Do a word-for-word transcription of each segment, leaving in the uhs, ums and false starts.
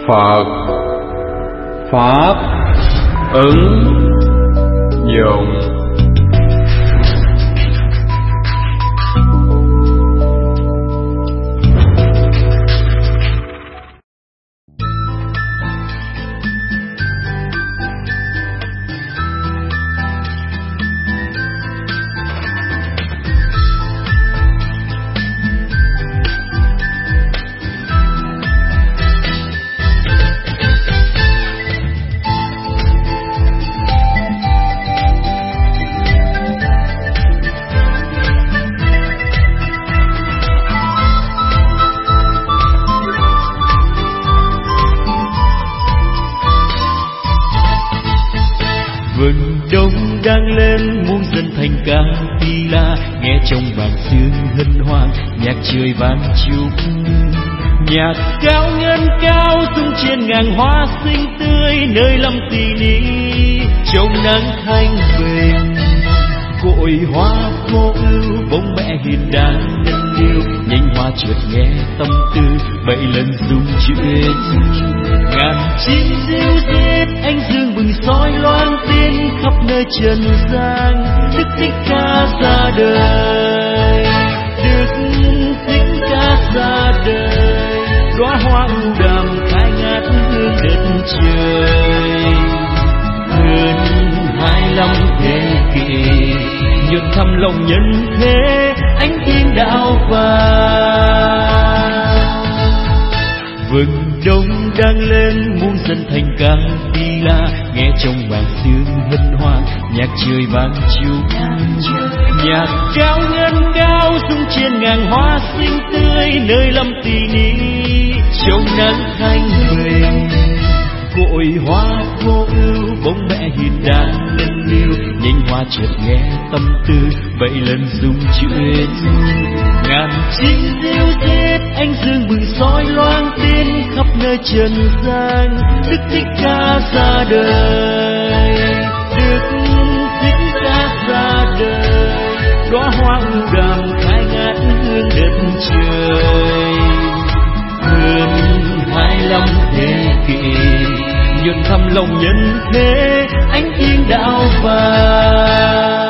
Phật Pháp ứng dụng. Vừng đông đang lên muôn dân thành ca ti la, nghe trong bản xương hân hoan nhạc trời vang chúc. Nhạc cao ngân cao rung trên ngàn hoa xinh tươi, nơi lâm tỳ ni trong nắng thanh bình. Cội hoa vô ưu bóng mẹ hiền đang nâng niu, nhành hoa chợt nghe tâm tư bảy lần rung chuyển. Ngàn chim ríu rít ánh dương bừng soi loan tin khắp nơi trần gian. Đức Thích Ca ra đời, Đức Thích Ca ra đời, đóa hoa ưu đàm khai ngát hương đất trời. Hơn hai lăm thế kỷ nhuận thăm lòng nhân thế, ánh thiên đạo vàng. Vừng đông đang lên muôn dân thành ca ti la, nghe trong bản xương hân hoan nhạc trời vang chúc. Nhạc cao ngân cao rung trên ngàn hoa xinh tươi, nơi lâm tỳ ni trong nắng thanh bình. Cội hoa vô ưu bóng mẹ hiền đang nâng niu, nhành hoa chợt nghe tâm tư bảy lần rung chuyển. Ngàn chim ríu rít ánh dương bừng soi loan tin khắp nơi trần gian. Đức Thích Ca ra đời, Đức Thích Ca ra đời, đóa hoa ưu đàm khai ngát hương đất trời. Hơn hai lăm thế kỷ nhuận thăm lòng nhân thế, ánh thiên đạo vàng.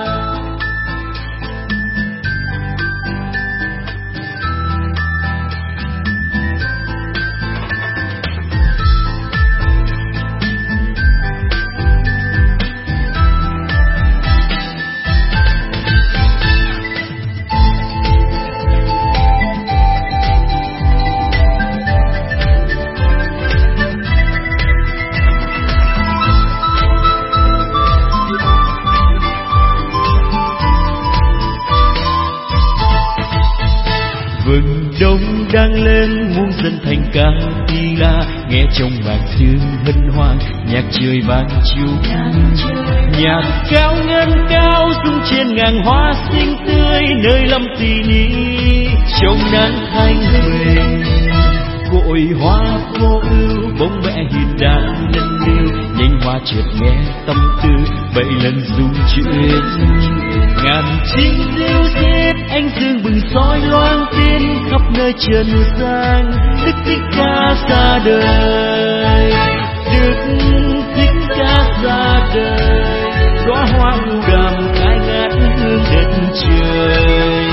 Vừng đông đang lên muôn dân thành ca ti la, nghe trong bản xương hân hoan nhạc trời vang chúc. Nhạc cao ngân cao rung trên ngàn hoa xinh tươi, nơi lâm tỳ ni trong nắng thanh bình. Cội hoa vô ưu bóng mẹ hiền đang nâng niu, nhành hoa chợt nghe tâm tư bảy lần rung chuyển. Ngàn chim ríu rít ánh dương bừng soi loan tin khắp nơi trần gian. Đức Thích Ca ra đời, Đức Thích Ca ra đời, đóa hoa ưu đàm khai ngát hương đất trời.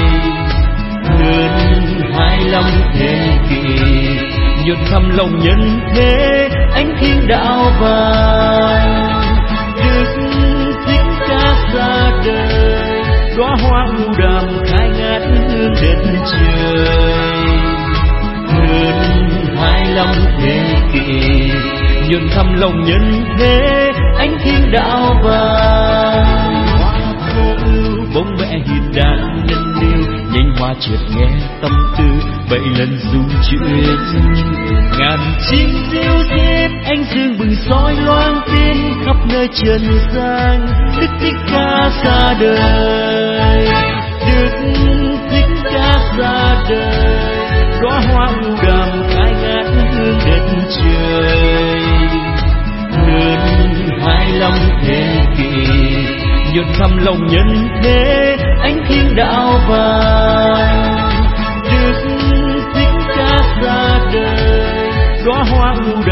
Hơn hai lăm thế kỷ nhuận thăm lòng nhân thế, ánh thiên đạo vàng. Đức Thích Ca ra đời, đóa hoa ưu đàm khai ngát hương đất trời. Hơn hai lăm thế kỷ nhuận thăm lòng nhân thế, ánh thiên đạo vàng. Hoa vô ưu bóng mẹ hiền đang nâng niu, nhành hoa chợt nghe tâm tư bảy lần rung chuyển. Ngàn chim ríu rít ánh dương bừng soi loan tin khắp nơi trần gian. Đức Thích Ca ra đời, Đức Thích Ca ra đời, đóa hoa ưu đàm khai ngát hương đất trời. Hơn hai lăm thế kỷ nhuận thăm lòng nhân thế, ánh thiên đạo vàng. Đức Thích Ca ra đời, đóa hoa ưu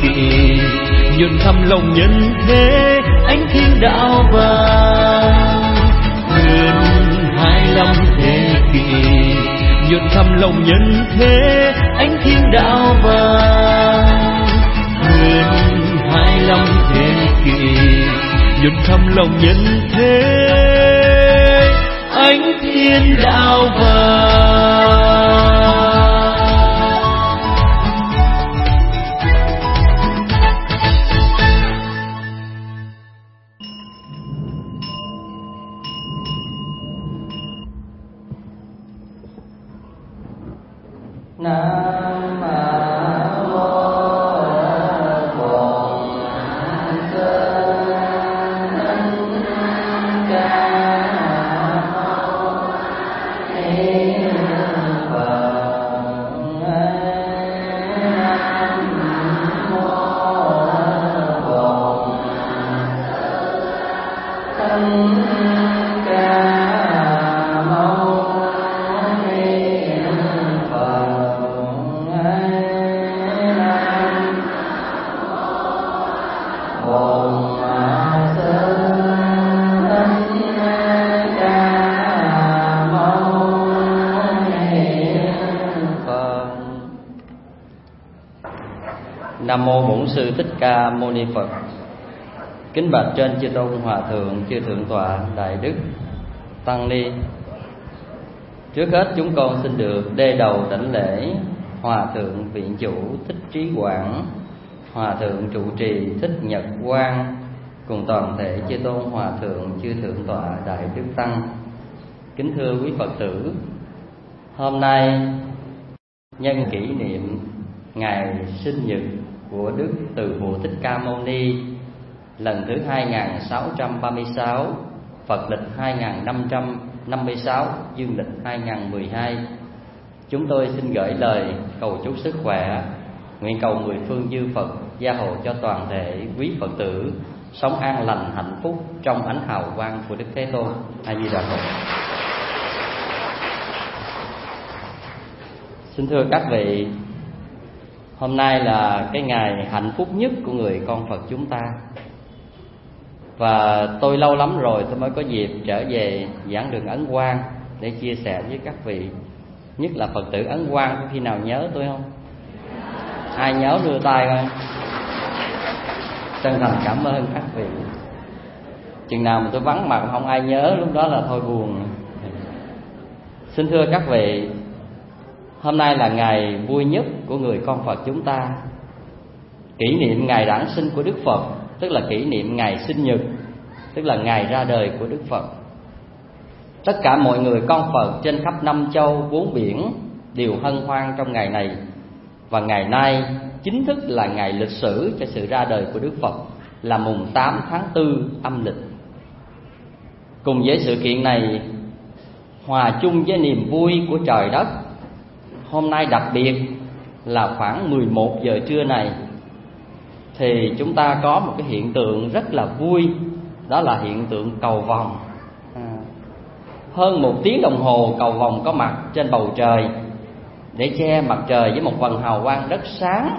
kỷ, nhuận thăm lòng nhân thế ánh thiên đạo vàng. Hơn hai lăm thế kỷ, nhuận thăm lòng nhân thế ánh thiên đạo vàng. Hơn hai lăm thế kỷ, nhuận thăm lòng nhân thế ánh thiên đạo vàng. Nam mô Bổn Sư Thích Ca Mâu Ni Phật. Nam mô Bổn Sư Thích Ca Mâu Ni Phật. Nam mô Bổn Sư Thích Ca Mâu Ni Phật. Kính bạch trên chư tôn hòa thượng, chư thượng tọa, đại đức, tăng ni. Trước hết chúng con xin được đê đầu đảnh lễ Hòa thượng Viện Chủ Thích Trí Quảng, Hòa thượng trụ trì Thích Nhật Quang, cùng toàn thể chư tôn hòa thượng, chư thượng tọa, đại đức tăng. Kính thưa quý Phật tử, hôm nay nhân kỷ niệm ngày sinh nhật của Đức Từ Phụ Thích Ca Mâu Ni lần thứ hai nghìn sáu trăm ba mươi sáu, Phật lịch hai nghìn năm trăm năm mươi sáu, dương lịch hai nghìn mười hai. Chúng tôi xin gửi lời cầu chúc sức khỏe, nguyện cầu mười phương chư Phật gia hộ cho toàn thể quý Phật tử sống an lành hạnh phúc trong ánh hào quang của Đức Thế Tôn. A Di Đà Phật. Xin thưa các vị, hôm nay là cái ngày hạnh phúc nhất của người con Phật chúng ta. Và tôi lâu lắm rồi tôi mới có dịp trở về giảng đường Ấn Quang để chia sẻ với các vị. Nhất là Phật tử Ấn Quang, có khi nào nhớ tôi không? Ai nhớ đưa tay coi. Chân thành cảm ơn các vị. Chừng nào mà tôi vắng mặt không ai nhớ, lúc đó là thôi buồn. Xin thưa các vị, hôm nay là ngày vui nhất của người con Phật chúng ta. Kỷ niệm ngày đản sinh của Đức Phật, tức là kỷ niệm ngày sinh nhật, tức là ngày ra đời của Đức Phật. Tất cả mọi người con Phật trên khắp năm châu bốn biển đều hân hoan trong ngày này. Và ngày nay chính thức là ngày lịch sử cho sự ra đời của Đức Phật, là mùng tám tháng tư âm lịch. Cùng với sự kiện này, hòa chung với niềm vui của trời đất, hôm nay đặc biệt là khoảng mười một giờ trưa này thì chúng ta có một cái hiện tượng rất là vui. Đó là hiện tượng cầu vồng. à, Hơn một tiếng đồng hồ cầu vồng có mặt trên bầu trời để che mặt trời với một vầng hào quang rất sáng.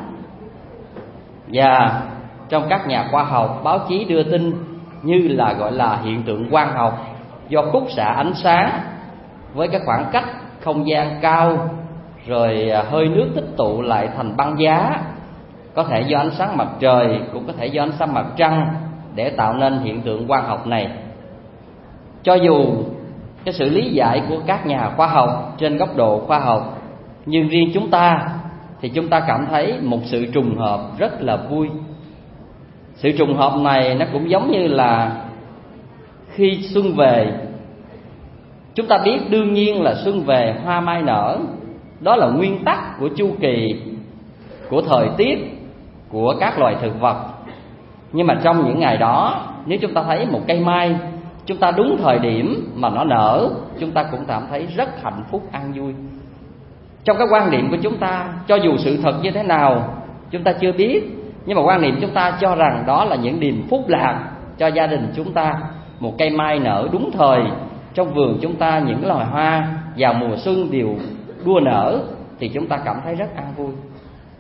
Và trong các nhà khoa học, báo chí đưa tin như là gọi là hiện tượng quang học, do khúc xạ ánh sáng với cái khoảng cách không gian cao, rồi hơi nước tích tụ lại thành băng giá, có thể do ánh sáng mặt trời, cũng có thể do ánh sáng mặt trăng, để tạo nên hiện tượng quang học này. Cho dù cái sự lý giải của các nhà khoa học trên góc độ khoa học, nhưng riêng chúng ta thì chúng ta cảm thấy một sự trùng hợp rất là vui. Sự trùng hợp này nó cũng giống như là khi xuân về, chúng ta biết đương nhiên là xuân về hoa mai nở. Đó là nguyên tắc của chu kỳ, của thời tiết, của các loài thực vật. Nhưng mà trong những ngày đó, nếu chúng ta thấy một cây mai, chúng ta đúng thời điểm mà nó nở, chúng ta cũng cảm thấy rất hạnh phúc an vui. Trong cái quan niệm của chúng ta, cho dù sự thật như thế nào chúng ta chưa biết, nhưng mà quan niệm chúng ta cho rằng đó là những niềm phúc lạc cho gia đình chúng ta. Một cây mai nở đúng thời, trong vườn chúng ta những loài hoa vào mùa xuân đều đua nở, thì chúng ta cảm thấy rất an vui.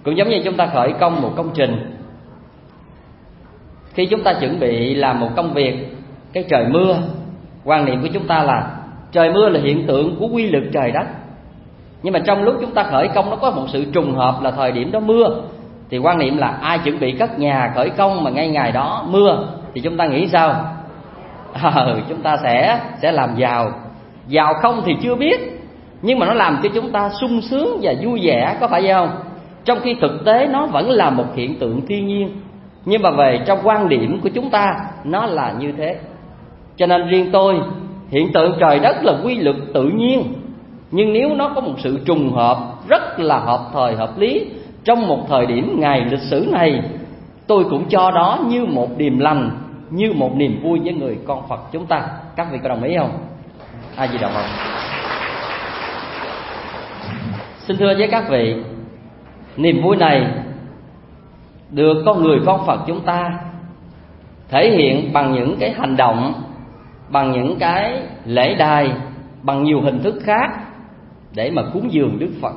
Cũng giống như chúng ta khởi công một công trình. Khi chúng ta chuẩn bị làm một công việc, cái trời mưa, quan niệm của chúng ta là trời mưa là hiện tượng của quy luật trời đất. Nhưng mà trong lúc chúng ta khởi công, nó có một sự trùng hợp là thời điểm đó mưa, thì quan niệm là ai chuẩn bị cất nhà khởi công mà ngay ngày đó mưa thì chúng ta nghĩ sao? À, chúng ta sẽ sẽ làm giàu. Giàu không thì chưa biết, nhưng mà nó làm cho chúng ta sung sướng và vui vẻ, có phải vậy không? Trong khi thực tế nó vẫn là một hiện tượng thiên nhiên, nhưng mà về trong quan điểm của chúng ta nó là như thế. Cho nên riêng tôi, hiện tượng trời đất là quy luật tự nhiên, nhưng nếu nó có một sự trùng hợp rất là hợp thời hợp lý trong một thời điểm ngày lịch sử này, tôi cũng cho đó như một điềm lành, như một niềm vui với người con Phật chúng ta. Các vị có đồng ý không? A Di Đà Phật. Xin thưa với các vị, niềm vui này được con người con Phật chúng ta thể hiện bằng những cái hành động, bằng những cái lễ đài, bằng nhiều hình thức khác để mà cúng dường Đức Phật.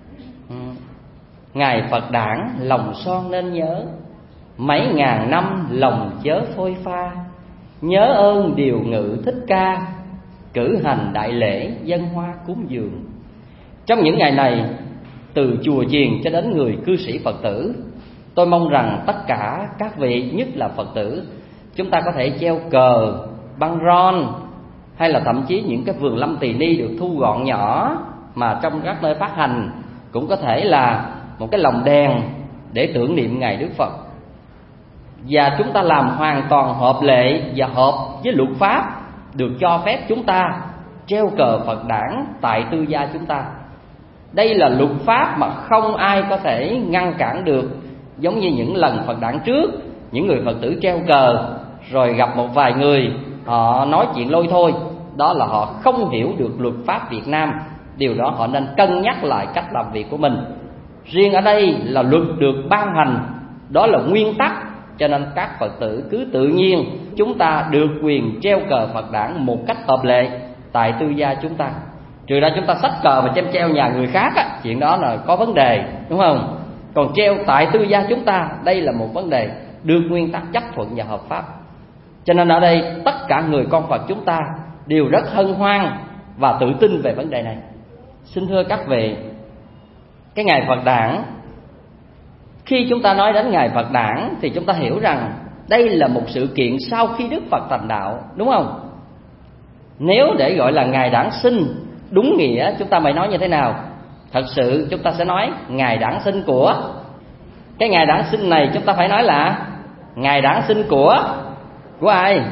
Ngài Phật đản lòng son nên nhớ, mấy ngàn năm lòng chớ phôi pha, nhớ ơn điều ngự thích ca, cử hành đại lễ dân hoa cúng dường. Trong những ngày này, từ chùa chiền cho đến người cư sĩ Phật tử, tôi mong rằng tất cả các vị, nhất là Phật tử, chúng ta có thể treo cờ, băng ron, hay là thậm chí những cái vườn lâm tỳ ni được thu gọn nhỏ mà trong các nơi phát hành cũng có thể là một cái lồng đèn để tưởng niệm ngày Đức Phật. Và chúng ta làm hoàn toàn hợp lệ và hợp với luật pháp được cho phép chúng ta treo cờ Phật đản tại tư gia chúng ta. Đây là luật pháp mà không ai có thể ngăn cản được. Giống như những lần Phật đản trước, những người Phật tử treo cờ rồi gặp một vài người họ nói chuyện lôi thôi, đó là họ không hiểu được luật pháp Việt Nam. Điều đó họ nên cân nhắc lại cách làm việc của mình. Riêng ở đây là luật được ban hành, đó là nguyên tắc, cho nên các Phật tử cứ tự nhiên chúng ta được quyền treo cờ Phật đản một cách hợp lệ tại tư gia chúng ta. Trừ ra chúng ta xách cờ và treo nhà người khác á, chuyện đó là có vấn đề, đúng không? Còn treo tại tư gia chúng ta, đây là một vấn đề được nguyên tắc chấp thuận và hợp pháp. Cho nên ở đây tất cả người con Phật chúng ta đều rất hân hoan và tự tin về vấn đề này. Xin thưa các vị, cái ngày Phật đản, khi chúng ta nói đến ngày Phật đản thì chúng ta hiểu rằng đây là một sự kiện sau khi Đức Phật thành đạo, đúng không? Nếu để gọi là ngày đản sinh đúng nghĩa, chúng ta phải nói như thế nào? Thật sự chúng ta sẽ nói ngày đản sinh của. Cái ngày đản sinh này chúng ta phải nói là ngày đản sinh của của ai?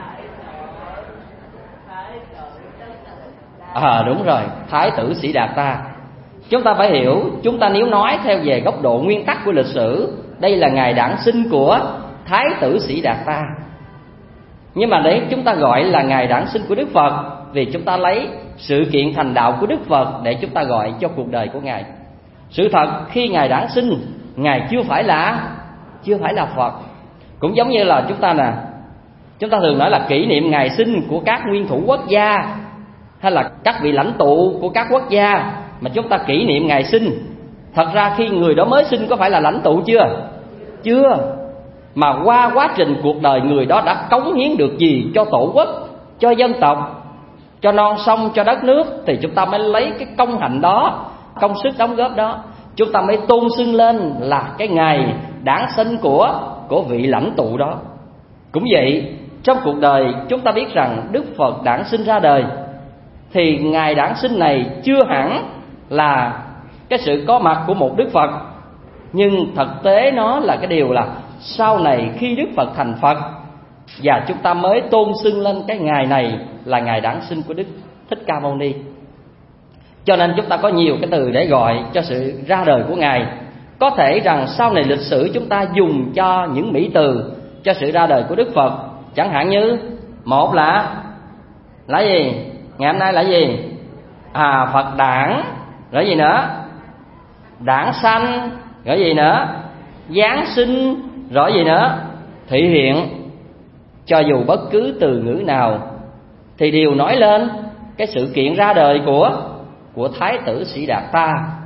À đúng rồi, Thái tử Sĩ Đạt Ta. Chúng ta phải hiểu, chúng ta nếu nói theo về góc độ nguyên tắc của lịch sử, đây là ngày đản sinh của Thái tử Sĩ Đạt Ta. Nhưng mà để chúng ta gọi là ngày đản sinh của Đức Phật, vì chúng ta lấy sự kiện thành đạo của Đức Phật để chúng ta gọi cho cuộc đời của Ngài. Sự thật khi Ngài đản sinh, Ngài chưa phải là chưa phải là Phật. Cũng giống như là chúng ta nè, chúng ta thường nói là kỷ niệm ngày sinh của các nguyên thủ quốc gia hay là các vị lãnh tụ của các quốc gia mà chúng ta kỷ niệm ngày sinh. Thật ra khi người đó mới sinh có phải là lãnh tụ chưa? Chưa. Mà qua quá trình cuộc đời người đó đã cống hiến được gì cho tổ quốc, cho dân tộc, cho non sông, cho đất nước, thì chúng ta mới lấy cái công hạnh đó, công sức đóng góp đó, chúng ta mới tôn xưng lên là cái ngày đản sinh của của vị lãnh tụ đó. Cũng vậy, trong cuộc đời chúng ta biết rằng Đức Phật đản sinh ra đời, thì ngày đản sinh này chưa hẳn là cái sự có mặt của một Đức Phật, nhưng thực tế nó là cái điều là sau này khi Đức Phật thành Phật, và chúng ta mới tôn xưng lên cái ngày này là ngày đản sinh của Đức Thích Ca Mâu Ni. Cho nên chúng ta có nhiều cái từ để gọi cho sự ra đời của Ngài. Có thể rằng sau này lịch sử chúng ta dùng cho những mỹ từ cho sự ra đời của Đức Phật. Chẳng hạn như một là là gì? Ngày hôm nay là gì? À Phật đản. Rồi gì nữa? Đản sanh. Rồi gì nữa? Giáng sinh. Rồi gì nữa? Thị hiện. Cho dù bất cứ từ ngữ nào thì đều nói lên cái sự kiện ra đời của của Thái tử Sĩ Đạt Ta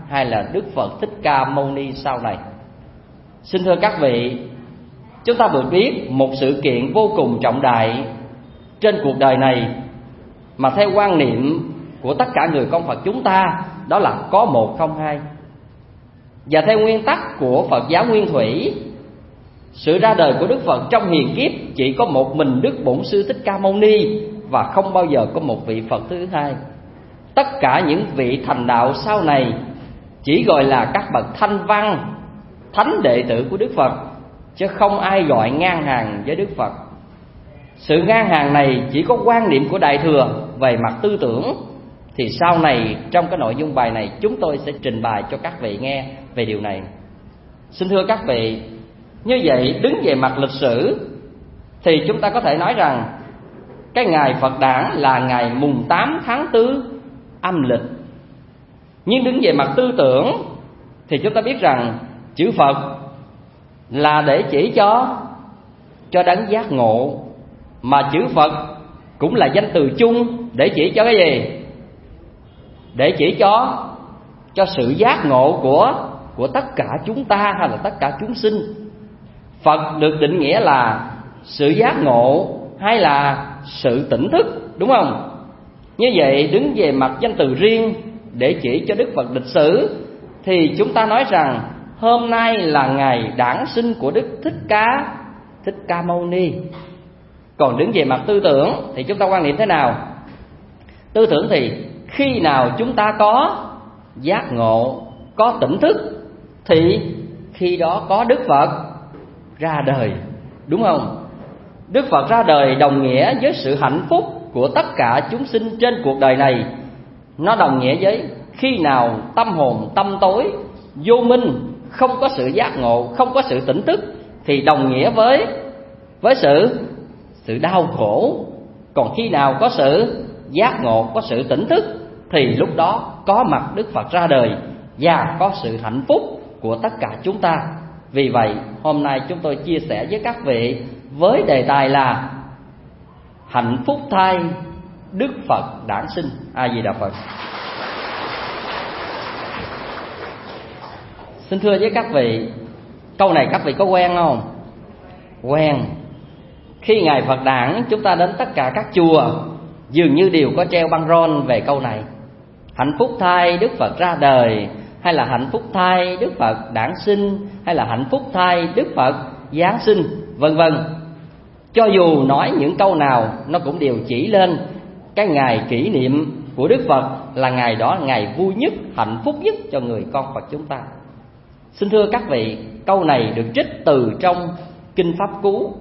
hay là Đức Phật Thích Ca Mâu Ni sau này? Xin thưa các vị, chúng ta vừa biết một sự kiện vô cùng trọng đại trên cuộc đời này mà theo quan niệm của tất cả người con Phật chúng ta, đó là có một không hai. Và theo nguyên tắc của Phật giáo Nguyên Thủy, sự ra đời của Đức Phật trong hiền kiếp chỉ có một mình Đức Bổn Sư Thích Ca Mâu Ni, và không bao giờ có một vị Phật thứ hai. Tất cả những vị thành đạo sau này chỉ gọi là các bậc thanh văn, thánh đệ tử của Đức Phật, chứ không ai gọi ngang hàng với Đức Phật. Sự ngang hàng này chỉ có quan niệm của Đại Thừa về mặt tư tưởng. Thì sau này trong cái nội dung bài này chúng tôi sẽ trình bày cho các vị nghe về điều này. Xin thưa các vị, như vậy đứng về mặt lịch sử thì chúng ta có thể nói rằng cái ngày Phật đản là ngày mùng tám tháng tư âm lịch. Nhưng đứng về mặt tư tưởng thì chúng ta biết rằng chữ Phật là để chỉ cho cho đấng giác ngộ, mà chữ Phật cũng là danh từ chung để chỉ cho cái gì? Để chỉ cho cho sự giác ngộ của của tất cả chúng ta hay là tất cả chúng sinh. Phật được định nghĩa là sự giác ngộ hay là sự tỉnh thức, đúng không? Như vậy đứng về mặt danh từ riêng để chỉ cho Đức Phật lịch sử thì chúng ta nói rằng hôm nay là ngày đản sinh của Đức Thích Ca Thích Ca Mâu Ni. Còn đứng về mặt tư tưởng thì chúng ta quan niệm thế nào? Tư tưởng thì khi nào chúng ta có giác ngộ, có tỉnh thức thì khi đó có Đức Phật ra đời, đúng không? Đức Phật ra đời đồng nghĩa với sự hạnh phúc của tất cả chúng sinh trên cuộc đời này. Nó đồng nghĩa với khi nào tâm hồn tâm tối, vô minh, không có sự giác ngộ, không có sự tỉnh thức thì đồng nghĩa với với sự sự đau khổ. Còn khi nào có sự giác ngộ, có sự tỉnh thức thì lúc đó có mặt Đức Phật ra đời và có sự hạnh phúc của tất cả chúng ta. Vì vậy hôm nay chúng tôi chia sẻ với các vị với đề tài là hạnh phúc thay Đức Phật đản sinh. A Di Đà Phật. Xin thưa với các vị, câu này các vị có quen không? Quen. Khi ngày Phật đản, chúng ta đến tất cả các chùa dường như đều có treo băng rôn về câu này. Hạnh phúc thay Đức Phật ra đời, hay là hạnh phúc thay Đức Phật đản sinh, hay là hạnh phúc thay Đức Phật giáng sinh, vân vân. Cho dù nói những câu nào, nó cũng đều chỉ lên cái ngày kỷ niệm của Đức Phật là ngày đó ngày vui nhất, hạnh phúc nhất cho người con Phật chúng ta. Xin thưa các vị, câu này được trích từ trong Kinh Pháp Cú.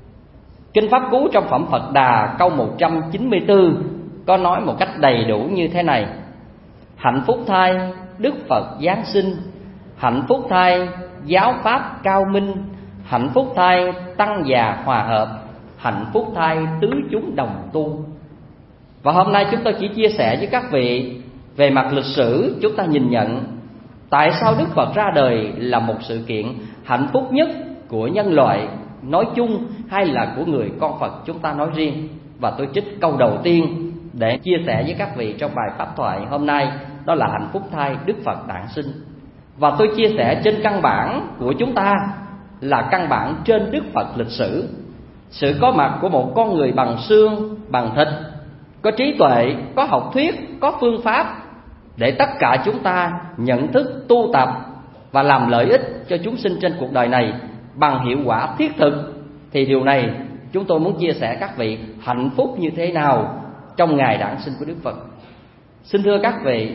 Kinh Pháp Cú trong Phẩm Phật Đà câu một trăm chín mươi tư có nói một cách đầy đủ như thế này: hạnh phúc thay Đức Phật giáng sinh, hạnh phúc thay giáo pháp cao minh, hạnh phúc thay tăng già hòa hợp, hạnh phúc thay tứ chúng đồng tu. Và hôm nay chúng tôi chỉ chia sẻ với các vị về mặt lịch sử. Chúng ta nhìn nhận tại sao Đức Phật ra đời là một sự kiện hạnh phúc nhất của nhân loại nói chung hay là của người con Phật chúng ta nói riêng. Và tôi trích câu đầu tiên để chia sẻ với các vị trong bài pháp thoại hôm nay, đó là hạnh phúc thay Đức Phật đản sinh. Và tôi chia sẻ trên căn bản của chúng ta là căn bản trên Đức Phật lịch sử. Sự có mặt của một con người bằng xương, bằng thịt, có trí tuệ, có học thuyết, có phương pháp để tất cả chúng ta nhận thức, tu tập và làm lợi ích cho chúng sinh trên cuộc đời này bằng hiệu quả thiết thực. Thì điều này chúng tôi muốn chia sẻ các vị hạnh phúc như thế nào trong ngày đản sinh của Đức Phật. Xin thưa các vị,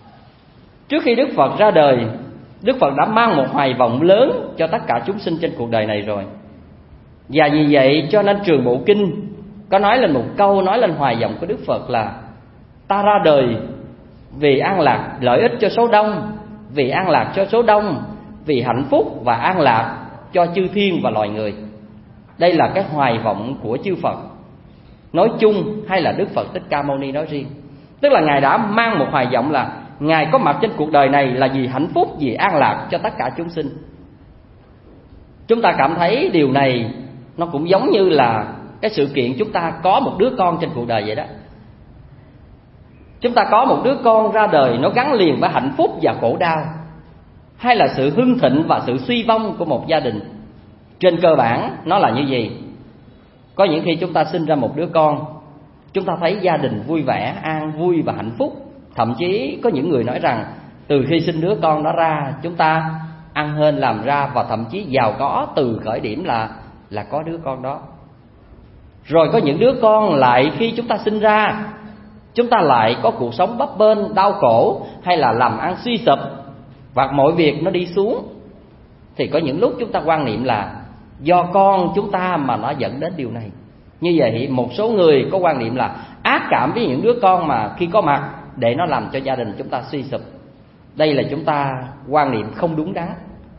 trước khi Đức Phật ra đời, Đức Phật đã mang một hoài vọng lớn cho tất cả chúng sinh trên cuộc đời này rồi. Và vì vậy cho nên Trường Bộ Kinh có nói lên một câu, nói lên hoài vọng của Đức Phật là: ta ra đời vì an lạc lợi ích cho số đông, vì an lạc cho số đông, vì hạnh phúc và an lạc cho chư thiên và loài người. Đây là cái hoài vọng của chư Phật nói chung hay là Đức Phật Thích Ca Mâu Ni nói riêng. Tức là Ngài đã mang một hoài vọng là Ngài có mặt trên cuộc đời này là vì hạnh phúc, vì an lạc cho tất cả chúng sinh. Chúng ta cảm thấy điều này nó cũng giống như là cái sự kiện chúng ta có một đứa con trên cuộc đời vậy đó. chúng ta có một đứa con ra đời nó gắn liền với hạnh phúc và khổ đau, hay là sự hưng thịnh và sự suy vong của một gia đình? Trên cơ bản nó là như gì? Có những khi chúng ta sinh ra một đứa con, chúng ta thấy gia đình vui vẻ, an vui và hạnh phúc. Thậm chí có những người nói rằng từ khi sinh đứa con đó ra, chúng ta ăn hên làm ra và thậm chí giàu có từ khởi điểm là là có đứa con đó. Rồi có những đứa con lại khi chúng ta sinh ra, chúng ta lại có cuộc sống bấp bênh, đau khổ, hay là làm ăn suy sụp, và mọi việc nó đi xuống. Thì có những lúc chúng ta quan niệm là do con chúng ta mà nó dẫn đến điều này. Như vậy một số người có quan niệm là ác cảm với những đứa con mà khi có mặt để nó làm cho gia đình chúng ta suy sụp. Đây là chúng ta quan niệm không đúng đắn.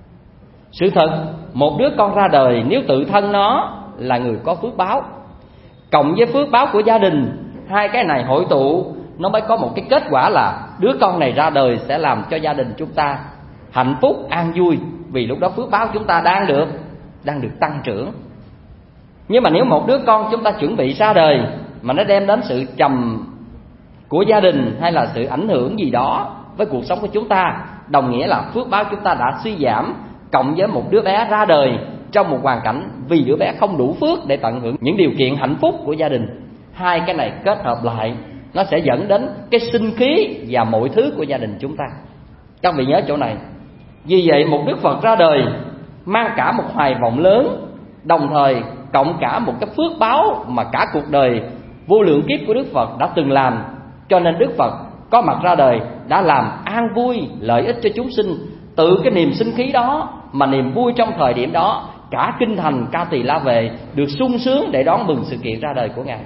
Sự thật, một đứa con ra đời nếu tự thân nó là người có phước báo, cộng với phước báo của gia đình, hai cái này hội tụ, nó mới có một cái kết quả là đứa con này ra đời sẽ làm cho gia đình chúng ta hạnh phúc, an vui. Vì lúc đó phước báo chúng ta đang được đang được tăng trưởng. Nhưng mà nếu một đứa con chúng ta chuẩn bị ra đời mà nó đem đến sự trầm của gia đình, hay là sự ảnh hưởng gì đó với cuộc sống của chúng ta, đồng nghĩa là phước báo chúng ta đã suy giảm, cộng với một đứa bé ra đời trong một hoàn cảnh vì đứa bé không đủ phước để tận hưởng những điều kiện hạnh phúc của gia đình. Hai cái này kết hợp lại, nó sẽ dẫn đến cái sinh khí và mọi thứ của gia đình chúng ta. Các vị nhớ chỗ này. Vì vậy một Đức Phật ra đời mang cả một hoài vọng lớn, đồng thời cộng cả một cái phước báo mà cả cuộc đời vô lượng kiếp của Đức Phật đã từng làm. Cho nên Đức Phật có mặt ra đời đã làm an vui, lợi ích cho chúng sinh. Từ cái niềm sinh khí đó mà niềm vui trong thời điểm đó, cả kinh thành Ca Tỳ La Vệ được sung sướng để đón mừng sự kiện ra đời của Ngài.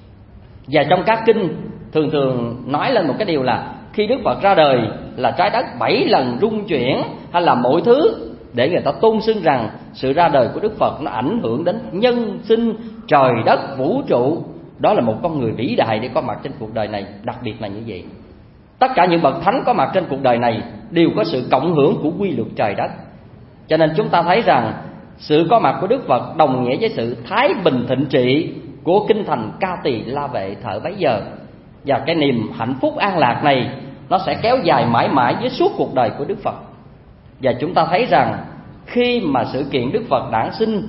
Và trong các kinh thường thường nói lên một cái điều là khi Đức Phật ra đời là trái đất bảy lần rung chuyển, hay là mọi thứ, để người ta tôn xưng rằng sự ra đời của Đức Phật nó ảnh hưởng đến nhân sinh, trời đất, vũ trụ. Đó là một con người vĩ đại để có mặt trên cuộc đời này, đặc biệt là như vậy. Tất cả những bậc thánh có mặt trên cuộc đời này đều có sự cộng hưởng của quy luật trời đất. Cho nên chúng ta thấy rằng sự có mặt của Đức Phật đồng nghĩa với sự thái bình thịnh trị của kinh thành Ca Tỳ La Vệ thời bấy giờ. Và cái niềm hạnh phúc an lạc này nó sẽ kéo dài mãi mãi với suốt cuộc đời của Đức Phật. Và chúng ta thấy rằng khi mà sự kiện Đức Phật đản sinh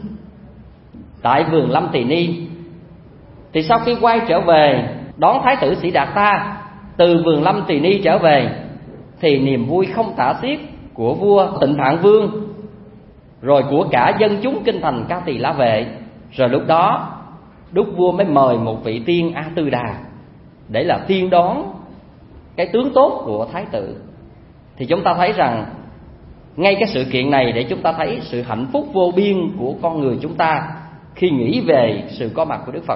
tại vườn Lâm Tỳ Ni, thì sau khi quay trở về đón Thái tử Sĩ Đạt Ta từ vườn Lâm Tỳ Ni trở về, thì niềm vui không tả xiết của vua Tịnh Phạn Vương, rồi của cả dân chúng kinh thành Ca Tỳ La Vệ. Rồi lúc đó Đức vua mới mời một vị tiên A Tư Đà để là tiên đón cái tướng tốt của Thái tử. Thì chúng ta thấy rằng ngay cái sự kiện này để chúng ta thấy sự hạnh phúc vô biên của con người chúng ta khi nghĩ về sự có mặt của Đức Phật.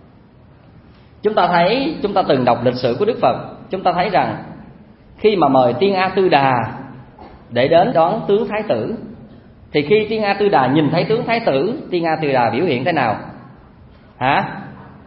Chúng ta thấy, chúng ta từng đọc lịch sử của Đức Phật, chúng ta thấy rằng khi mà mời tiên A Tư Đà để đến đón tướng Thái tử, thì khi tiên A Tư Đà nhìn thấy tướng Thái tử, tiên A Tư Đà biểu hiện thế nào? Hả?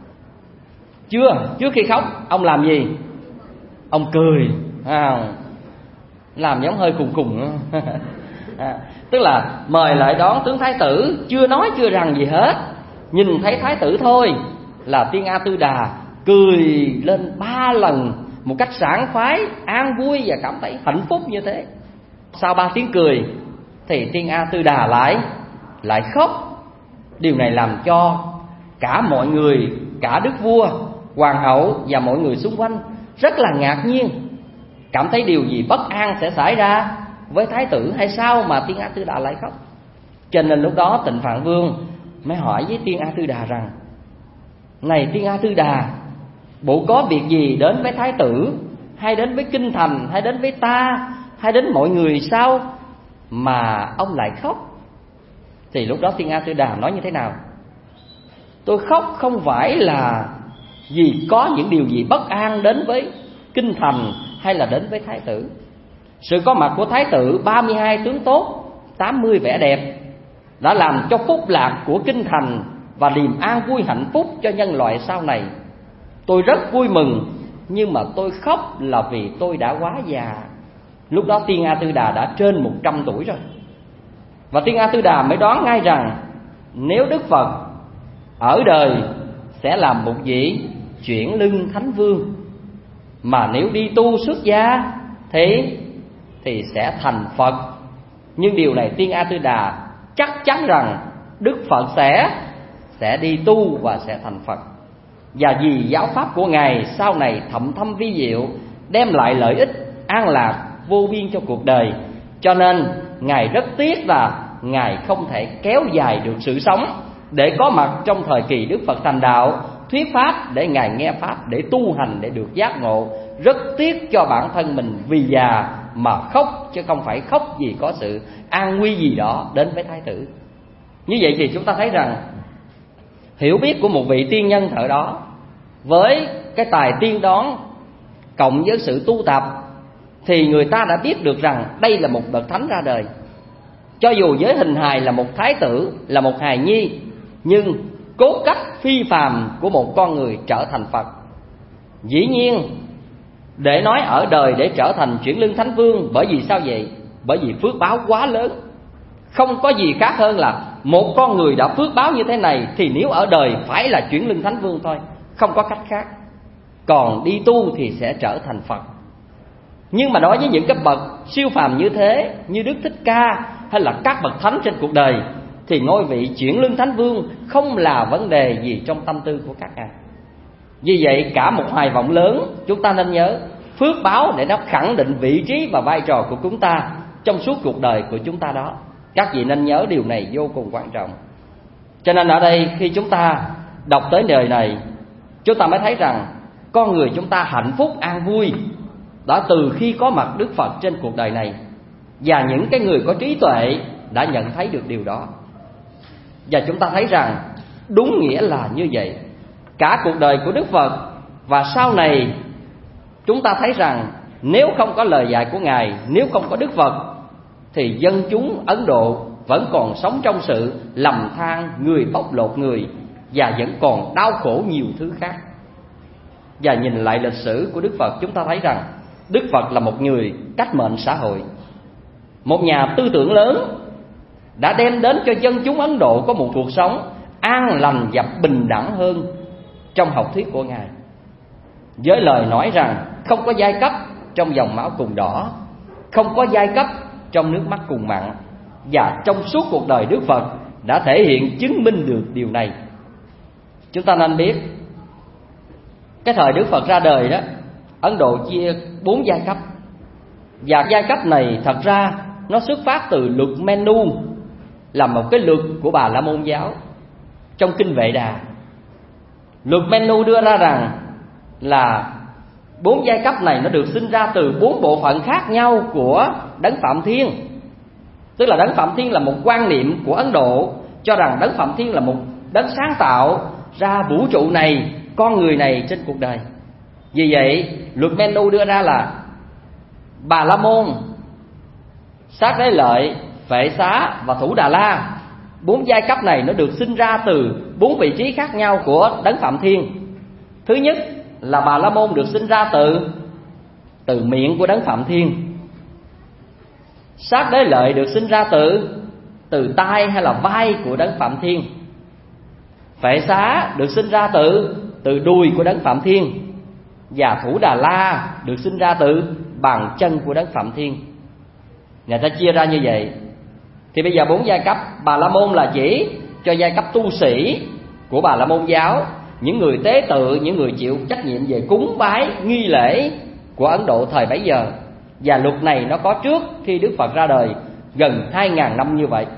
Chưa, trước khi khóc, ông làm gì? Ông cười, à, làm giống hơi khùng khùng à, tức là mời lại đón tướng Thái tử, chưa nói chưa rằng gì hết, nhìn thấy Thái tử thôi là tiên A Tư Đà cười lên ba lần một cách sảng khoái, an vui và cảm thấy hạnh phúc như thế. Sau ba tiếng cười thì tiên A Tư Đà lại lại khóc. Điều này làm cho cả mọi người, cả đức vua, hoàng hậu và mọi người xung quanh rất là ngạc nhiên, cảm thấy điều gì bất an sẽ xảy ra với Thái tử hay sao mà tiên A Tư Đà lại khóc. Cho nên lúc đó Tịnh Phạn Vương mới hỏi với tiên A Tư Đà rằng: này tiên A Tư Đà, bộ có việc gì đến với Thái tử, hay đến với kinh thành, hay đến với ta, hay đến mọi người sao mà ông lại khóc? Thì lúc đó tiên A Tư Đà nói như thế nào? Tôi khóc không phải là vì có những điều gì bất an đến với kinh thành hay là đến với Thái tử. Sự có mặt của Thái tử, ba mươi hai tướng tốt, tám mươi vẻ đẹp, đã làm cho phúc lạc của kinh thành và niềm an vui hạnh phúc cho nhân loại sau này. Tôi rất vui mừng, nhưng mà tôi khóc là vì tôi đã quá già. Lúc đó tiên A Tư Đà đã trên một trăm tuổi rồi. Và tiên A Tư Đà mới đoán ngay rằng nếu Đức Phật ở đời sẽ làm một vị chuyển lưng thánh vương. Mà nếu đi tu xuất gia thì thì sẽ thành Phật. Nhưng điều này Tiên A Tư Đà chắc chắn rằng Đức Phật sẽ sẽ đi tu và sẽ thành Phật. Và vì giáo pháp của Ngài sau này thậm thâm vi diệu, đem lại lợi ích an lạc vô biên cho cuộc đời, cho nên Ngài rất tiếc là Ngài không thể kéo dài được sự sống để có mặt trong thời kỳ Đức Phật thành đạo, thuyết pháp để Ngài nghe pháp, để tu hành, để được giác ngộ. Rất tiếc cho bản thân mình vì già mà khóc, chứ không phải khóc vì có sự an nguy gì đó đến với Thái tử. Như vậy thì chúng ta thấy rằng hiểu biết của một vị tiên nhân thợ đó với cái tài tiên đoán cộng với sự tu tập, thì người ta đã biết được rằng đây là một bậc thánh ra đời. Cho dù với hình hài là một thái tử, là một hài nhi, nhưng cốt cách phi phàm của một con người trở thành Phật. Dĩ nhiên để nói ở đời để trở thành chuyển lưng thánh vương, bởi vì sao vậy? Bởi vì phước báo quá lớn. Không có gì khác hơn là một con người đã phước báo như thế này thì nếu ở đời phải là chuyển lưng thánh vương thôi, không có cách khác. Còn đi tu thì sẽ trở thành Phật. Nhưng mà đối với những cái bậc siêu phàm như thế, như Đức Thích Ca hay là các bậc thánh trên cuộc đời, thì ngôi vị chuyển lưng thánh vương không là vấn đề gì trong tâm tư của các ngài. Vì vậy cả một hoài vọng lớn, chúng ta nên nhớ phước báo để nó khẳng định vị trí và vai trò của chúng ta trong suốt cuộc đời của chúng ta đó. Các vị nên nhớ điều này vô cùng quan trọng. Cho nên ở đây khi chúng ta đọc tới đời này, chúng ta mới thấy rằng con người chúng ta hạnh phúc an vui đã từ khi có mặt Đức Phật trên cuộc đời này. Và những cái người có trí tuệ đã nhận thấy được điều đó. Và chúng ta thấy rằng đúng nghĩa là như vậy. Cả cuộc đời của Đức Phật và sau này chúng ta thấy rằng nếu không có lời dạy của Ngài, nếu không có Đức Phật, thì dân chúng Ấn Độ vẫn còn sống trong sự lầm than, người bóc lột người, và vẫn còn đau khổ nhiều thứ khác. Và nhìn lại lịch sử của Đức Phật, chúng ta thấy rằng Đức Phật là một người cách mệnh xã hội, một nhà tư tưởng lớn, đã đem đến cho dân chúng Ấn Độ có một cuộc sống an lành và bình đẳng hơn trong học thuyết của Ngài. Với lời nói rằng không có giai cấp trong dòng máu cùng đỏ, không có giai cấp trong nước mắt cùng mặn. Và trong suốt cuộc đời Đức Phật đã thể hiện chứng minh được điều này. Chúng ta nên biết cái thời Đức Phật ra đời đó, Ấn Độ chia bốn giai cấp. Và giai cấp này thật ra nó xuất phát từ luật Menu, là một cái luật của Bà La Môn giáo trong kinh Vệ Đà. Luật Menu đưa ra rằng là bốn giai cấp này nó được sinh ra từ bốn bộ phận khác nhau của Đấng Phạm Thiên. Tức là Đấng Phạm Thiên là một quan niệm của Ấn Độ, cho rằng Đấng Phạm Thiên là một đấng sáng tạo ra vũ trụ này, con người này trên cuộc đời. Vì vậy luật Menu đưa ra là Bà La Môn, Sát Đế Lợi, Phệ Xá và Thủ Đà La. Bốn giai cấp này nó được sinh ra từ bốn vị trí khác nhau của Đấng Phạm Thiên. Thứ nhất là Bà La Môn được sinh ra từ từ miệng của Đấng Phạm Thiên. Sát Đế Lợi được sinh ra từ từ tai hay là vai của Đấng Phạm Thiên. Phệ Xá được sinh ra từ từ đùi của Đấng Phạm Thiên. Và Thủ Đà La được sinh ra từ bàn chân của Đấng Phạm Thiên. Người ta chia ra như vậy. Thì bây giờ bốn giai cấp, Bà La Môn là chỉ cho giai cấp tu sĩ của Bà La Môn giáo, những người tế tự, những người chịu trách nhiệm về cúng bái, nghi lễ của Ấn Độ thời bấy giờ. Và luật này nó có trước khi Đức Phật ra đời gần hai ngàn năm như vậy.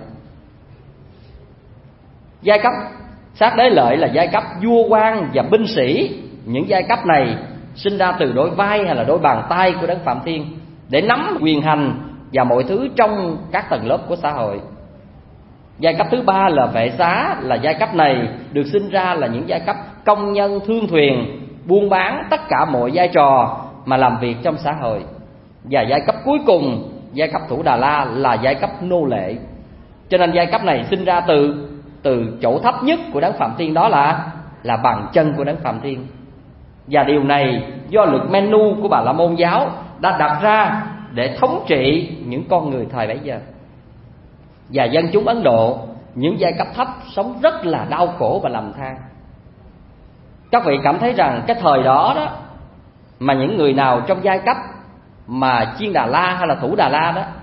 Giai cấp Sát Đế Lợi là giai cấp vua quan và binh sĩ. Những giai cấp này sinh ra từ đôi vai hay là đôi bàn tay của Đấng Phạm Thiên để nắm quyền hành và mọi thứ trong các tầng lớp của xã hội. Giai cấp thứ ba là Phệ Xá, là giai cấp này được sinh ra là những giai cấp công nhân, thương thuyền, buôn bán, tất cả mọi vai trò mà làm việc trong xã hội. Và giai cấp cuối cùng, giai cấp Thủ Đà La là giai cấp nô lệ. Cho nên giai cấp này sinh ra từ từ chỗ thấp nhất của Đấng Phạm Thiên, đó là là bàn chân của Đấng Phạm Thiên. Và điều này do luật Menu của Bà La Môn giáo đã đặt ra để thống trị những con người thời bấy giờ. Và dân chúng Ấn Độ, những giai cấp thấp sống rất là đau khổ và lầm than. Các vị cảm thấy rằng cái thời đó đó Mà những người nào trong giai cấp mà chiên Đà La hay là thủ Đà La đó,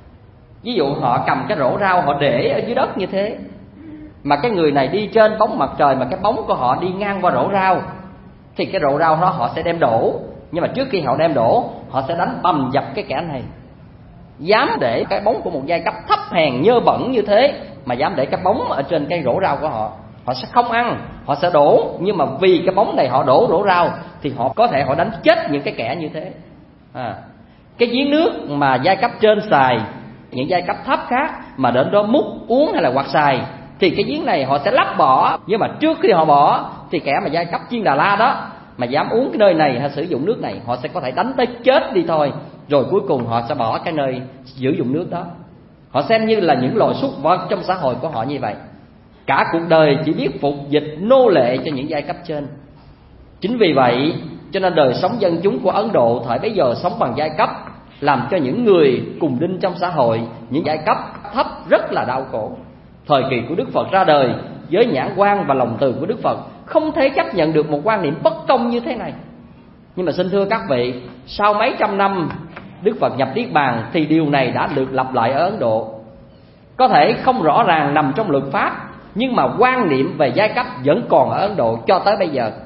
ví dụ họ cầm cái rổ rau họ để ở dưới đất như thế, mà cái người này đi trên bóng mặt trời mà cái bóng của họ đi ngang qua rổ rau, thì cái rổ rau đó họ sẽ đem đổ. Nhưng mà trước khi họ đem đổ, họ sẽ đánh bầm dập cái kẻ này. Dám để cái bóng của một giai cấp thấp hèn nhơ bẩn như thế mà dám để cái bóng ở trên cái rổ rau của họ, họ sẽ không ăn, họ sẽ đổ. Nhưng mà vì cái bóng này họ đổ rổ rau thì họ có thể họ đánh chết những cái kẻ như thế. à, Cái giếng nước mà giai cấp trên xài, những giai cấp thấp khác mà đến đó múc uống hay là quạt xài, thì cái giếng này họ sẽ lắp bỏ. Nhưng mà trước khi họ bỏ thì kẻ mà giai cấp chiên Đà La đó mà dám uống cái nơi này hay sử dụng nước này, họ sẽ có thể đánh tới chết đi thôi. Rồi cuối cùng họ sẽ bỏ cái nơi sử dụng nước đó. Họ xem như là những loài súc vật trong xã hội của họ như vậy. Cả cuộc đời chỉ biết phục dịch nô lệ cho những giai cấp trên. Chính vì vậy cho nên đời sống dân chúng của Ấn Độ thời bấy giờ sống bằng giai cấp, làm cho những người cùng đinh trong xã hội, những giai cấp thấp rất là đau khổ. Thời kỳ của Đức Phật ra đời, với nhãn quan và lòng từ của Đức Phật không thể chấp nhận được một quan niệm bất công như thế này. Nhưng mà xin thưa các vị, sau mấy trăm năm Đức Phật nhập Niết Bàn thì điều này đã được lặp lại ở Ấn Độ. Có thể không rõ ràng nằm trong luật pháp, nhưng mà quan niệm về giai cấp vẫn còn ở Ấn Độ cho tới bây giờ.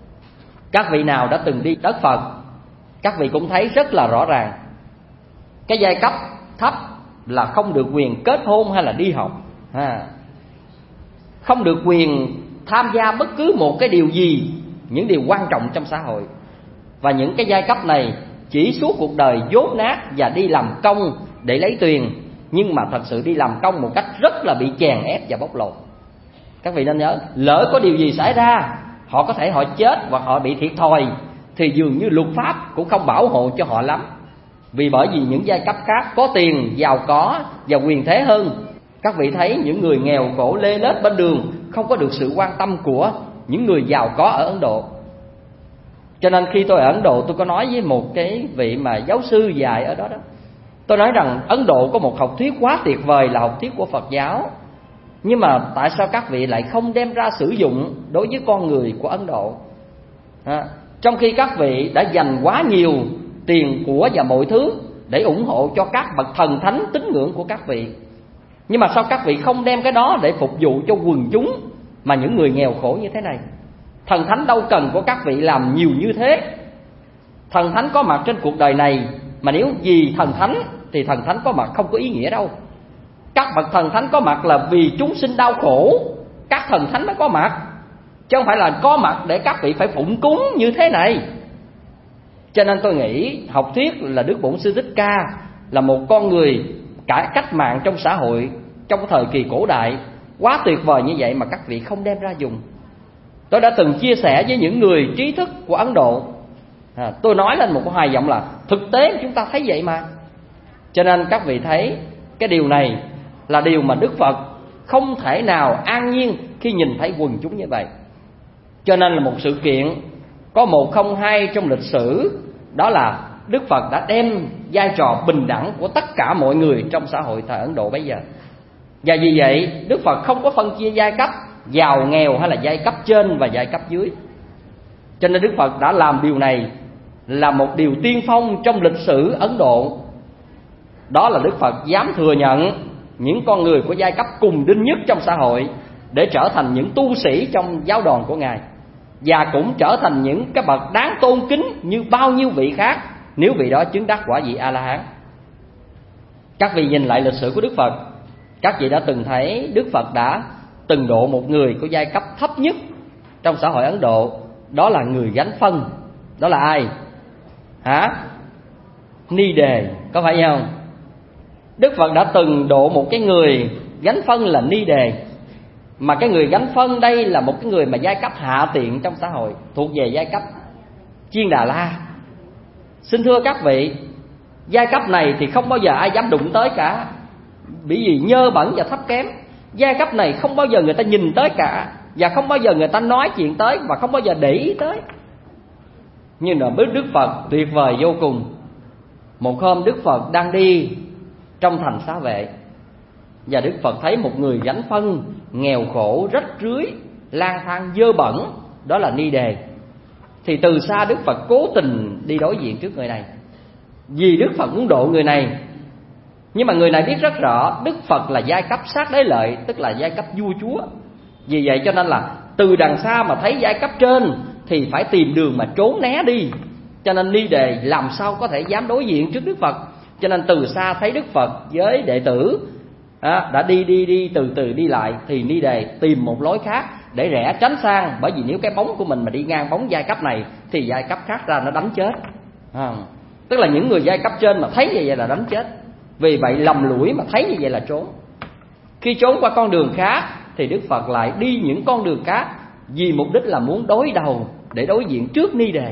Các vị nào đã từng đi đất Phật, các vị cũng thấy rất là rõ ràng. Cái giai cấp thấp là không được quyền kết hôn hay là đi học, à, không được quyền tham gia bất cứ một cái điều gì, những điều quan trọng trong xã hội. Và những cái giai cấp này chỉ suốt cuộc đời dốt nát và đi làm công để lấy tiền, nhưng mà thật sự đi làm công một cách rất là bị chèn ép và bóc lột. Các vị nên nhớ, lỡ có điều gì xảy ra, họ có thể họ chết hoặc họ bị thiệt thòi, thì dường như luật pháp cũng không bảo hộ cho họ lắm. Vì bởi vì những giai cấp khác có tiền, giàu có và quyền thế hơn. Các vị thấy những người nghèo khổ lê lết bên đường không có được sự quan tâm của những người giàu có ở Ấn Độ. Cho nên khi tôi ở Ấn Độ, tôi có nói với một cái vị mà giáo sư dạy ở đó đó, tôi nói rằng Ấn Độ có một học thuyết quá tuyệt vời là học thuyết của Phật giáo. Nhưng mà tại sao các vị lại không đem ra sử dụng đối với con người của Ấn Độ, à, trong khi các vị đã dành quá nhiều tiền của và mọi thứ để ủng hộ cho các bậc thần thánh tín ngưỡng của các vị? Nhưng mà sao các vị không đem cái đó để phục vụ cho quần chúng mà những người nghèo khổ như thế này? Thần thánh đâu cần của các vị làm nhiều như thế. Thần thánh có mặt trên cuộc đời này, mà nếu vì thần thánh thì thần thánh có mặt không có ý nghĩa đâu. Các bậc thần thánh có mặt là vì chúng sinh đau khổ, các thần thánh mới có mặt, chứ không phải là có mặt để các vị phải phụng cúng như thế này. Cho nên tôi nghĩ học thuyết là Đức Bổn Sư Thích Ca là một con người cả cách mạng trong xã hội trong thời kỳ cổ đại quá tuyệt vời như vậy mà các vị không đem ra dùng. Tôi đã từng chia sẻ với những người trí thức của Ấn Độ, à, tôi nói lên một cái hoài giọng là thực tế chúng ta thấy vậy mà. Cho nên các vị thấy cái điều này là điều mà Đức Phật không thể nào an nhiên khi nhìn thấy quần chúng như vậy. Cho nên là một sự kiện có một không hai trong lịch sử, đó là Đức Phật đã đem vai trò bình đẳng của tất cả mọi người trong xã hội thời Ấn Độ bây giờ. Và vì vậy Đức Phật không có phân chia giai cấp giàu nghèo hay là giai cấp trên và giai cấp dưới. Cho nên Đức Phật đã làm điều này là một điều tiên phong trong lịch sử Ấn Độ. Đó là Đức Phật dám thừa nhận những con người của giai cấp cùng đinh nhất trong xã hội để trở thành những tu sĩ trong giáo đoàn của Ngài, và cũng trở thành những cái bậc đáng tôn kính như bao nhiêu vị khác nếu vị đó chứng đắc quả vị A-la-hán. Các vị nhìn lại lịch sử của Đức Phật, các vị đã từng thấy Đức Phật đã từng độ một người của giai cấp thấp nhất trong xã hội Ấn Độ, đó là người gánh phân. Đó là ai? Hả? Ni đề, có phải không? Đức Phật đã từng độ một cái người gánh phân là ni đề. Mà cái người gánh phân đây là một cái người mà giai cấp hạ tiện trong xã hội, thuộc về giai cấp chiên Đà La. Xin thưa các vị, giai cấp này thì không bao giờ ai dám đụng tới cả, bởi vì nhơ bẩn và thấp kém. Giai cấp này không bao giờ người ta nhìn tới cả, và không bao giờ người ta nói chuyện tới, và không bao giờ để ý tới. Nhưng mà Đức Phật tuyệt vời vô cùng. Một hôm Đức Phật đang đi trong thành Xá Vệ, và Đức Phật thấy một người gánh phân, nghèo khổ, rách rưới, lang thang dơ bẩn, đó là ni đề. Thì từ xa Đức Phật cố tình đi đối diện trước người này, vì Đức Phật muốn độ người này. Nhưng mà người này biết rất rõ Đức Phật là giai cấp sát đế lợi, tức là giai cấp vua chúa. Vì vậy cho nên là từ đằng xa mà thấy giai cấp trên thì phải tìm đường mà trốn né đi. Cho nên Ni Đề làm sao có thể dám đối diện trước Đức Phật. Cho nên từ xa thấy Đức Phật với đệ tử à, đã đi đi đi từ từ đi lại, thì Ni Đề tìm một lối khác để rẽ tránh sang. Bởi vì nếu cái bóng của mình mà đi ngang bóng giai cấp này thì giai cấp khác ra nó đánh chết à, tức là những người giai cấp trên mà thấy như vậy là đánh chết. Vì vậy lầm lũi mà thấy như vậy là trốn. Khi trốn qua con đường khác thì Đức Phật lại đi những con đường khác, vì mục đích là muốn đối đầu để đối diện trước Ni Đề.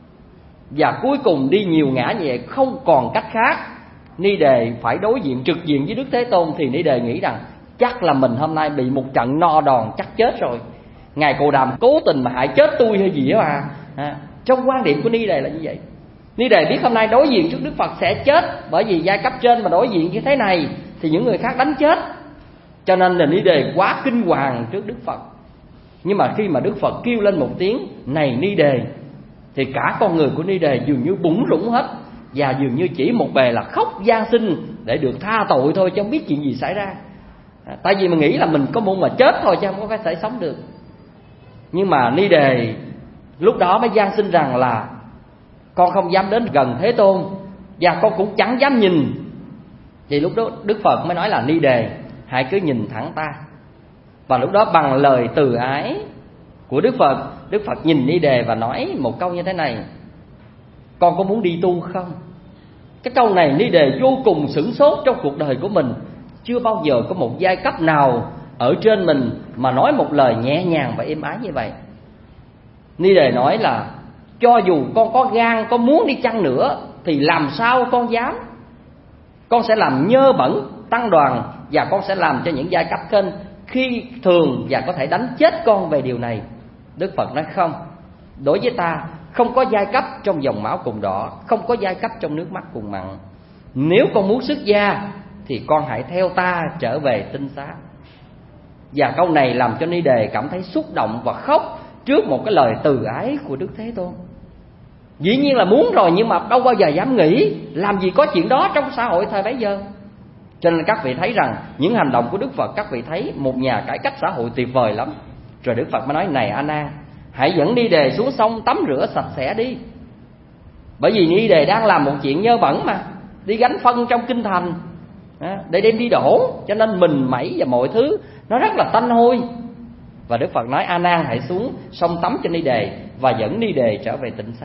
Và cuối cùng đi nhiều ngã như vậy không còn cách khác, Ni Đề phải đối diện trực diện với Đức Thế Tôn. Thì Ni Đề nghĩ rằng chắc là mình hôm nay bị một trận no đòn, chắc chết rồi. Ngài Cồ Đàm cố tình mà hại chết tôi hay gì đó à. à Trong quan điểm của Ni Đề là như vậy. Ni Đề biết hôm nay đối diện trước Đức Phật sẽ chết, bởi vì giai cấp trên mà đối diện như thế này thì những người khác đánh chết. Cho nên là Ni Đề quá kinh hoàng trước Đức Phật. Nhưng mà khi mà Đức Phật kêu lên một tiếng này Ni Đề, thì cả con người của Ni Đề dường như bủn rủn hết, và dường như chỉ một bề là khóc van xin để được tha tội thôi, chứ không biết chuyện gì xảy ra. à, Tại vì mình nghĩ là mình có muốn mà chết thôi chứ không có thể sống được. Nhưng mà Ni Đề lúc đó mới van xin rằng là con không dám đến gần Thế Tôn, và con cũng chẳng dám nhìn. Thì lúc đó Đức Phật mới nói là Ni Đề, hãy cứ nhìn thẳng ta. Và lúc đó bằng lời từ ái của Đức Phật, Đức Phật nhìn Ni Đề và nói một câu như thế này: con có muốn đi tu không? Cái câu này Ni Đề vô cùng sửng sốt trong cuộc đời của mình. Chưa bao giờ có một giai cấp nào ở trên mình mà nói một lời nhẹ nhàng và êm ái như vậy. Ni Đề nói là cho dù con có gan, có muốn đi chăng nữa thì làm sao con dám. Con sẽ làm nhơ bẩn tăng đoàn, và con sẽ làm cho những giai cấp kênh khi thường và có thể đánh chết con về điều này. Đức Phật nói không, đối với ta không có giai cấp trong dòng máu cùng đỏ, không có giai cấp trong nước mắt cùng mặn. Nếu con muốn xuất gia thì con hãy theo ta trở về tinh xá. Và câu này làm cho Ni Đề cảm thấy xúc động và khóc trước một cái lời từ ái của Đức Thế Tôn. Dĩ nhiên là muốn rồi, nhưng mà đâu bao giờ dám nghĩ, làm gì có chuyện đó trong xã hội thời bấy giờ. Cho nên các vị thấy rằng những hành động của Đức Phật, các vị thấy một nhà cải cách xã hội tuyệt vời lắm. Rồi Đức Phật mới nói này A Nan, hãy dẫn Ni Đề xuống sông tắm rửa sạch sẽ đi. Bởi vì Ni Đề đang làm một chuyện nhơ bẩn mà, đi gánh phân trong kinh thành để đem đi đổ, cho nên mình mẩy và mọi thứ nó rất là tanh hôi. Và Đức Phật nói A Nan hãy xuống sông tắm cho Ni Đề, và dẫn Ni Đề trở về tịnh xá.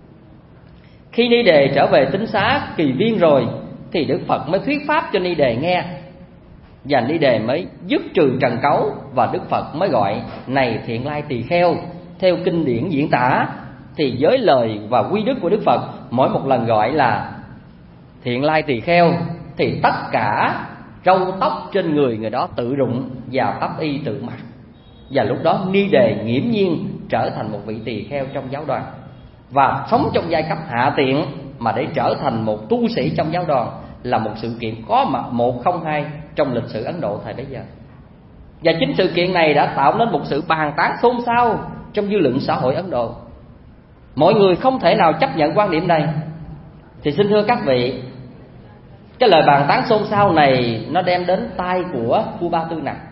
Khi Ni Đề trở về tịnh xá kỳ viên rồi thì Đức Phật mới thuyết pháp cho Ni Đề nghe, và Ni Đề mới dứt trừ trần cấu. Và Đức Phật mới gọi này Thiện Lai Tỳ Kheo. Theo kinh điển diễn tả thì với lời và quy đức của Đức Phật, mỗi một lần gọi là Thiện Lai Tỳ Kheo thì tất cả râu tóc trên người người đó tự rụng và pháp y tự mặc. Và lúc đó Ni Đề nghiễm nhiên trở thành một vị tỳ kheo trong giáo đoàn, và sống trong giai cấp hạ tiện mà để trở thành một tu sĩ trong giáo đoàn là một sự kiện có mặt một không hai trong lịch sử Ấn Độ thời bấy giờ. Và chính sự kiện này đã tạo nên một sự bàn tán xôn xao trong dư luận xã hội Ấn Độ. Mọi người không thể nào chấp nhận quan điểm này. Thì xin thưa các vị, cái lời bàn tán xôn xao này nó đem đến tai của vua Ba Tư Nặc.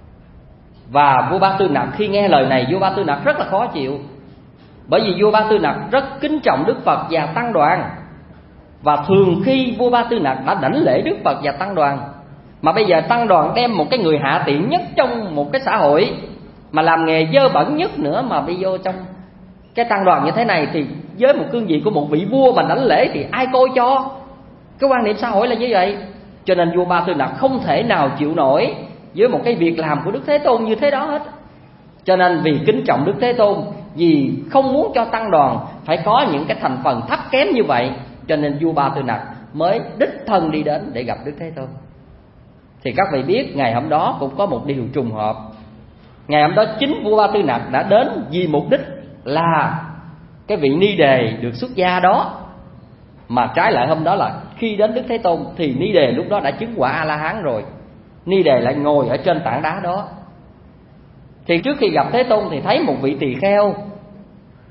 Và vua Ba Tư Nặc khi nghe lời này, vua Ba Tư Nặc rất là khó chịu. Bởi vì vua Ba Tư Nặc rất kính trọng Đức Phật và tăng đoàn. Và thường khi vua Ba Tư Nặc đã đảnh lễ Đức Phật và tăng đoàn, mà bây giờ tăng đoàn đem một cái người hạ tiện nhất trong một cái xã hội, mà làm nghề dơ bẩn nhất nữa, mà đi vô trong cái tăng đoàn như thế này, thì với một cương vị của một vị vua mà đảnh lễ thì ai coi cho. Cái quan niệm xã hội là như vậy. Cho nên vua Ba Tư Nặc không thể nào chịu nổi với một cái việc làm của Đức Thế Tôn như thế đó hết. Cho nên vì kính trọng Đức Thế Tôn, vì không muốn cho tăng đoàn phải có những cái thành phần thấp kém như vậy, cho nên vua Ba Tư Nặc mới đích thân đi đến để gặp Đức Thế Tôn. Thì các vị biết ngày hôm đó cũng có một điều trùng hợp. Ngày hôm đó chính vua Ba Tư Nặc đã đến vì mục đích là cái vị Ni Đề được xuất gia đó. Mà trái lại hôm đó là khi đến Đức Thế Tôn thì Ni Đề lúc đó đã chứng quả A-la-hán rồi. Ni Đề lại ngồi ở trên tảng đá đó. Thì trước khi gặp Thế Tôn thì thấy một vị tỳ kheo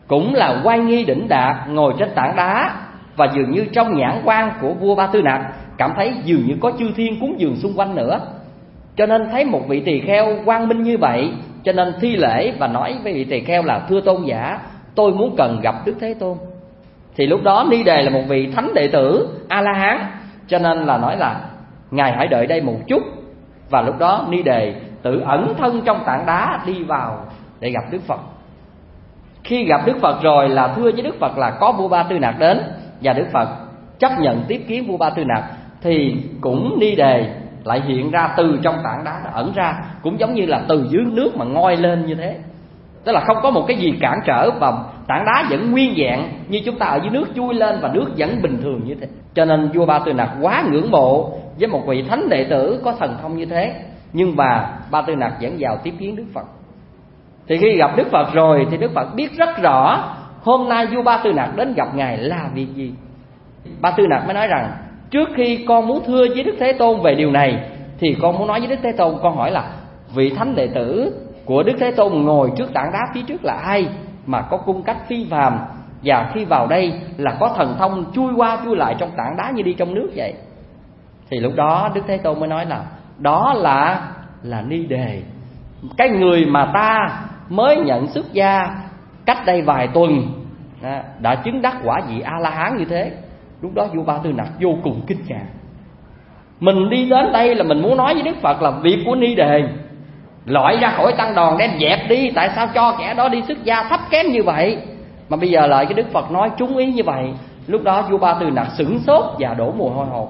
cũng là oai nghi đỉnh đạt, ngồi trên tảng đá, và dường như trong nhãn quan của vua Ba Tư Nặc cảm thấy dường như có chư thiên cúng dường xung quanh nữa. Cho nên thấy một vị tỳ kheo quang minh như vậy, cho nên thi lễ và nói với vị tỳ kheo là: thưa tôn giả, tôi muốn cần gặp Đức Thế Tôn. Thì lúc đó Ni Đề là một vị thánh đệ tử A-la-hán, cho nên là nói là ngài hãy đợi đây một chút. Và lúc đó Ni Đề tự ẩn thân trong tảng đá đi vào để gặp Đức Phật. Khi gặp Đức Phật rồi là thưa với Đức Phật là có vua Ba Tư Nặc đến, và Đức Phật chấp nhận tiếp kiến vua Ba Tư Nặc. Thì cũng Ni Đề lại hiện ra từ trong tảng đá đó ẩn ra, cũng giống như là từ dưới nước mà ngoi lên như thế. Tức là không có một cái gì cản trở, và tảng đá vẫn nguyên vẹn như chúng ta ở dưới nước chui lên, và nước vẫn bình thường như thế. Cho nên vua Ba Tư Nặc quá ngưỡng mộ với một vị thánh đệ tử có thần thông như thế. Nhưng mà Ba Tư Nặc vẫn vào tiếp kiến Đức Phật. Thì khi gặp Đức Phật rồi thì Đức Phật biết rất rõ hôm nay vua Ba Tư Nặc đến gặp ngài là việc gì. Ba Tư Nặc mới nói rằng: trước khi con muốn thưa với Đức Thế Tôn về điều này thì con muốn nói với Đức Thế Tôn, con hỏi là vị thánh đệ tử của Đức Thế Tôn ngồi trước tảng đá phía trước là ai mà có cung cách phi phàm, và khi vào đây là có thần thông chui qua chui lại trong tảng đá như đi trong nước vậy. Thì lúc đó Đức Thế Tôn mới nói là đó là là Ni Đề, cái người mà ta mới nhận xuất gia cách đây vài tuần đã chứng đắc quả vị A-la-hán như thế. Lúc đó vua Ba Tư Nặc vô cùng kinh ngạc. Mình đi đến đây là mình muốn nói với Đức Phật là việc của Ni Đề, loại ra khỏi tăng đoàn đem dẹp đi, tại sao cho kẻ đó đi xuất gia thấp kém như vậy, mà bây giờ lại cái Đức Phật nói trúng ý như vậy. Lúc đó vua Ba Tư Nặc sửng sốt và đổ mồ hôi hột.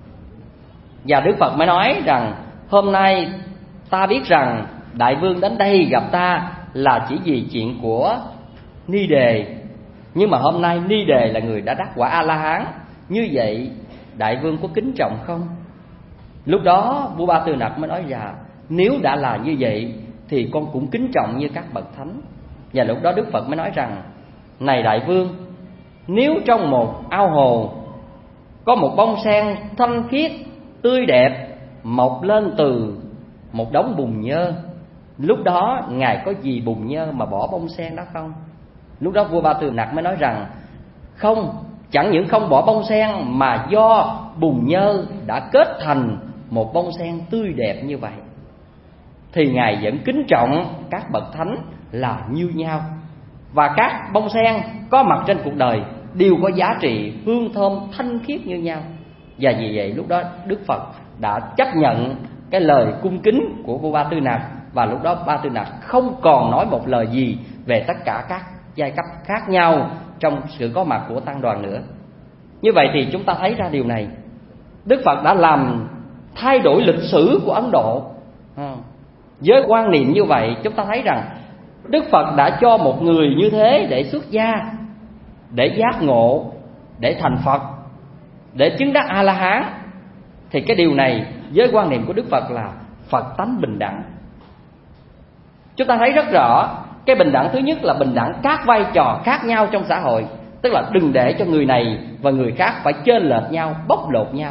Và Đức Phật mới nói rằng: hôm nay ta biết rằng đại vương đến đây gặp ta là chỉ vì chuyện của Ni Đề, nhưng mà hôm nay Ni Đề là người đã đắc quả A-la-hán, như vậy đại vương có kính trọng không? Lúc đó vua Ba Tư Nặc mới nói rằng: nếu đã là như vậy thì con cũng kính trọng như các bậc thánh. Và lúc đó Đức Phật mới nói rằng: này đại vương, nếu trong một ao hồ có một bông sen thanh khiết tươi đẹp mọc lên từ một đống bùn nhơ, lúc đó ngài có gì bùn nhơ mà bỏ bông sen đó không? Lúc đó vua Ba Tư Nặc mới nói rằng: không, chẳng những không bỏ bông sen mà do bùn nhơ đã kết thành một bông sen tươi đẹp như vậy. Thì ngài vẫn kính trọng các bậc thánh là như nhau, và các bông sen có mặt trên cuộc đời đều có giá trị hương thơm thanh khiết như nhau. Và vì vậy lúc đó Đức Phật đã chấp nhận cái lời cung kính của vua Ba Tư Nặc, và lúc đó Ba Tư Nặc không còn nói một lời gì về tất cả các giai cấp khác nhau trong sự có mặt của tăng đoàn nữa. Như vậy thì chúng ta thấy ra điều này, Đức Phật đã làm thay đổi lịch sử của Ấn Độ. Với quan niệm như vậy, chúng ta thấy rằng Đức Phật đã cho một người như thế để xuất gia, để giác ngộ, để thành Phật, để chứng đắc A-la-hán. Thì cái điều này với quan niệm của Đức Phật là Phật tánh bình đẳng. Chúng ta thấy rất rõ cái bình đẳng thứ nhất là bình đẳng các vai trò khác nhau trong xã hội, tức là đừng để cho người này và người khác phải chênh lệch nhau, bóc lột nhau.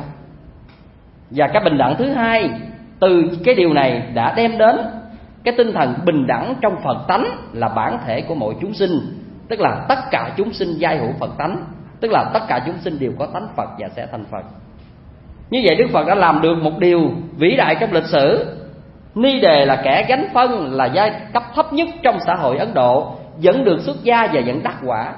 Và cái bình đẳng thứ hai, từ cái điều này đã đem đến cái tinh thần bình đẳng trong Phật tánh là bản thể của mọi chúng sinh, tức là tất cả chúng sinh giai hữu Phật tánh, tức là tất cả chúng sinh đều có tánh Phật và sẽ thành Phật. Như vậy Đức Phật đã làm được một điều vĩ đại trong lịch sử. Ni Đề là kẻ gánh phân, là giai cấp thấp nhất trong xã hội Ấn Độ, vẫn được xuất gia và vẫn đắc quả.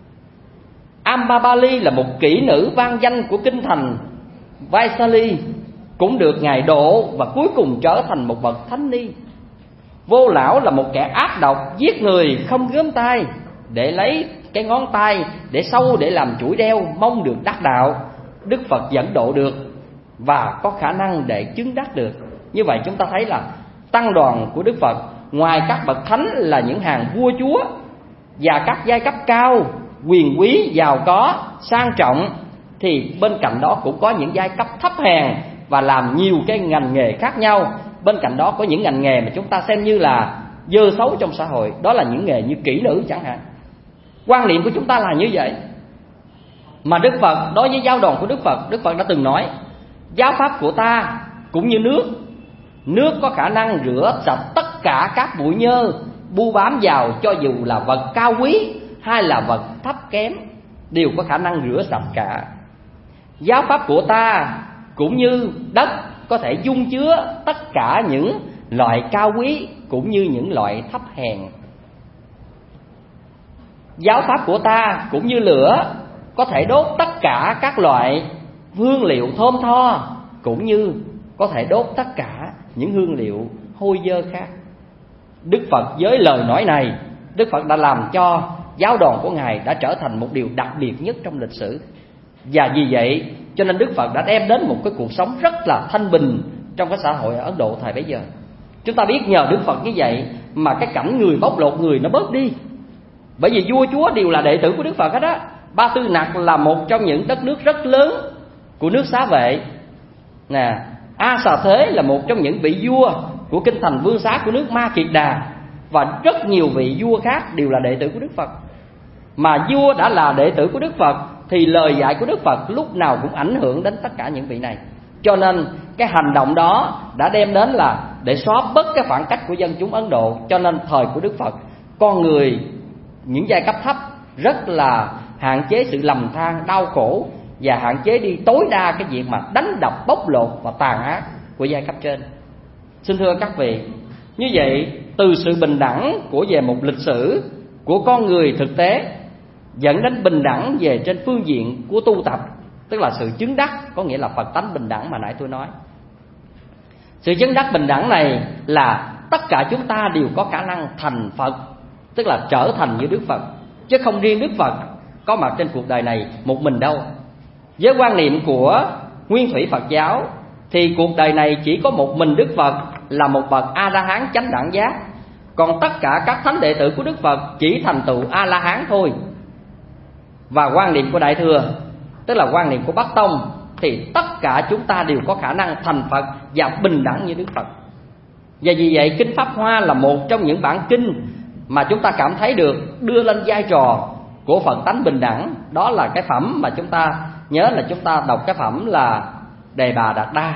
Ambabali là một kỹ nữ vang danh của kinh thành Vaisali, cũng được ngài độ và cuối cùng trở thành một bậc thánh ni. Vô Lão là một kẻ ác độc, giết người không gớm tay, để lấy cái ngón tay để sâu để làm chuỗi đeo, mong được đắc đạo. Đức Phật dẫn độ được và có khả năng để chứng đắc được. Như vậy chúng ta thấy là tăng đoàn của Đức Phật, ngoài các bậc thánh là những hàng vua chúa và các giai cấp cao, quyền quý, giàu có, sang trọng, thì bên cạnh đó cũng có những giai cấp thấp hèn và làm nhiều cái ngành nghề khác nhau. Bên cạnh đó có những ngành nghề mà chúng ta xem như là dơ xấu trong xã hội, đó là những nghề như kỹ nữ chẳng hạn. Quan niệm của chúng ta là như vậy. Mà Đức Phật, đối với giáo đoàn của Đức Phật, Đức Phật đã từng nói: giáo pháp của ta cũng như nước, nước có khả năng rửa sạch tất cả các bụi nhơ bu bám vào, cho dù là vật cao quý hay là vật thấp kém đều có khả năng rửa sạch cả. Giáo pháp của ta cũng như đất có thể dung chứa tất cả những loại cao quý cũng như những loại thấp hèn. Giáo pháp của ta cũng như lửa có thể đốt tất cả các loại hương liệu thơm tho cũng như có thể đốt tất cả những hương liệu hôi dơ khác. Đức Phật với lời nói này, Đức Phật đã làm cho giáo đoàn của Ngài đã trở thành một điều đặc biệt nhất trong lịch sử. Và vì vậy cho nên Đức Phật đã đem đến một cái cuộc sống rất là thanh bình trong cái xã hội ở Ấn Độ thời bấy giờ. Chúng ta biết nhờ Đức Phật như vậy mà cái cảnh người bóc lột người nó bớt đi. Bởi vì vua chúa đều là đệ tử của Đức Phật hết á. Ba Tư Nặc là một trong những đất nước rất lớn của nước Xá Vệ nè. A Xà Thế là một trong những vị vua của kinh thành Vương Xá của nước Ma Kiệt Đà. Và rất nhiều vị vua khác đều là đệ tử của Đức Phật. Mà vua đã là đệ tử của Đức Phật thì lời dạy của Đức Phật lúc nào cũng ảnh hưởng đến tất cả những vị này. Cho nên cái hành động đó đã đem đến là để xóa bớt cái khoảng cách của dân chúng Ấn Độ. Cho nên thời của Đức Phật, con người, những giai cấp thấp rất là hạn chế sự lầm than, đau khổ và hạn chế đi tối đa cái việc mà đánh đập, bóc lột và tàn ác của giai cấp trên. Xin thưa các vị, như vậy từ sự bình đẳng của về một lịch sử của con người thực tế dẫn đến bình đẳng về trên phương diện của tu tập, tức là sự chứng đắc, có nghĩa là Phật tánh bình đẳng mà nãy tôi nói. Sự chứng đắc bình đẳng này là tất cả chúng ta đều có khả năng thành Phật, tức là trở thành như Đức Phật, chứ không riêng Đức Phật có mặt trên cuộc đời này một mình đâu. Với quan niệm của Nguyên Thủy Phật giáo thì cuộc đời này chỉ có một mình Đức Phật là một bậc A-la-hán chánh đẳng giác, còn tất cả các thánh đệ tử của Đức Phật chỉ thành tựu A-la-hán thôi. Và quan niệm của Đại Thừa, tức là quan niệm của Bắc Tông, thì tất cả chúng ta đều có khả năng thành Phật và bình đẳng như Đức Phật. Và vì vậy Kinh Pháp Hoa là một trong những bản kinh mà chúng ta cảm thấy được đưa lên vai trò của Phật tánh bình đẳng. Đó là cái phẩm mà chúng ta nhớ là chúng ta đọc cái phẩm là Đề Bà Đạt Đa.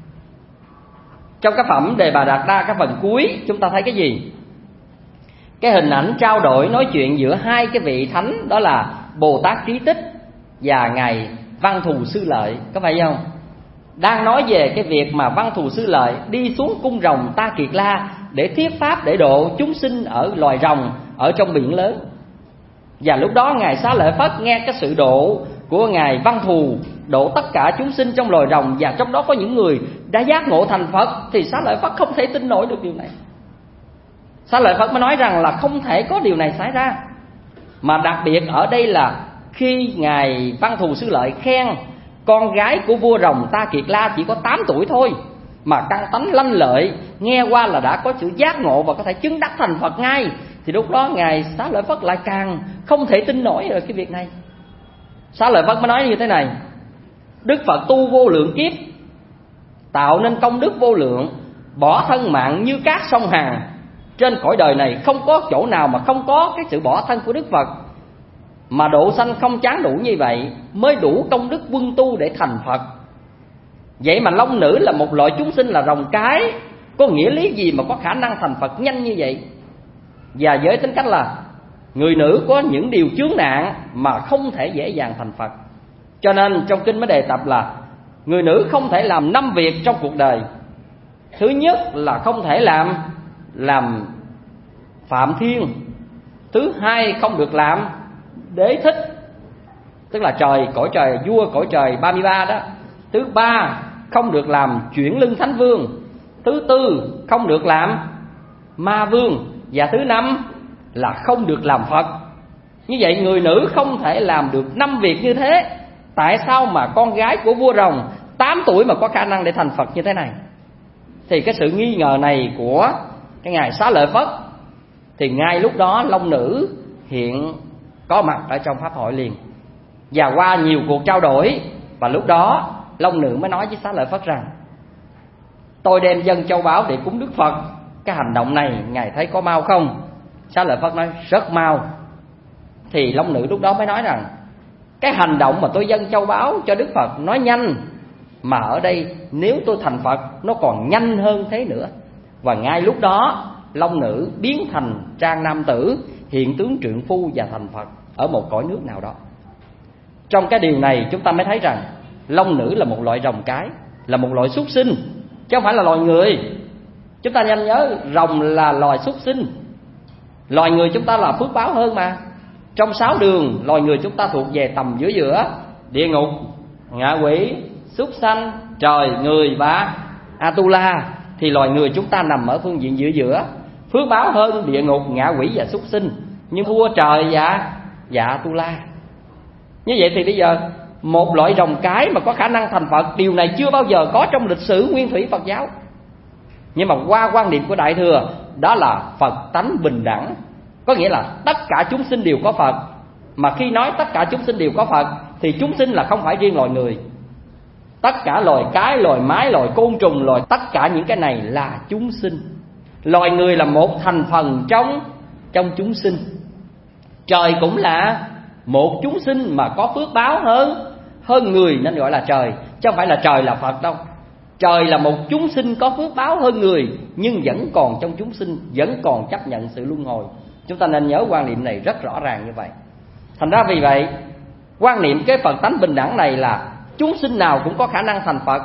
Trong cái phẩm Đề Bà Đạt Đa, cái phần cuối chúng ta thấy cái gì? Cái hình ảnh trao đổi nói chuyện giữa hai cái vị thánh, đó là Bồ Tát Trí Tích và Ngài Văn Thù Sư Lợi, có phải không? Đang nói về cái việc mà Văn Thù Sư Lợi đi xuống cung rồng Ta Kiệt La để thuyết pháp để độ chúng sinh ở loài rồng ở trong biển lớn. Và lúc đó Ngài Xá Lợi Phất nghe cái sự độ của Ngài Văn Thù độ tất cả chúng sinh trong loài rồng, và trong đó có những người đã giác ngộ thành Phật, thì Xá Lợi Phất không thể tin nổi được điều này. Xá Lợi Phất mới nói rằng là không thể có điều này xảy ra. Mà đặc biệt ở đây là khi Ngài Văn Thù Sư Lợi khen con gái của vua rồng Ta Kiệt La chỉ có tám tuổi thôi, mà căn tánh lanh lợi, nghe qua là đã có sự giác ngộ và có thể chứng đắc thành Phật ngay, thì lúc đó Ngài Xá Lợi Phất lại càng không thể tin nổi rồi cái việc này. Xá Lợi Phất mới nói như thế này: Đức Phật tu vô lượng kiếp, tạo nên công đức vô lượng, bỏ thân mạng như cát sông Hàn. Trên cõi đời này không có chỗ nào mà không có cái sự bỏ thân của Đức Phật. Mà độ sanh không chán đủ như vậy mới đủ công đức quân tu để thành Phật. Vậy mà long nữ là một loại chúng sinh là rồng cái, có nghĩa lý gì mà có khả năng thành Phật nhanh như vậy? Và với tính cách là người nữ có những điều chướng nạn mà không thể dễ dàng thành Phật. Cho nên trong kinh mới đề cập là người nữ không thể làm năm việc trong cuộc đời. Thứ nhất là không thể làm làm phạm thiên. Thứ hai không được làm đế thích, tức là trời cõi trời vua cõi trời ba mươi ba đó. Thứ ba không được làm chuyển lưng thánh vương. Thứ tư không được làm ma vương. Và thứ năm là không được làm Phật. Như vậy người nữ không thể làm được năm việc như thế. Tại sao mà con gái của vua rồng tám tuổi mà có khả năng để thành Phật như thế này? Thì cái sự nghi ngờ này của cái Ngài Xá Lợi Phất, thì ngay lúc đó long nữ hiện có mặt ở trong pháp hội liền. Và qua nhiều cuộc trao đổi, và lúc đó long nữ mới nói với Xá Lợi Phất rằng: tôi đem dâng châu báu để cúng Đức Phật, cái hành động này Ngài thấy có mau không? Xá Lợi Phất nói rất mau. Thì long nữ lúc đó mới nói rằng: cái hành động mà tôi dâng châu báu cho Đức Phật nói nhanh, mà ở đây nếu tôi thành Phật nó còn nhanh hơn thế nữa. Và ngay lúc đó long nữ biến thành trang nam tử, hiện tướng trượng phu và thành Phật. ở một cõi nước nào đó. Trong cái điều này chúng ta mới thấy rằng long nữ là một loại rồng cái, là một loại súc sinh, chứ không phải là loài người. Chúng ta nhanh nhớ, rồng là loài súc sinh, loài người chúng ta là phước báo hơn mà. Trong sáu đường, loài người chúng ta thuộc về tầm giữa giữa: địa ngục, ngạ quỷ, súc sanh, trời, người và Atula. Thì loài người chúng ta nằm ở phương diện giữa giữa, phước báo hơn địa ngục, ngạ quỷ và súc sinh, như vua trời và, và Atula. Như vậy thì bây giờ một loại rồng cái mà có khả năng thành Phật, điều này chưa bao giờ có trong lịch sử nguyên thủy Phật giáo. Nhưng mà qua quan điểm của Đại Thừa, đó là Phật tánh bình đẳng, có nghĩa là tất cả chúng sinh đều có Phật. Mà khi nói tất cả chúng sinh đều có Phật thì chúng sinh là không phải riêng loài người. Tất cả loài cái, loài mái, loài côn trùng, loài tất cả những cái này là chúng sinh. Loài người là một thành phần trong trong chúng sinh. Trời cũng là một chúng sinh mà có phước báo hơn hơn người nên gọi là trời, chứ không phải là trời là Phật đâu. Trời là một chúng sinh có phước báo hơn người, nhưng vẫn còn trong chúng sinh, vẫn còn chấp nhận sự luân hồi. Chúng ta nên nhớ quan niệm này rất rõ ràng như vậy. Thành ra vì vậy, quan niệm cái Phật tánh bình đẳng này là chúng sinh nào cũng có khả năng thành Phật.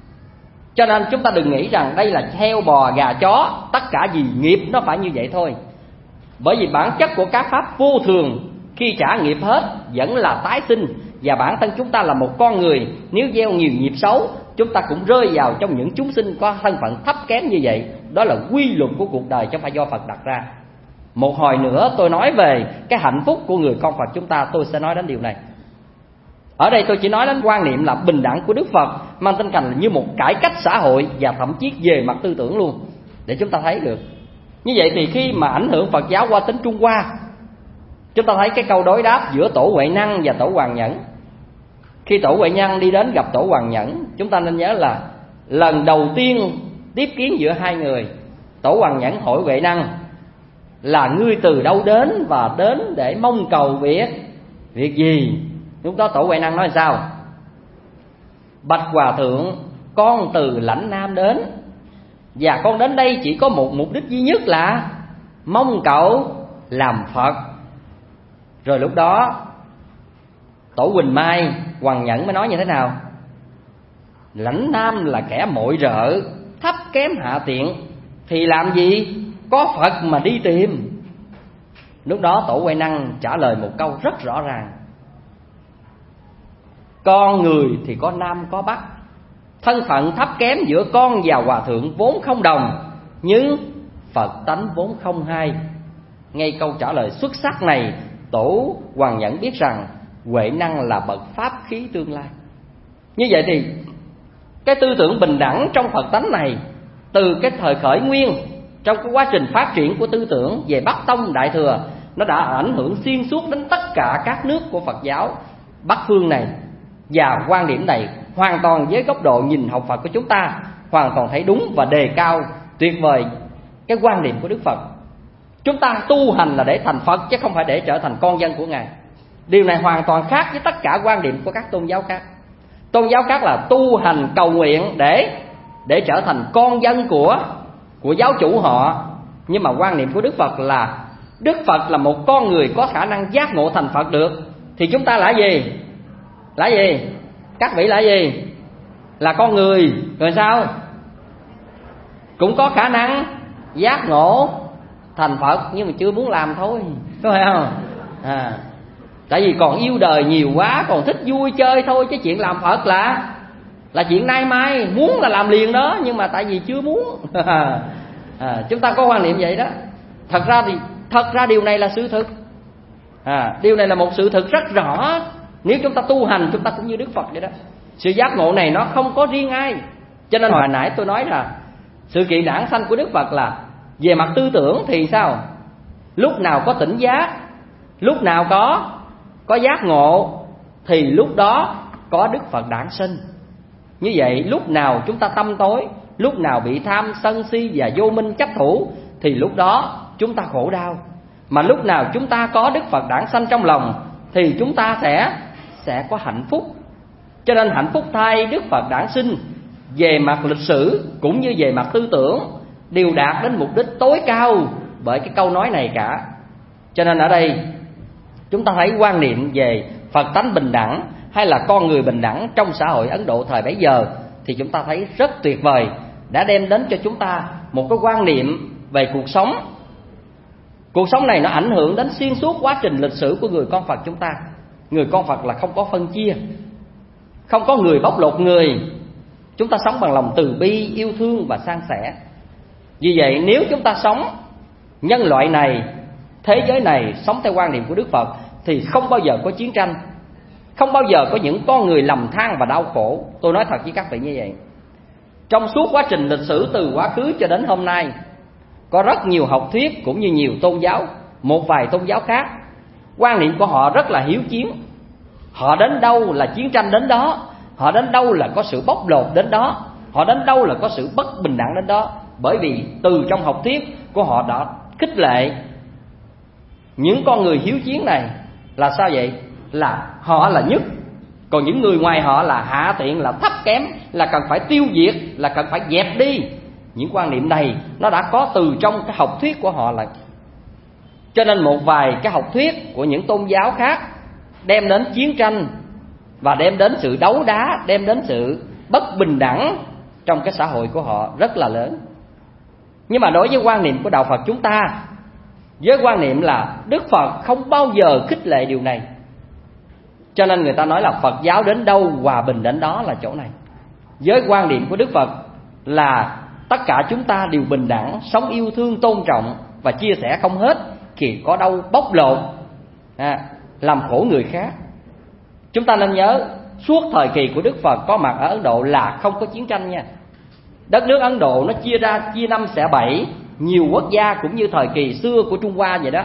Cho nên chúng ta đừng nghĩ rằng đây là heo bò gà chó, tất cả gì nghiệp nó phải như vậy thôi. Bởi vì bản chất của các pháp vô thường, khi trả nghiệp hết vẫn là tái sinh. Và bản thân chúng ta là một con người, nếu gieo nhiều nghiệp xấu, chúng ta cũng rơi vào trong những chúng sinh có thân phận thấp kém như vậy. Đó là quy luật của cuộc đời, chứ không phải do Phật đặt ra. Một hồi nữa tôi nói về cái hạnh phúc của người con Phật chúng ta, tôi sẽ nói đến điều này. Ở đây tôi chỉ nói đến quan niệm là bình đẳng của Đức Phật, mang tinh thần là như một cải cách xã hội, và thậm chí về mặt tư tưởng luôn, để chúng ta thấy được. Như vậy thì khi mà ảnh hưởng Phật giáo qua tính Trung Hoa, chúng ta thấy cái câu đối đáp giữa Tổ Huệ Năng và Tổ Hoàng Nhẫn. Khi Tổ Huệ Năng đi đến gặp Tổ Hoàng Nhẫn, chúng ta nên nhớ là lần đầu tiên tiếp kiến giữa hai người, Tổ Hoàng Nhẫn hỏi Huệ Năng là ngươi từ đâu đến và đến để mong cầu việc việc gì. Lúc đó Tổ Huệ Năng nói sao? Bạch Hòa Thượng, con từ lãnh Nam đến, và con đến đây chỉ có một mục đích duy nhất là mong cậu làm Phật. Rồi lúc đó Tổ Huỳnh Mai, Hoàng Nhẫn mới nói như thế nào? Lãnh Nam là kẻ mọi rợ, thấp kém hạ tiện, thì làm gì có Phật mà đi tìm. Lúc đó Tổ Huệ Năng trả lời một câu rất rõ ràng: con người thì có Nam có Bắc, thân phận thấp kém giữa con và Hòa Thượng vốn không đồng, nhưng Phật tánh vốn không hai. Ngay câu trả lời xuất sắc này, Tổ Hoàng Nhẫn biết rằng Huệ Năng là bậc pháp khí tương lai. Như vậy thì cái tư tưởng bình đẳng trong Phật tánh này, từ cái thời khởi nguyên, trong cái quá trình phát triển của tư tưởng về Bắc Tông Đại Thừa, nó đã ảnh hưởng xuyên suốt đến tất cả các nước của Phật giáo Bắc phương này. Và quan điểm này hoàn toàn với góc độ nhìn học Phật của chúng ta, hoàn toàn thấy đúng và đề cao tuyệt vời cái quan điểm của Đức Phật. Chúng ta tu hành là để thành Phật, chứ không phải để trở thành con dân của Ngài. Điều này hoàn toàn khác với tất cả quan điểm của các tôn giáo khác. Tôn giáo khác là tu hành cầu nguyện để để trở thành con dân của của giáo chủ họ. Nhưng mà quan niệm của Đức Phật là Đức Phật là một con người có khả năng giác ngộ thành Phật được. Thì chúng ta là gì? Là gì? Các vị là gì? Là con người. Rồi sao? Cũng có khả năng giác ngộ thành Phật, nhưng mà chưa muốn làm thôi, có phải không? À, tại vì còn yêu đời nhiều quá, còn thích vui chơi thôi, chứ chuyện làm Phật là là chuyện nay mai, muốn là làm liền đó, nhưng mà tại vì chưa muốn. À, chúng ta có quan niệm vậy đó. Thật ra thì thật ra điều này là sự thực. À, điều này là một sự thực rất rõ. Nếu chúng ta tu hành, chúng ta cũng như Đức Phật vậy đó. Sự giác ngộ này nó không có riêng ai. Cho nên hồi nãy tôi nói là sự kiện đản sanh của Đức Phật là về mặt tư tưởng thì sao? Lúc nào có tỉnh giác, lúc nào có có giác ngộ, thì lúc đó có Đức Phật đản sinh. Như vậy lúc nào chúng ta tâm tối, lúc nào bị tham sân si và vô minh chấp thủ, thì lúc đó chúng ta khổ đau. Mà lúc nào chúng ta có Đức Phật đản sanh trong lòng, thì chúng ta sẽ sẽ có hạnh phúc. Cho nên hạnh phúc thay Đức Phật đản sinh về mặt lịch sử cũng như về mặt tư tưởng đều đạt đến mục đích tối cao bởi cái câu nói này cả. Cho nên ở đây chúng ta thấy quan niệm về Phật tánh bình đẳng hay là con người bình đẳng trong xã hội Ấn Độ thời bấy giờ, thì chúng ta thấy rất tuyệt vời, đã đem đến cho chúng ta một cái quan niệm về cuộc sống. Cuộc sống này nó ảnh hưởng đến xuyên suốt quá trình lịch sử của người con Phật chúng ta. Người con Phật là không có phân chia, không có người bóc lột người. Chúng ta sống bằng lòng từ bi, yêu thương và san sẻ. Vì vậy nếu chúng ta sống, nhân loại này, thế giới này sống theo quan niệm của Đức Phật, thì không bao giờ có chiến tranh, không bao giờ có những con người lầm than và đau khổ. Tôi nói thật với các vị như vậy. Trong suốt quá trình lịch sử từ quá khứ cho đến hôm nay, có rất nhiều học thuyết cũng như nhiều tôn giáo, một vài tôn giáo khác, quan niệm của họ rất là hiếu chiến. Họ đến đâu là chiến tranh đến đó, họ đến đâu là có sự bóc lột đến đó, họ đến đâu là có sự bất bình đẳng đến đó. Bởi vì từ trong học thuyết của họ đã khích lệ những con người hiếu chiến này là sao vậy? Là họ là nhất, còn những người ngoài họ là hạ tiện, là thấp kém, là cần phải tiêu diệt, là cần phải dẹp đi. Những quan niệm này nó đã có từ trong cái học thuyết của họ. Là cho nên một vài cái học thuyết của những tôn giáo khác đem đến chiến tranh và đem đến sự đấu đá, đem đến sự bất bình đẳng trong cái xã hội của họ rất là lớn. Nhưng mà đối với quan niệm của đạo Phật chúng ta, với quan niệm là Đức Phật không bao giờ khích lệ điều này, cho nên người ta nói là Phật giáo đến đâu hòa bình đến đó là chỗ này. Với quan điểm của Đức Phật là tất cả chúng ta đều bình đẳng, sống yêu thương, tôn trọng và chia sẻ không hết khi có đâu bóc lột, à, làm khổ người khác. Chúng ta nên nhớ, suốt thời kỳ của Đức Phật có mặt ở Ấn Độ là không có chiến tranh nha. Đất nước Ấn Độ nó chia ra, chia năm xẻ bảy, nhiều quốc gia, cũng như thời kỳ xưa của Trung Hoa vậy đó.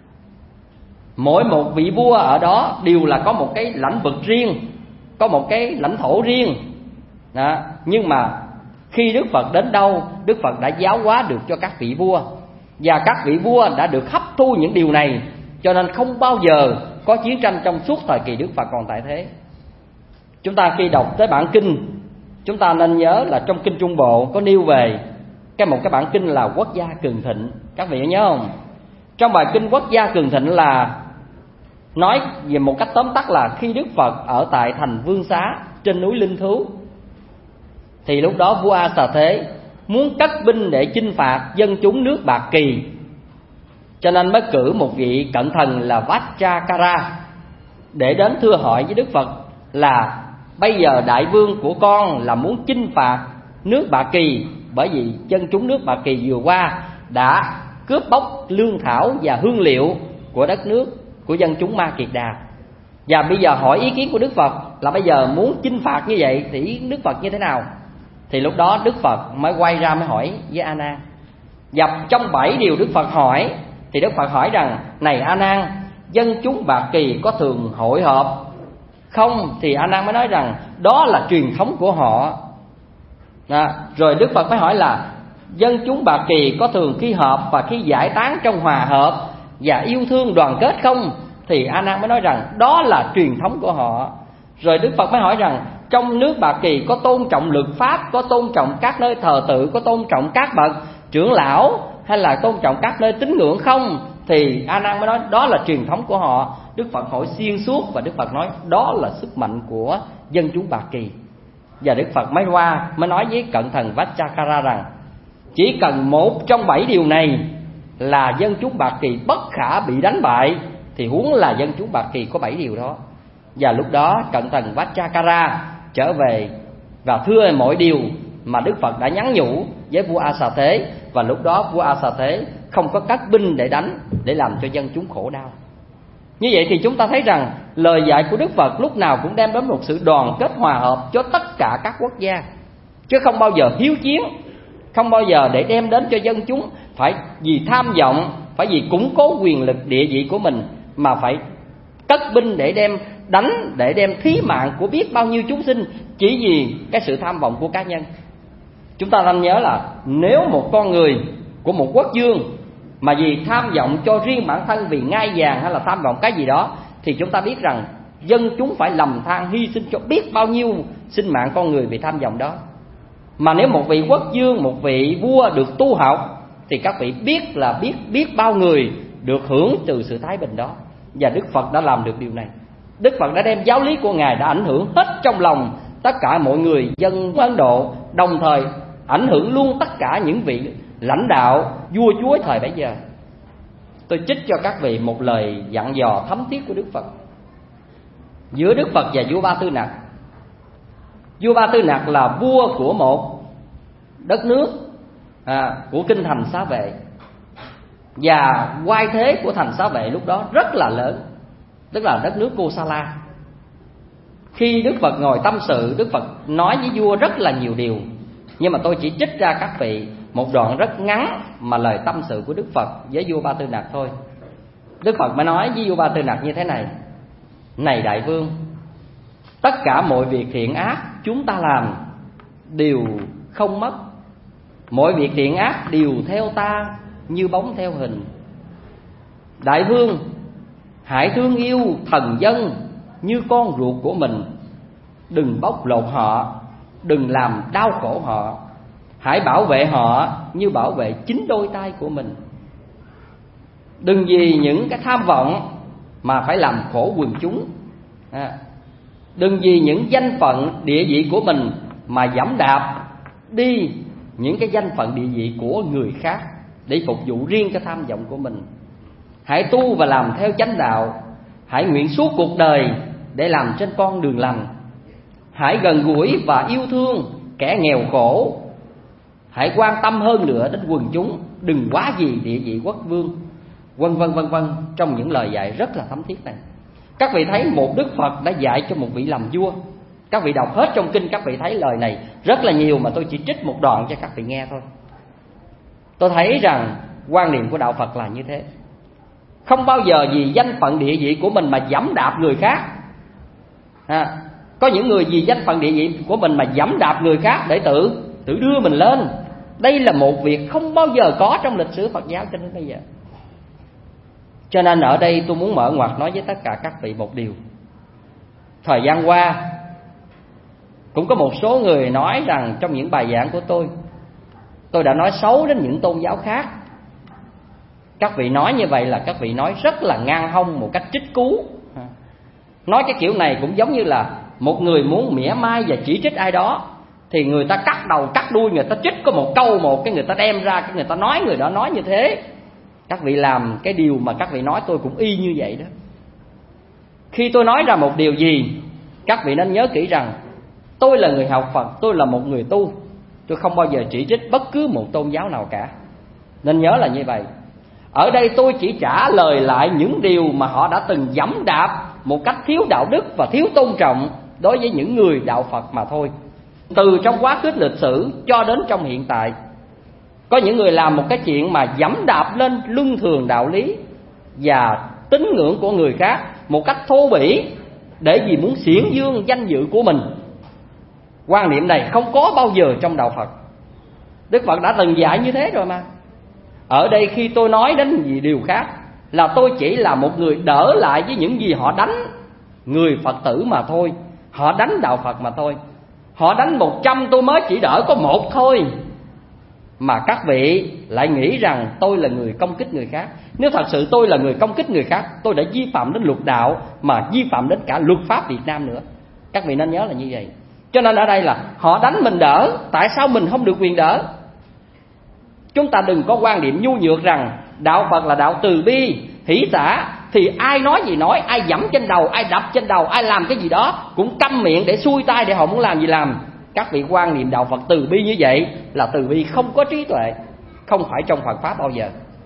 Mỗi một vị vua ở đó đều là có một cái lãnh vực riêng, có một cái lãnh thổ riêng đó. Nhưng mà khi Đức Phật đến đâu, Đức Phật đã giáo hóa được cho các vị vua, và các vị vua đã được hấp thu những điều này, cho nên không bao giờ có chiến tranh trong suốt thời kỳ Đức Phật còn tại thế. Chúng ta khi đọc tới bản kinh, chúng ta nên nhớ là trong kinh Trung Bộ có nêu về cái một cái bản kinh là Quốc gia cường thịnh. Các vị nhớ không? Trong bài kinh Quốc gia cường thịnh là nói về một cách tóm tắt là khi Đức Phật ở tại thành Vương Xá trên núi Linh Thú, thì lúc đó vua A Xà Thế muốn cất binh để chinh phạt dân chúng nước Bạc Kỳ, cho nên mới cử một vị cận thần là Vajrakara để đến thưa hỏi với Đức Phật là bây giờ đại vương của con là muốn chinh phạt nước Bạc Kỳ, bởi vì dân chúng nước Bạc Kỳ vừa qua đã cướp bóc lương thảo và hương liệu của đất nước của dân chúng Ma Kiệt Đà. Và bây giờ hỏi ý kiến của Đức Phật là bây giờ muốn chinh phạt như vậy thì ý Đức Phật như thế nào? Thì lúc đó Đức Phật mới quay ra mới hỏi với A Nan. Và trong bảy điều Đức Phật hỏi thì Đức Phật hỏi rằng: này A Nan, dân chúng Bạc Kỳ có thường hội họp không? Thì A Nan mới nói rằng đó là truyền thống của họ. À, rồi Đức Phật mới hỏi là dân chúng Bạc Kỳ có thường khi họp và khi giải tán trong hòa hợp và yêu thương đoàn kết không? Thì A Nan mới nói rằng đó là truyền thống của họ. Rồi Đức Phật mới hỏi rằng trong nước Bạc Kỳ có tôn trọng luật pháp, có tôn trọng các nơi thờ tự, có tôn trọng các bậc trưởng lão, hay là tôn trọng các nơi tín ngưỡng không? Thì A Nan mới nói đó là truyền thống của họ. Đức Phật hỏi xuyên suốt và Đức Phật nói đó là sức mạnh của dân chúng Bạc Kỳ. Và Đức Phật mới qua mới nói với cận thần Vajrakara rằng chỉ cần một trong bảy điều này là dân chúng Bạc Kỳ bất khả bị đánh bại, thì huống là dân chúng Bạc Kỳ có bảy điều đó. Và lúc đó cận thần Vajrakara trở về và thưa mọi điều mà Đức Phật đã nhắn nhủ với vua A Xà Thế. Và lúc đó vua A Xà Thế không có cắt binh để đánh, để làm cho dân chúng khổ đau. Như vậy thì chúng ta thấy rằng lời dạy của Đức Phật lúc nào cũng đem đến một sự đoàn kết hòa hợp cho tất cả các quốc gia, chứ không bao giờ hiếu chiến, không bao giờ để đem đến cho dân chúng phải vì tham vọng, phải vì củng cố quyền lực địa vị của mình mà phải cất binh để đem đánh, để đem thí mạng của biết bao nhiêu chúng sinh chỉ vì cái sự tham vọng của cá nhân. Chúng ta nên nhớ là nếu một con người của một quốc vương mà vì tham vọng cho riêng bản thân, vì ngai vàng hay là tham vọng cái gì đó, thì chúng ta biết rằng dân chúng phải lầm than hy sinh cho biết bao nhiêu sinh mạng con người vì tham vọng đó. Mà nếu một vị quốc vương, một vị vua được tu học thì các vị biết là biết biết bao người được hưởng từ sự thái bình đó. và Đức Phật đã làm được điều này. Đức Phật đã đem giáo lý của Ngài đã ảnh hưởng hết trong lòng tất cả mọi người dân Ấn Độ, đồng thời ảnh hưởng luôn tất cả những vị lãnh đạo vua chúa thời bấy giờ. Tôi trích cho các vị một lời dặn dò thấm thiết của Đức Phật. Giữa Đức Phật và vua Ba Tư Nặc, vua Ba Tư Nặc là vua của một đất nước à, của kinh thành Xá Vệ, và oai thế của thành Xá Vệ lúc đó rất là lớn, tức là đất nước Kosala. Khi Đức Phật ngồi tâm sự, Đức Phật nói với vua rất là nhiều điều, nhưng mà tôi chỉ trích ra các vị một đoạn rất ngắn mà lời tâm sự của Đức Phật với vua Ba Tư Nặc thôi. Đức Phật mới nói với vua Ba Tư Nặc như thế này: này đại vương, tất cả mọi việc thiện ác chúng ta làm đều không mất, mọi việc thiện ác đều theo ta như bóng theo hình. Đại vương, hãy thương yêu thần dân như con ruột của mình, đừng bóc lột họ, đừng làm đau khổ họ, hãy bảo vệ họ như bảo vệ chính đôi tay của mình. Đừng vì những cái tham vọng mà phải làm khổ quần chúng à, đừng vì những danh phận địa vị của mình mà giẫm đạp đi những cái danh phận địa vị của người khác để phục vụ riêng cái tham vọng của mình. Hãy tu và làm theo chánh đạo, hãy nguyện suốt cuộc đời để làm trên con đường lành. Hãy gần gũi và yêu thương kẻ nghèo khổ, hãy quan tâm hơn nữa đến quần chúng, đừng quá gì địa vị quốc vương, vân vân vân vân. Trong những lời dạy rất là thấm thiết này, các vị thấy một Đức Phật đã dạy cho một vị làm vua. Các vị đọc hết trong kinh, các vị thấy lời này rất là nhiều, mà tôi chỉ trích một đoạn cho các vị nghe thôi. Tôi thấy rằng quan niệm của đạo Phật là như thế, không bao giờ vì danh phận địa vị của mình mà giẫm đạp người khác à, có những người vì danh phận địa vị của mình mà giẫm đạp người khác để tự tự đưa mình lên. Đây là một việc không bao giờ có trong lịch sử Phật giáo cho đến bây giờ. Cho nên ở đây tôi muốn mở ngoặt nói với tất cả các vị một điều. Thời gian qua cũng có một số người nói rằng trong những bài giảng của tôi, tôi đã nói xấu đến những tôn giáo khác. Các vị nói như vậy là các vị nói rất là ngang hông, một cách trích cú. Nói cái kiểu này cũng giống như là một người muốn mỉa mai và chỉ trích ai đó, thì người ta cắt đầu cắt đuôi, người ta trích có một câu một, cái người ta đem ra, cái người ta nói người đó nói như thế. Các vị làm cái điều mà các vị nói tôi cũng y như vậy đó. Khi tôi nói ra một điều gì, các vị nên nhớ kỹ rằng tôi là người học Phật, tôi là một người tu, tôi không bao giờ chỉ trích bất cứ một tôn giáo nào cả. Nên nhớ là như vậy. Ở đây tôi chỉ trả lời lại những điều mà họ đã từng giẫm đạp một cách thiếu đạo đức và thiếu tôn trọng đối với những người đạo Phật mà thôi. Từ trong quá khứ lịch sử cho đến trong hiện tại, có những người làm một cái chuyện mà giẫm đạp lên luân thường đạo lý và tín ngưỡng của người khác một cách thô bỉ, để vì muốn xiển dương danh dự của mình. Quan niệm này không có bao giờ trong đạo Phật. Đức Phật đã từng dạy như thế rồi mà. Ở đây khi tôi nói đến gì điều khác, là tôi chỉ là một người đỡ lại với những gì họ đánh người Phật tử mà thôi. Họ đánh đạo Phật mà thôi. Họ đánh một trăm tôi mới chỉ đỡ có một thôi. Mà các vị lại nghĩ rằng tôi là người công kích người khác. Nếu thật sự tôi là người công kích người khác, tôi đã vi phạm đến luật đạo, mà vi phạm đến cả luật pháp Việt Nam nữa. Các vị nên nhớ là như vậy. Cho nên ở đây là họ đánh mình đỡ, tại sao mình không được quyền đỡ? Chúng ta đừng có quan điểm nhu nhược rằng đạo Phật là đạo từ bi, hỷ xả, thì ai nói gì nói, ai giẫm trên đầu, ai đập trên đầu, ai làm cái gì đó cũng câm miệng để xuôi tay, để họ muốn làm gì làm. Các vị quan niệm đạo Phật từ bi như vậy là từ bi không có trí tuệ, không phải trong Phật Pháp bao giờ.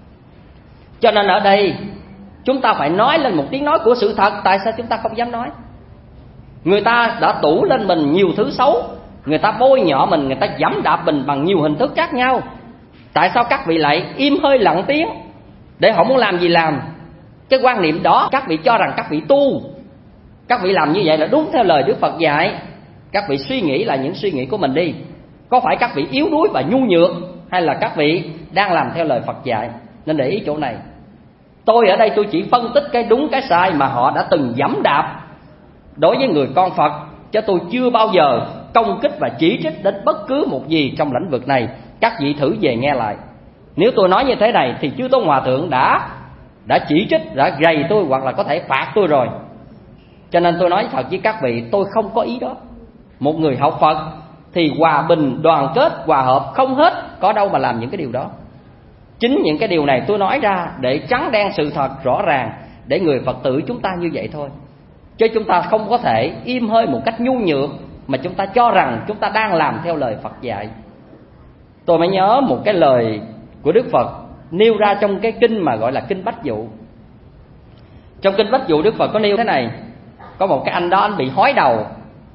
Cho nên ở đây chúng ta phải nói lên một tiếng nói của sự thật. Tại sao chúng ta không dám nói? Người ta đã tủ lên mình nhiều thứ xấu, người ta bôi nhọ mình, người ta giẫm đạp mình bằng nhiều hình thức khác nhau. Tại sao các vị lại im hơi lặng tiếng để họ muốn làm gì làm? Cái quan niệm đó các vị cho rằng các vị tu, các vị làm như vậy là đúng theo lời Đức Phật dạy. Các vị suy nghĩ lại những suy nghĩ của mình đi. Có phải các vị yếu đuối và nhu nhược, hay là các vị đang làm theo lời Phật dạy? Nên để ý chỗ này. Tôi ở đây tôi chỉ phân tích cái đúng cái sai mà họ đã từng giẫm đạp đối với người con Phật, chứ tôi chưa bao giờ công kích và chỉ trích đến bất cứ một gì trong lĩnh vực này. Các vị thử về nghe lại. Nếu tôi nói như thế này thì Chư Tôn Hòa Thượng đã đã chỉ trích, đã rầy tôi hoặc là có thể phạt tôi rồi. Cho nên tôi nói thật với các vị, tôi không có ý đó. Một người học Phật thì hòa bình, đoàn kết, hòa hợp không hết, có đâu mà làm những cái điều đó. Chính những cái điều này tôi nói ra để trắng đen sự thật rõ ràng, để người Phật tử chúng ta như vậy thôi. Chứ chúng ta không có thể im hơi một cách nhu nhược mà chúng ta cho rằng chúng ta đang làm theo lời Phật dạy. Tôi mới nhớ một cái lời của Đức Phật nêu ra trong cái kinh mà gọi là kinh Bách Dụ. Trong kinh Bách Dụ Đức Phật có nêu thế này: có một cái anh đó, anh bị hói đầu.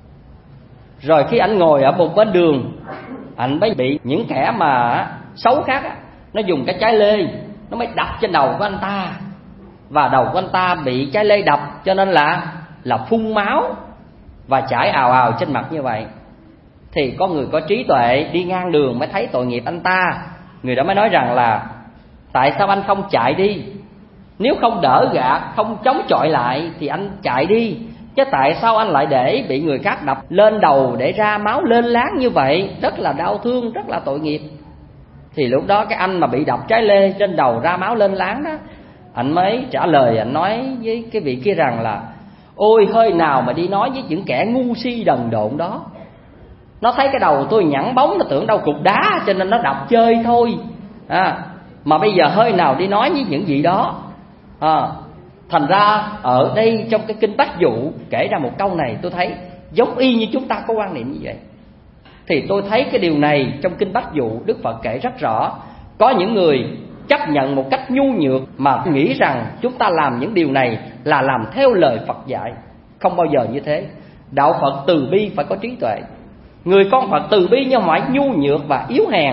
Rồi khi anh ngồi ở một bên đường, anh mới bị những kẻ mà xấu khác á, nó dùng cái trái lê nó mới đập trên đầu của anh ta. Và đầu của anh ta bị trái lê đập cho nên là là phun máu và chảy ào ào trên mặt như vậy. Thì có người có trí tuệ đi ngang đường mới thấy tội nghiệp anh ta. Người đó mới nói rằng là tại sao anh không chạy đi? Nếu không đỡ gạt, không chống chọi lại thì anh chạy đi. Chứ tại sao anh lại để bị người khác đập lên đầu để ra máu lên láng như vậy? Rất là đau thương, rất là tội nghiệp. Thì lúc đó cái anh mà bị đập trái lê trên đầu ra máu lên láng đó, anh mới trả lời, anh nói với cái vị kia rằng là: ôi, hơi nào mà đi nói với những kẻ ngu si đần độn đó. Nó thấy cái đầu tôi nhẵn bóng, nó tưởng đâu cục đá cho nên nó đập chơi thôi à, mà bây giờ hơi nào đi nói với những vị đó à. Thành ra ở đây trong cái kinh Bách Dụ kể ra một câu này, tôi thấy giống y như chúng ta có quan niệm như vậy. Thì tôi thấy cái điều này trong kinh Bách Dụ Đức Phật kể rất rõ. Có những người chấp nhận một cách nhu nhược mà nghĩ rằng chúng ta làm những điều này là làm theo lời Phật dạy. Không bao giờ như thế. Đạo Phật từ bi phải có trí tuệ. Người con Phật từ bi nhưng phải nhu nhược và yếu hèn.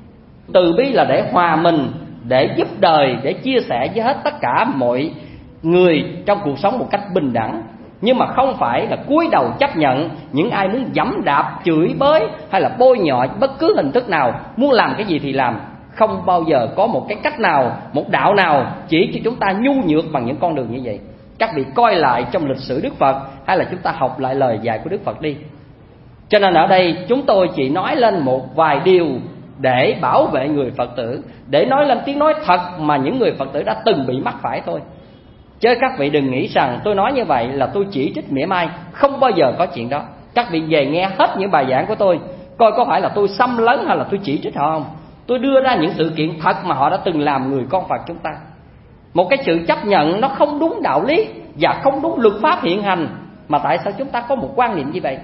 Từ bi là để hòa mình, để giúp đời, để chia sẻ với hết tất cả mọi người trong cuộc sống một cách bình đẳng. Nhưng mà không phải là cúi đầu chấp nhận những ai muốn giẫm đạp, chửi bới hay là bôi nhọ bất cứ hình thức nào, muốn làm cái gì thì làm. Không bao giờ có một cái cách nào, một đạo nào chỉ cho chúng ta nhu nhược bằng những con đường như vậy. Các vị coi lại trong lịch sử Đức Phật, hay là chúng ta học lại lời dạy của Đức Phật đi. Cho nên ở đây chúng tôi chỉ nói lên một vài điều để bảo vệ người Phật tử, để nói lên tiếng nói thật mà những người Phật tử đã từng bị mắc phải thôi. Chứ các vị đừng nghĩ rằng tôi nói như vậy là tôi chỉ trích mỉa mai. Không bao giờ có chuyện đó. Các vị về nghe hết những bài giảng của tôi, coi có phải là tôi xâm lấn hay là tôi chỉ trích họ không. Tôi đưa ra những sự kiện thật mà họ đã từng làm người con Phật chúng ta. Một cái sự chấp nhận nó không đúng đạo lý và không đúng luật pháp hiện hành. Mà tại sao chúng ta có một quan niệm như vậy?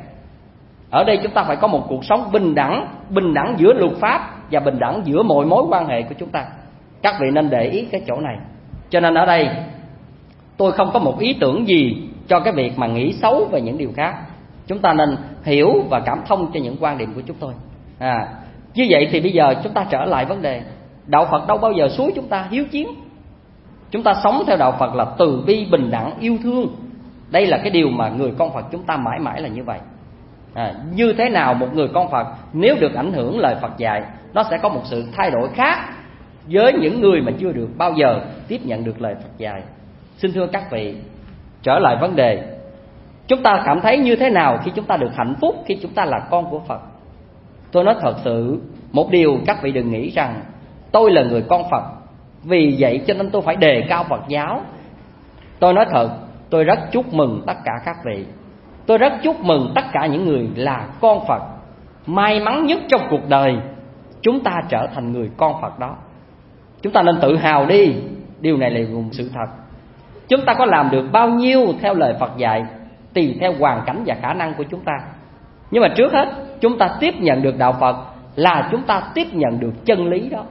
Ở đây chúng ta phải có một cuộc sống bình đẳng, bình đẳng giữa luật pháp và bình đẳng giữa mọi mối quan hệ của chúng ta. Các vị nên để ý cái chỗ này. Cho nên ở đây tôi không có một ý tưởng gì cho cái việc mà nghĩ xấu về những điều khác. Chúng ta nên hiểu và cảm thông cho những quan điểm của chúng tôi à. Như vậy thì bây giờ chúng ta trở lại vấn đề. Đạo Phật đâu bao giờ xúi chúng ta hiếu chiến. Chúng ta sống theo đạo Phật là từ bi, bình đẳng, yêu thương. Đây là cái điều mà người con Phật chúng ta mãi mãi là như vậy à. Như thế nào một người con Phật nếu được ảnh hưởng lời Phật dạy, nó sẽ có một sự thay đổi khác với những người mà chưa được bao giờ tiếp nhận được lời Phật dạy. Xin thưa các vị, trở lại vấn đề, chúng ta cảm thấy như thế nào khi chúng ta được hạnh phúc khi chúng ta là con của Phật? Tôi nói thật sự một điều, các vị đừng nghĩ rằng tôi là người con Phật, vì vậy cho nên tôi phải đề cao Phật giáo. Tôi nói thật, tôi rất chúc mừng tất cả các vị. Tôi rất chúc mừng tất cả những người là con Phật. May mắn nhất trong cuộc đời, chúng ta trở thành người con Phật đó. Chúng ta nên tự hào đi. Điều này là một sự thật. Chúng ta có làm được bao nhiêu theo lời Phật dạy tùy theo hoàn cảnh và khả năng của chúng ta. Nhưng mà trước hết, chúng ta tiếp nhận được đạo Phật là chúng ta tiếp nhận được chân lý đó.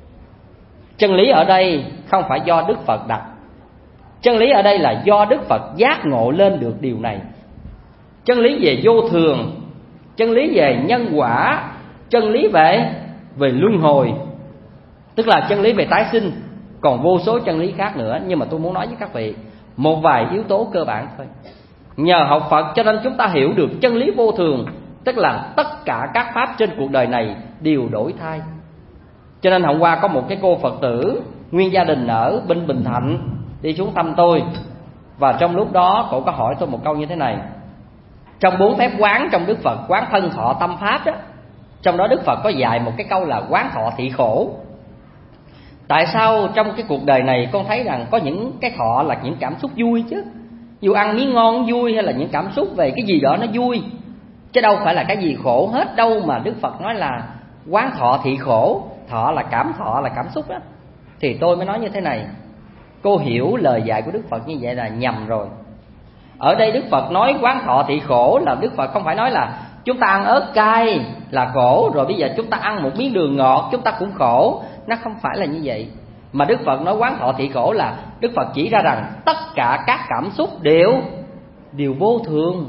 Chân lý ở đây không phải do Đức Phật đặt. Chân lý ở đây là do Đức Phật giác ngộ lên được điều này. Chân lý về vô thường, chân lý về nhân quả, chân lý về về luân hồi, tức là chân lý về tái sinh. Còn vô số chân lý khác nữa. Nhưng mà tôi muốn nói với các vị một vài yếu tố cơ bản thôi. Nhờ học Phật cho nên chúng ta hiểu được chân lý vô thường, tức là tất cả các pháp trên cuộc đời này đều đổi thay. Cho nên hôm qua có một cái cô Phật tử nguyên gia đình ở bên Bình Thạnh đi xuống thăm tôi. Và trong lúc đó cô có hỏi tôi một câu như thế này: trong bốn phép quán trong Đức Phật, quán thân thọ tâm pháp đó, trong đó Đức Phật có dạy một cái câu là quán thọ thị khổ. Tại sao trong cái cuộc đời này con thấy rằng có những cái thọ là những cảm xúc vui chứ? Dù ăn miếng ngon vui hay là những cảm xúc về cái gì đó nó vui, chứ đâu phải là cái gì khổ hết đâu mà Đức Phật nói là quán thọ thị khổ. Thọ là cảm thọ, là cảm xúc đó. Thì tôi mới nói như thế này, cô hiểu lời dạy của Đức Phật như vậy là nhầm rồi. Ở đây Đức Phật nói quán thọ thị khổ là Đức Phật không phải nói là chúng ta ăn ớt cay là khổ, rồi bây giờ chúng ta ăn một miếng đường ngọt chúng ta cũng khổ. Nó không phải là như vậy. Mà Đức Phật nói quán thọ thị khổ là Đức Phật chỉ ra rằng tất cả các cảm xúc đều đều vô thường.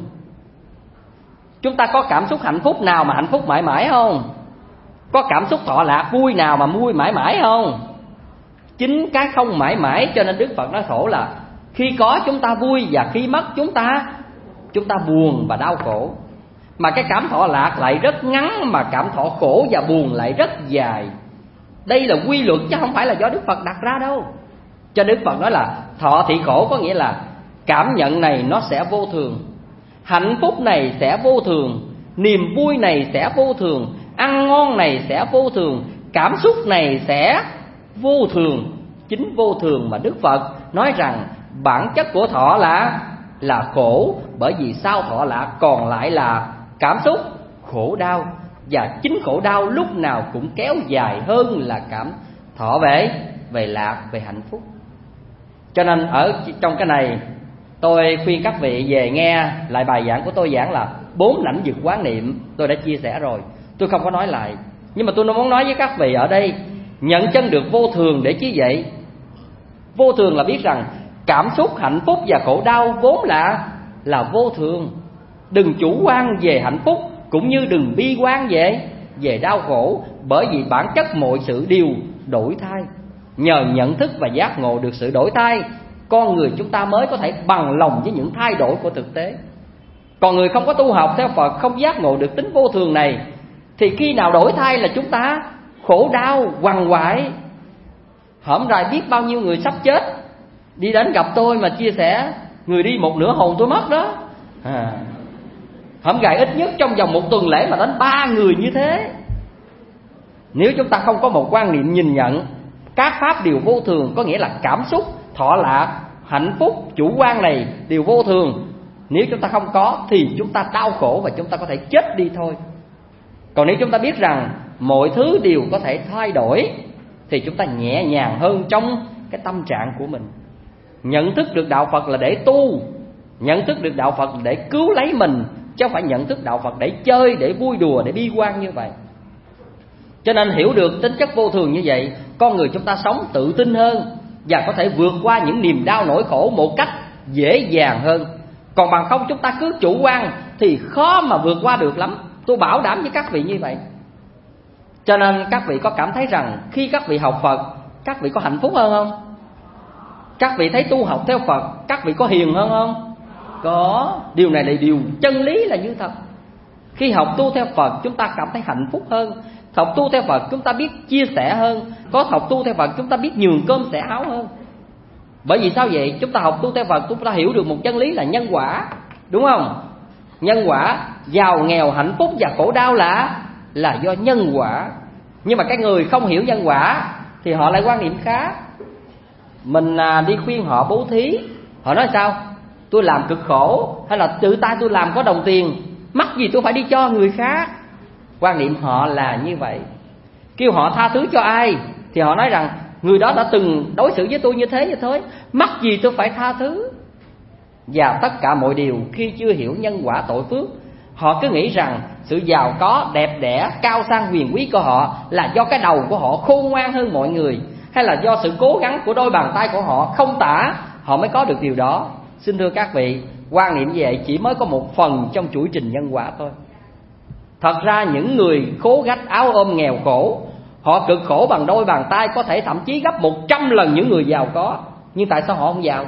Chúng ta có cảm xúc hạnh phúc nào mà hạnh phúc mãi mãi không? Có cảm xúc thọ lạc vui nào mà vui mãi mãi không? Chính cái không mãi mãi cho nên Đức Phật nói khổ là khi có chúng ta vui và khi mất chúng ta chúng ta buồn và đau khổ. Mà cái cảm thọ lạc lại rất ngắn, mà cảm thọ khổ và buồn lại rất dài. Đây là quy luật chứ không phải là do Đức Phật đặt ra đâu. Cho Đức Phật nói là thọ thị khổ có nghĩa là cảm nhận này nó sẽ vô thường, hạnh phúc này sẽ vô thường, niềm vui này sẽ vô thường, ăn ngon này sẽ vô thường, cảm xúc này sẽ vô thường. Chính vô thường mà Đức Phật nói rằng bản chất của thọ là là khổ, bởi vì sau thọ lạc còn lại là cảm xúc khổ đau. Và chính khổ đau lúc nào cũng kéo dài hơn là cảm thọ về về lạc, về hạnh phúc. Cho nên ở trong cái này tôi khuyên các vị về nghe lại bài giảng của tôi giảng là bốn lãnh vực quán niệm. Tôi đã chia sẻ rồi, tôi không có nói lại. Nhưng mà tôi muốn nói với các vị ở đây, nhận chân được vô thường để chi vậy? Vô thường là biết rằng cảm xúc hạnh phúc và khổ đau vốn là là vô thường. Đừng chủ quan về hạnh phúc, cũng như đừng bi quan về về đau khổ, bởi vì bản chất mọi sự đều đổi thay. Nhờ nhận thức và giác ngộ được sự đổi thay, con người chúng ta mới có thể bằng lòng với những thay đổi của thực tế. Còn người không có tu học theo Phật, không giác ngộ được tính vô thường này, thì khi nào đổi thay là chúng ta khổ đau quằn quại. Hổm rày biết bao nhiêu người sắp chết đi đến gặp tôi mà chia sẻ người đi một nửa hồn tôi mất đó. à. Hổm gài ít nhất trong vòng một tuần lễ mà đến ba người như thế. Nếu chúng ta không có một quan niệm nhìn nhận các pháp đều vô thường, có nghĩa là cảm xúc, thọ lạc, hạnh phúc, chủ quan này đều vô thường, nếu chúng ta không có thì chúng ta đau khổ và chúng ta có thể chết đi thôi. Còn nếu chúng ta biết rằng mọi thứ đều có thể thay đổi thì chúng ta nhẹ nhàng hơn trong cái tâm trạng của mình. Nhận thức được đạo Phật là để tu, nhận thức được đạo Phật là để cứu lấy mình, chứ không phải nhận thức đạo Phật để chơi, để vui đùa, để bi quan như vậy. Cho nên hiểu được tính chất vô thường như vậy, con người chúng ta sống tự tin hơn và có thể vượt qua những niềm đau nỗi khổ một cách dễ dàng hơn. Còn bằng không chúng ta cứ chủ quan thì khó mà vượt qua được lắm. Tôi bảo đảm với các vị như vậy. Cho nên các vị có cảm thấy rằng khi các vị học Phật, các vị có hạnh phúc hơn không? Các vị thấy tu học theo Phật, các vị có hiền hơn không? Có. Điều này là điều chân lý là như thật. Khi học tu theo Phật chúng ta cảm thấy hạnh phúc hơn. Học tu theo Phật chúng ta biết chia sẻ hơn. Có học tu theo Phật chúng ta biết nhường cơm sẻ áo hơn. Bởi vì sao vậy? Chúng ta học tu theo Phật, chúng ta hiểu được một chân lý là nhân quả, đúng không? Nhân quả, giàu nghèo, hạnh phúc và khổ đau là là do nhân quả. Nhưng mà cái người không hiểu nhân quả thì họ lại quan niệm khác. Mình à, đi khuyên họ bố thí, họ nói sao? Tôi làm cực khổ, hay là tự tay tôi làm có đồng tiền, mắc gì tôi phải đi cho người khác. Quan niệm họ là như vậy. Kêu họ tha thứ cho ai thì họ nói rằng người đó đã từng đối xử với tôi như thế như thế, mắc gì tôi phải tha thứ. Và tất cả mọi điều khi chưa hiểu nhân quả tội phước, họ cứ nghĩ rằng sự giàu có, đẹp đẽ, cao sang huyền quý của họ là do cái đầu của họ khôn ngoan hơn mọi người, hay là do sự cố gắng của đôi bàn tay của họ không tả, họ mới có được điều đó. Xin thưa các vị, quan niệm như vậy chỉ mới có một phần trong chuỗi trình nhân quả thôi. Thật ra những người khố gách áo ôm nghèo khổ, họ cực khổ bằng đôi bàn tay, có thể thậm chí gấp một trăm lần những người giàu có. Nhưng tại sao họ không giàu?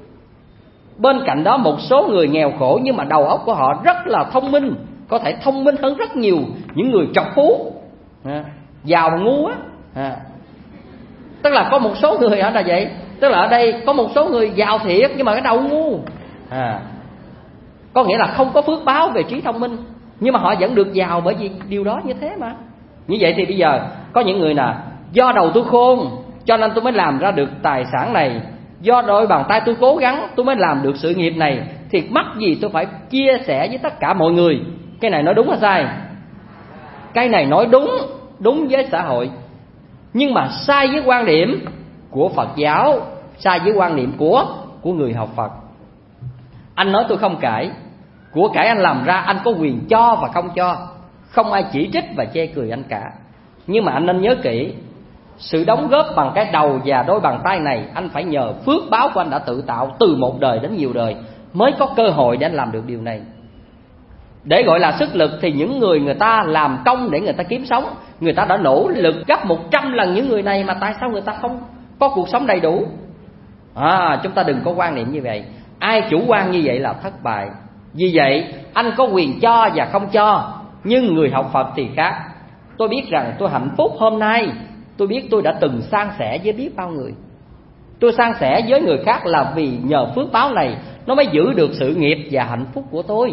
Bên cạnh đó một số người nghèo khổ nhưng mà đầu óc của họ rất là thông minh, có thể thông minh hơn rất nhiều những người trọc phú, à, giàu mà ngu á. à. Tức là có một số người ở là vậy. Tức là ở đây có một số người giàu thiệt nhưng mà cái đầu ngu, à. Có nghĩa là không có phước báo về trí thông minh, nhưng mà họ vẫn được giàu bởi vì điều đó như thế mà. Như vậy thì bây giờ có những người nào do đầu tôi khôn cho nên tôi mới làm ra được tài sản này. Do đôi bàn tay tôi cố gắng tôi mới làm được sự nghiệp này, thì mắc gì tôi phải chia sẻ với tất cả mọi người. Cái này nói đúng hay sai? Cái này nói đúng, đúng với xã hội, nhưng mà sai với quan điểm của Phật giáo, sai với quan niệm của của người học Phật. Anh nói tôi không cãi, của cải anh làm ra anh có quyền cho và không cho, không ai chỉ trích và chê cười anh cả. Nhưng mà anh nên nhớ kỹ, sự đóng góp bằng cái đầu và đôi bàn tay này anh phải nhờ phước báo của anh đã tự tạo từ một đời đến nhiều đời mới có cơ hội để anh làm được điều này. Để gọi là sức lực thì những người người ta làm công để người ta kiếm sống, người ta đã nỗ lực gấp một trăm lần những người này, mà tại sao người ta không có cuộc sống đầy đủ? À, chúng ta đừng có quan niệm như vậy. Ai chủ quan như vậy là thất bại. Vì vậy anh có quyền cho và không cho, nhưng người học Phật thì khác. Tôi biết rằng tôi hạnh phúc hôm nay, tôi biết tôi đã từng san sẻ với biết bao người. Tôi san sẻ với người khác là vì nhờ phước báo này nó mới giữ được sự nghiệp và hạnh phúc của tôi.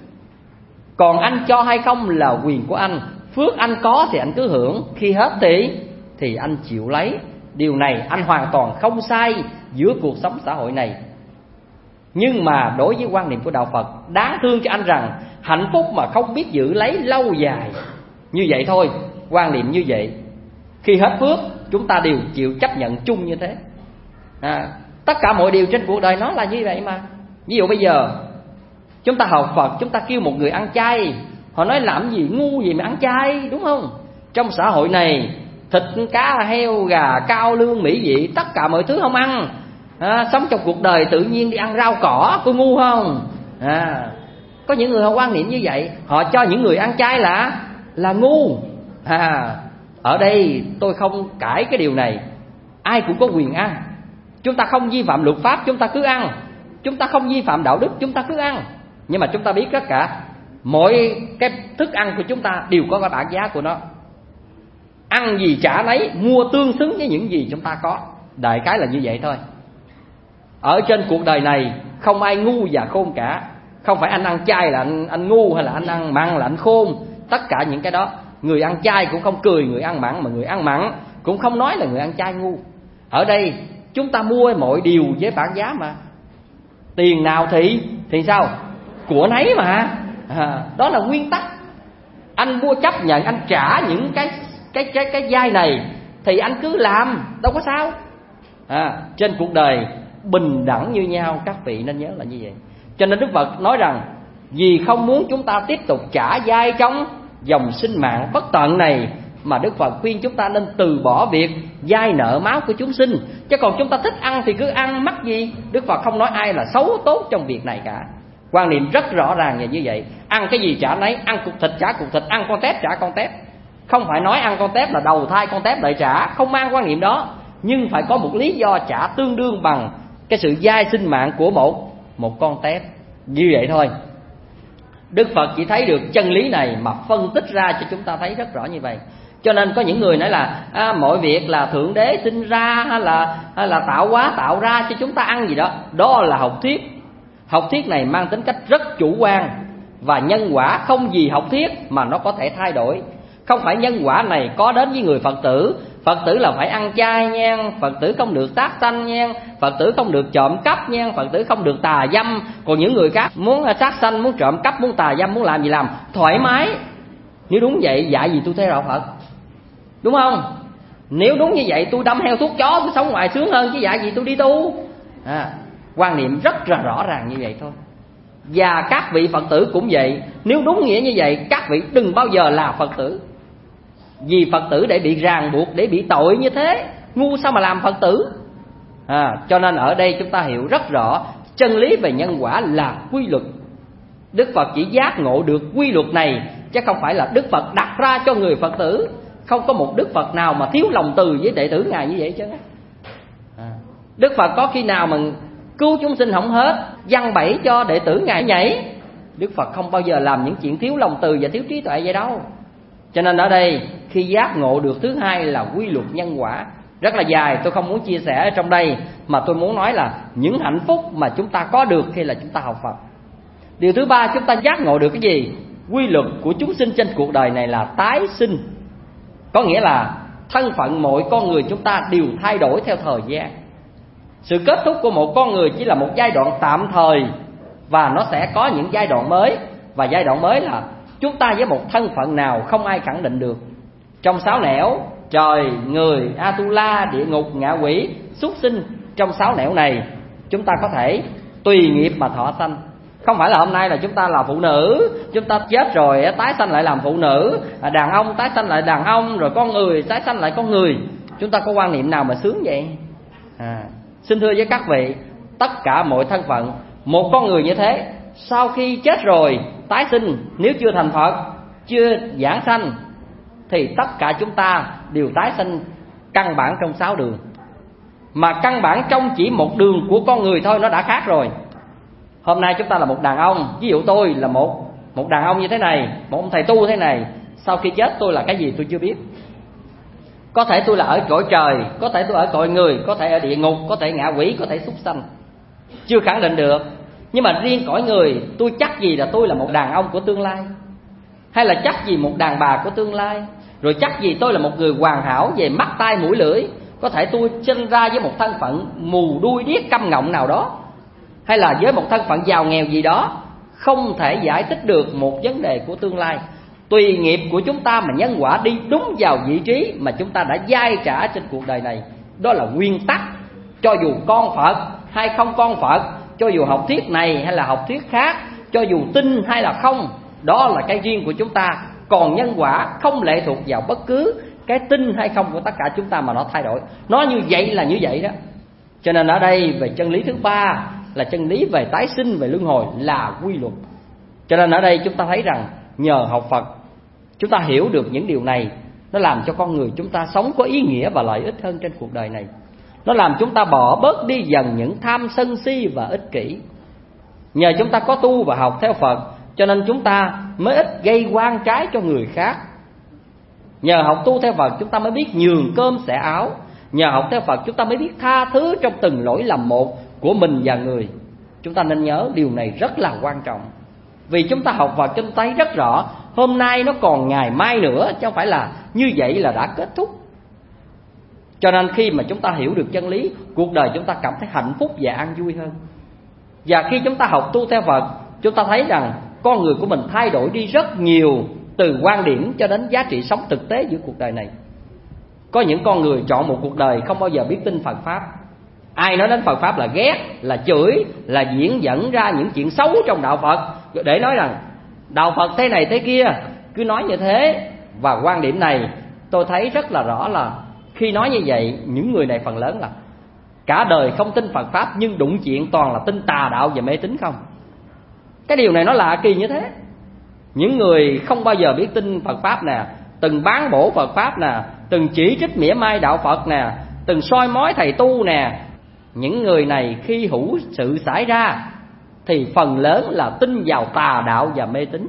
Còn anh cho hay không là quyền của anh. Phước anh có thì anh cứ hưởng, khi hết thì thì anh chịu lấy. Điều này anh hoàn toàn không sai giữa cuộc sống xã hội này. Nhưng mà đối với quan niệm của đạo Phật, đáng thương cho anh rằng hạnh phúc mà không biết giữ lấy lâu dài. Như vậy thôi, quan niệm như vậy, khi hết phước chúng ta đều chịu chấp nhận chung như thế. à, Tất cả mọi điều trên cuộc đời nó là như vậy mà. Ví dụ bây giờ chúng ta học Phật, chúng ta kêu một người ăn chay, họ nói làm gì ngu gì mà ăn chay, đúng không? Trong xã hội này thịt cá heo gà cao lương mỹ vị tất cả mọi thứ không ăn. à, Sống trong cuộc đời tự nhiên đi ăn rau cỏ, có ngu không? à, Có những người họ quan niệm như vậy, họ cho những người ăn chay là là ngu. à, Ở đây tôi không cãi cái điều này. Ai cũng có quyền ăn. Chúng ta không vi phạm luật pháp, chúng ta cứ ăn. Chúng ta không vi phạm đạo đức, chúng ta cứ ăn. Nhưng mà chúng ta biết tất cả mỗi cái thức ăn của chúng ta đều có cái bảng giá của nó. Ăn gì trả nấy, mua tương xứng với những gì chúng ta có. Đại cái là như vậy thôi. Ở trên cuộc đời này không ai ngu và khôn cả. Không phải anh ăn chay là anh, anh ngu, hay là anh ăn mặn là anh khôn. Tất cả những cái đó, người ăn chay cũng không cười người ăn mặn, mà người ăn mặn cũng không nói là người ăn chay ngu. Ở đây chúng ta mua mọi điều với bảng giá mà. Tiền nào thì thì sao? Của nấy mà. à, Đó là nguyên tắc. Anh mua chấp nhận, anh trả những cái cái cái cái vai này thì anh cứ làm, đâu có sao. à, Trên cuộc đời bình đẳng như nhau, các vị nên nhớ là như vậy. Cho nên Đức Phật nói rằng vì không muốn chúng ta tiếp tục trả vai trong dòng sinh mạng bất tận này, mà Đức Phật khuyên chúng ta nên từ bỏ việc vay nợ máu của chúng sinh. Chứ còn chúng ta thích ăn thì cứ ăn, mắc gì. Đức Phật không nói ai là xấu tốt trong việc này cả. Quan niệm rất rõ ràng là như vậy. Ăn cái gì trả nấy, ăn cục thịt trả cục thịt, ăn con tép trả con tép. Không phải nói ăn con tép là đầu thai con tép đợi trả, không mang quan niệm đó. Nhưng phải có một lý do trả tương đương bằng cái sự vay sinh mạng của một một con tép. Như vậy thôi. Đức Phật chỉ thấy được chân lý này mà phân tích ra cho chúng ta thấy rất rõ như vậy. Cho nên có những người nói là à, mọi việc là Thượng Đế sinh ra, hay là hay là tạo hóa tạo ra cho chúng ta ăn gì đó. Đó là học thuyết. Học thuyết này mang tính cách rất chủ quan, và nhân quả không gì học thuyết mà nó có thể thay đổi. Không phải nhân quả này có đến với người Phật tử, Phật tử là phải ăn chay nha, Phật tử không được sát sanh nha, Phật tử không được trộm cắp nha, Phật tử không được tà dâm. Còn những người khác muốn sát sanh, muốn trộm cắp, muốn tà dâm, muốn làm gì làm, thoải mái. Nếu đúng vậy, dạy gì tôi theo đạo Phật, đúng không? Nếu đúng như vậy, tôi đâm heo thuốc chó, tôi sống ngoài sướng hơn, chứ dạy gì tôi đi tu. à, Quan niệm rất là rõ ràng như vậy thôi. Và các vị Phật tử cũng vậy. Nếu đúng nghĩa như vậy, các vị đừng bao giờ là Phật tử. Vì Phật tử để bị ràng buộc, để bị tội như thế, ngu sao mà làm Phật tử. à, Cho nên ở đây chúng ta hiểu rất rõ chân lý về nhân quả là quy luật. Đức Phật chỉ giác ngộ được quy luật này, chứ không phải là Đức Phật đặt ra cho người Phật tử. Không có một Đức Phật nào mà thiếu lòng từ với đệ tử Ngài như vậy chứ. à, Đức Phật có khi nào mà cứu chúng sinh không hết, giăng bẫy cho đệ tử Ngài nhảy. Đức Phật không bao giờ làm những chuyện thiếu lòng từ và thiếu trí tuệ vậy đâu. Cho nên ở đây khi giác ngộ được thứ hai là quy luật nhân quả, rất là dài, tôi không muốn chia sẻ ở trong đây, mà tôi muốn nói là những hạnh phúc mà chúng ta có được khi là chúng ta học Phật. Điều thứ ba, chúng ta giác ngộ được cái gì? Quy luật của chúng sinh trên cuộc đời này là tái sinh. Có nghĩa là thân phận mỗi con người chúng ta đều thay đổi theo thời gian. Sự kết thúc của một con người chỉ là một giai đoạn tạm thời, và nó sẽ có những giai đoạn mới. Và giai đoạn mới là chúng ta với một thân phận nào không ai khẳng định được. Trong sáu nẻo, trời, người, Atula, địa ngục, ngạ quỷ, súc sinh, trong sáu nẻo này chúng ta có thể tùy nghiệp mà thọ sanh. Không phải là hôm nay là chúng ta là phụ nữ, chúng ta chết rồi tái sanh lại làm phụ nữ, đàn ông tái sanh lại đàn ông, rồi con người tái sanh lại con người. Chúng ta có quan niệm nào mà sướng vậy? À, xin thưa với các vị, tất cả mọi thân phận, một con người như thế, sau khi chết rồi tái sinh, nếu chưa thành Phật, chưa giảng sanh, thì tất cả chúng ta đều tái sinh căn bản trong sáu đường. Mà căn bản trong chỉ một đường của con người thôi nó đã khác rồi. Hôm nay chúng ta là một đàn ông, ví dụ tôi là một một đàn ông như thế này, một ông thầy tu thế này. Sau khi chết tôi là cái gì tôi chưa biết. Có thể tôi là ở cõi trời, có thể tôi ở cõi người, có thể ở địa ngục, có thể ngạ quỷ, có thể súc sanh, chưa khẳng định được. Nhưng mà riêng cõi người, tôi chắc gì là tôi là một đàn ông của tương lai, hay là chắc gì một đàn bà của tương lai. Rồi chắc gì tôi là một người hoàn hảo về mắt tai mũi lưỡi. Có thể tôi sinh ra với một thân phận mù đuôi điếc câm ngọng nào đó, hay là với một thân phận giàu nghèo gì đó, không thể giải thích được một vấn đề của tương lai. Tùy nghiệp của chúng ta mà nhân quả đi đúng vào vị trí mà chúng ta đã giai trả trên cuộc đời này. Đó là nguyên tắc. Cho dù con Phật hay không con Phật, cho dù học thuyết này hay là học thuyết khác, cho dù tin hay là không, đó là cái riêng của chúng ta. Còn nhân quả không lệ thuộc vào bất cứ cái tin hay không của tất cả chúng ta mà nó thay đổi. Nó như vậy là như vậy đó. Cho nên ở đây về chân lý thứ ba là chân lý về tái sinh, về luân hồi là quy luật. Cho nên ở đây chúng ta thấy rằng nhờ học Phật, chúng ta hiểu được những điều này. Nó làm cho con người chúng ta sống có ý nghĩa và lợi ích hơn trên cuộc đời này. Nó làm chúng ta bỏ bớt đi dần những tham sân si và ích kỷ. Nhờ chúng ta có tu và học theo Phật, cho nên chúng ta mới ít gây oan trái cho người khác. Nhờ học tu theo Phật, chúng ta mới biết nhường cơm xẻ áo. Nhờ học theo Phật, chúng ta mới biết tha thứ trong từng lỗi lầm một của mình và người. Chúng ta nên nhớ điều này rất là quan trọng. Vì chúng ta học Phật, chúng ta thấy rất rõ hôm nay nó còn ngày mai nữa, chứ không phải là như vậy là đã kết thúc. Cho nên khi mà chúng ta hiểu được chân lý, cuộc đời chúng ta cảm thấy hạnh phúc và an vui hơn. Và khi chúng ta học tu theo Phật, chúng ta thấy rằng con người của mình thay đổi đi rất nhiều, từ quan điểm cho đến giá trị sống thực tế giữa cuộc đời này. Có những con người chọn một cuộc đời không bao giờ biết tin Phật Pháp. Ai nói đến Phật Pháp là ghét, là chửi, là diễn dẫn ra những chuyện xấu trong đạo Phật, để nói rằng đạo Phật thế này thế kia, cứ nói như thế. Và quan điểm này tôi thấy rất là rõ là khi nói như vậy, những người này phần lớn là cả đời không tin Phật Pháp, nhưng đụng chuyện toàn là tin tà đạo và mê tín không. Cái điều này nó lạ kỳ như thế. Những người không bao giờ biết tin Phật Pháp nè, từng bán bổ Phật Pháp nè, từng chỉ trích mỉa mai đạo Phật nè, từng soi mói thầy tu nè, những người này khi hữu sự xảy ra thì phần lớn là tin vào tà đạo và mê tín.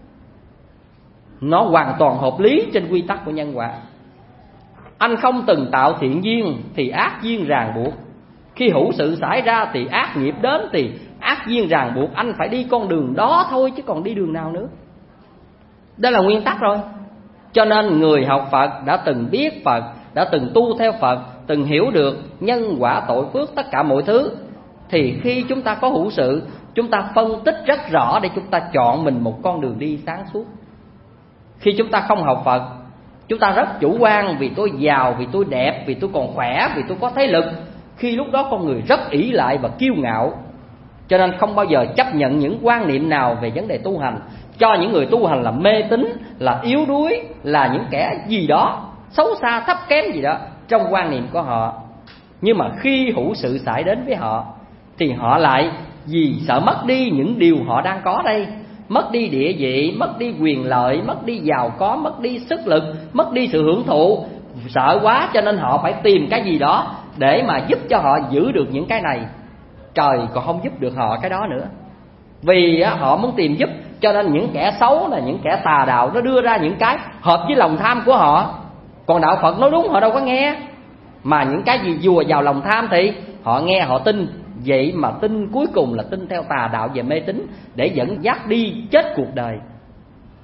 Nó hoàn toàn hợp lý trên quy tắc của nhân quả. Anh không từng tạo thiện duyên thì ác duyên ràng buộc. Khi hữu sự xảy ra thì ác nghiệp đến thì ác duyên ràng buộc. Anh phải đi con đường đó thôi chứ còn đi đường nào nữa. Đó là nguyên tắc rồi. Cho nên người học Phật đã từng biết Phật, đã từng tu theo Phật, từng hiểu được nhân quả tội phước tất cả mọi thứ, thì khi chúng ta có hữu sự, chúng ta phân tích rất rõ để chúng ta chọn mình một con đường đi sáng suốt. Khi chúng ta không học Phật, chúng ta rất chủ quan, vì tôi giàu, vì tôi đẹp, vì tôi còn khỏe, vì tôi có thế lực. Khi lúc đó con người rất ỷ lại và kiêu ngạo, cho nên không bao giờ chấp nhận những quan niệm nào về vấn đề tu hành. Cho những người tu hành là mê tín, là yếu đuối, là những kẻ gì đó xấu xa, thấp kém gì đó trong quan niệm của họ. Nhưng mà khi hữu sự xảy đến với họ thì họ lại vì sợ mất đi những điều họ đang có đây, mất đi địa vị, mất đi quyền lợi, mất đi giàu có, mất đi sức lực, mất đi sự hưởng thụ. Sợ quá cho nên họ phải tìm cái gì đó để mà giúp cho họ giữ được những cái này. Trời còn không giúp được họ cái đó nữa. Vì họ muốn tìm giúp, cho nên những kẻ xấu là những kẻ tà đạo, nó đưa ra những cái hợp với lòng tham của họ. Còn đạo Phật nói đúng họ đâu có nghe. Mà những cái gì dùa vào lòng tham thì họ nghe, họ tin. Vậy mà tin cuối cùng là tin theo tà đạo và mê tín, để dẫn dắt đi chết cuộc đời.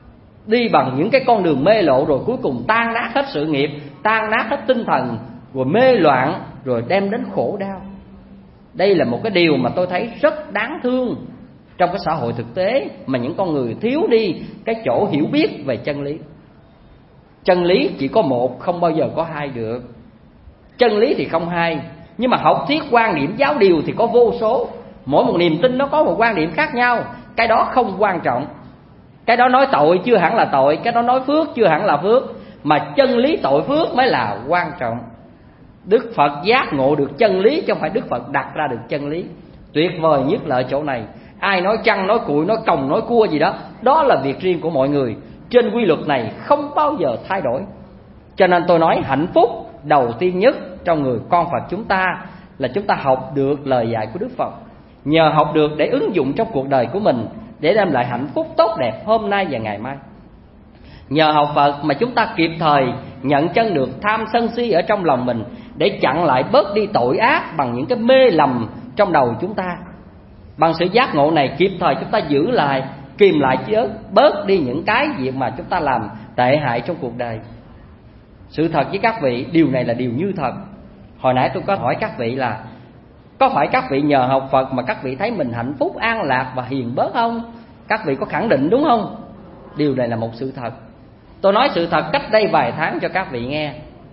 đi bằng những cái con đường mê lộ, rồi cuối cùng tan nát hết sự nghiệp, tan nát hết tinh thần, rồi mê loạn, rồi đem đến khổ đau. Đây là một cái điều mà tôi thấy rất đáng thương trong cái xã hội thực tế, mà những con người thiếu đi cái chỗ hiểu biết về chân lý. Chân lý chỉ có một, không bao giờ có hai được. Chân lý thì không hai, nhưng mà học thuyết quan điểm giáo điều thì có vô số. Mỗi một niềm tin nó có một quan điểm khác nhau. Cái đó không quan trọng. Cái đó nói tội chưa hẳn là tội, cái đó nói phước chưa hẳn là phước, mà chân lý tội phước mới là quan trọng. Đức Phật giác ngộ được chân lý, chứ không phải Đức Phật đặt ra được chân lý. Tuyệt vời nhất là ở chỗ này. Ai nói chăng, nói cụi, nói còng, nói cua gì đó, đó là việc riêng của mọi người. Trên quy luật này không bao giờ thay đổi. Cho nên tôi nói hạnh phúc đầu tiên nhất trong người con Phật chúng ta là chúng ta học được lời dạy của Đức Phật. Nhờ học được để ứng dụng trong cuộc đời của mình, để đem lại hạnh phúc tốt đẹp hôm nay và ngày mai. Nhờ học Phật mà chúng ta kịp thời nhận chân được tham sân si ở trong lòng mình, để chặn lại bớt đi tội ác bằng những cái mê lầm trong đầu chúng ta. Bằng sự giác ngộ này kịp thời chúng ta giữ lại, kìm lại chứ bớt đi những cái việc mà chúng ta làm tệ hại trong cuộc đời. Sự thật với các vị, điều này là điều như thật. Hồi nãy tôi có hỏi các vị là có phải các vị nhờ học Phật mà các vị thấy mình hạnh phúc, an lạc và hiền bớt không? Các vị có khẳng định đúng không? Điều này là một sự thật. Tôi nói sự thật cách đây vài tháng cho các vị nghe.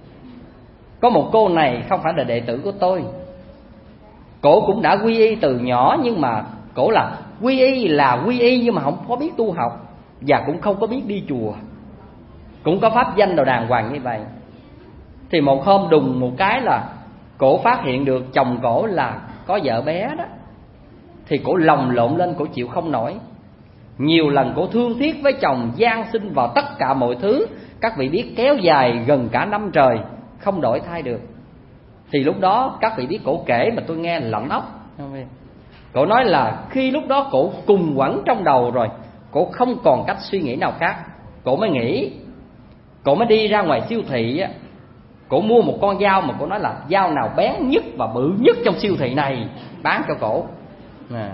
Có một cô này không phải là đệ tử của tôi. Cổ cũng đã quy y từ nhỏ, nhưng mà cổ là quy y là quy y nhưng mà không có biết tu học, và cũng không có biết đi chùa, cũng có pháp danh đồ đàng hoàng như vậy. Thì một hôm đùng một cái là cổ phát hiện được chồng cổ là có vợ bé đó. Thì cổ lồng lộn lên, cổ chịu không nổi. Nhiều lần cổ thương tiếc với chồng, van xin vào tất cả mọi thứ. Các vị biết kéo dài gần cả năm trời không đổi thay được. Thì lúc đó các vị biết cổ kể mà tôi nghe lạnh óc. Cổ nói là khi lúc đó cổ cùng quẩn trong đầu rồi, cổ không còn cách suy nghĩ nào khác. Cổ mới nghĩ, cổ mới đi ra ngoài siêu thị á, cổ mua một con dao mà cổ nói là dao nào bén nhất và bự nhất trong siêu thị này bán cho cổ. À.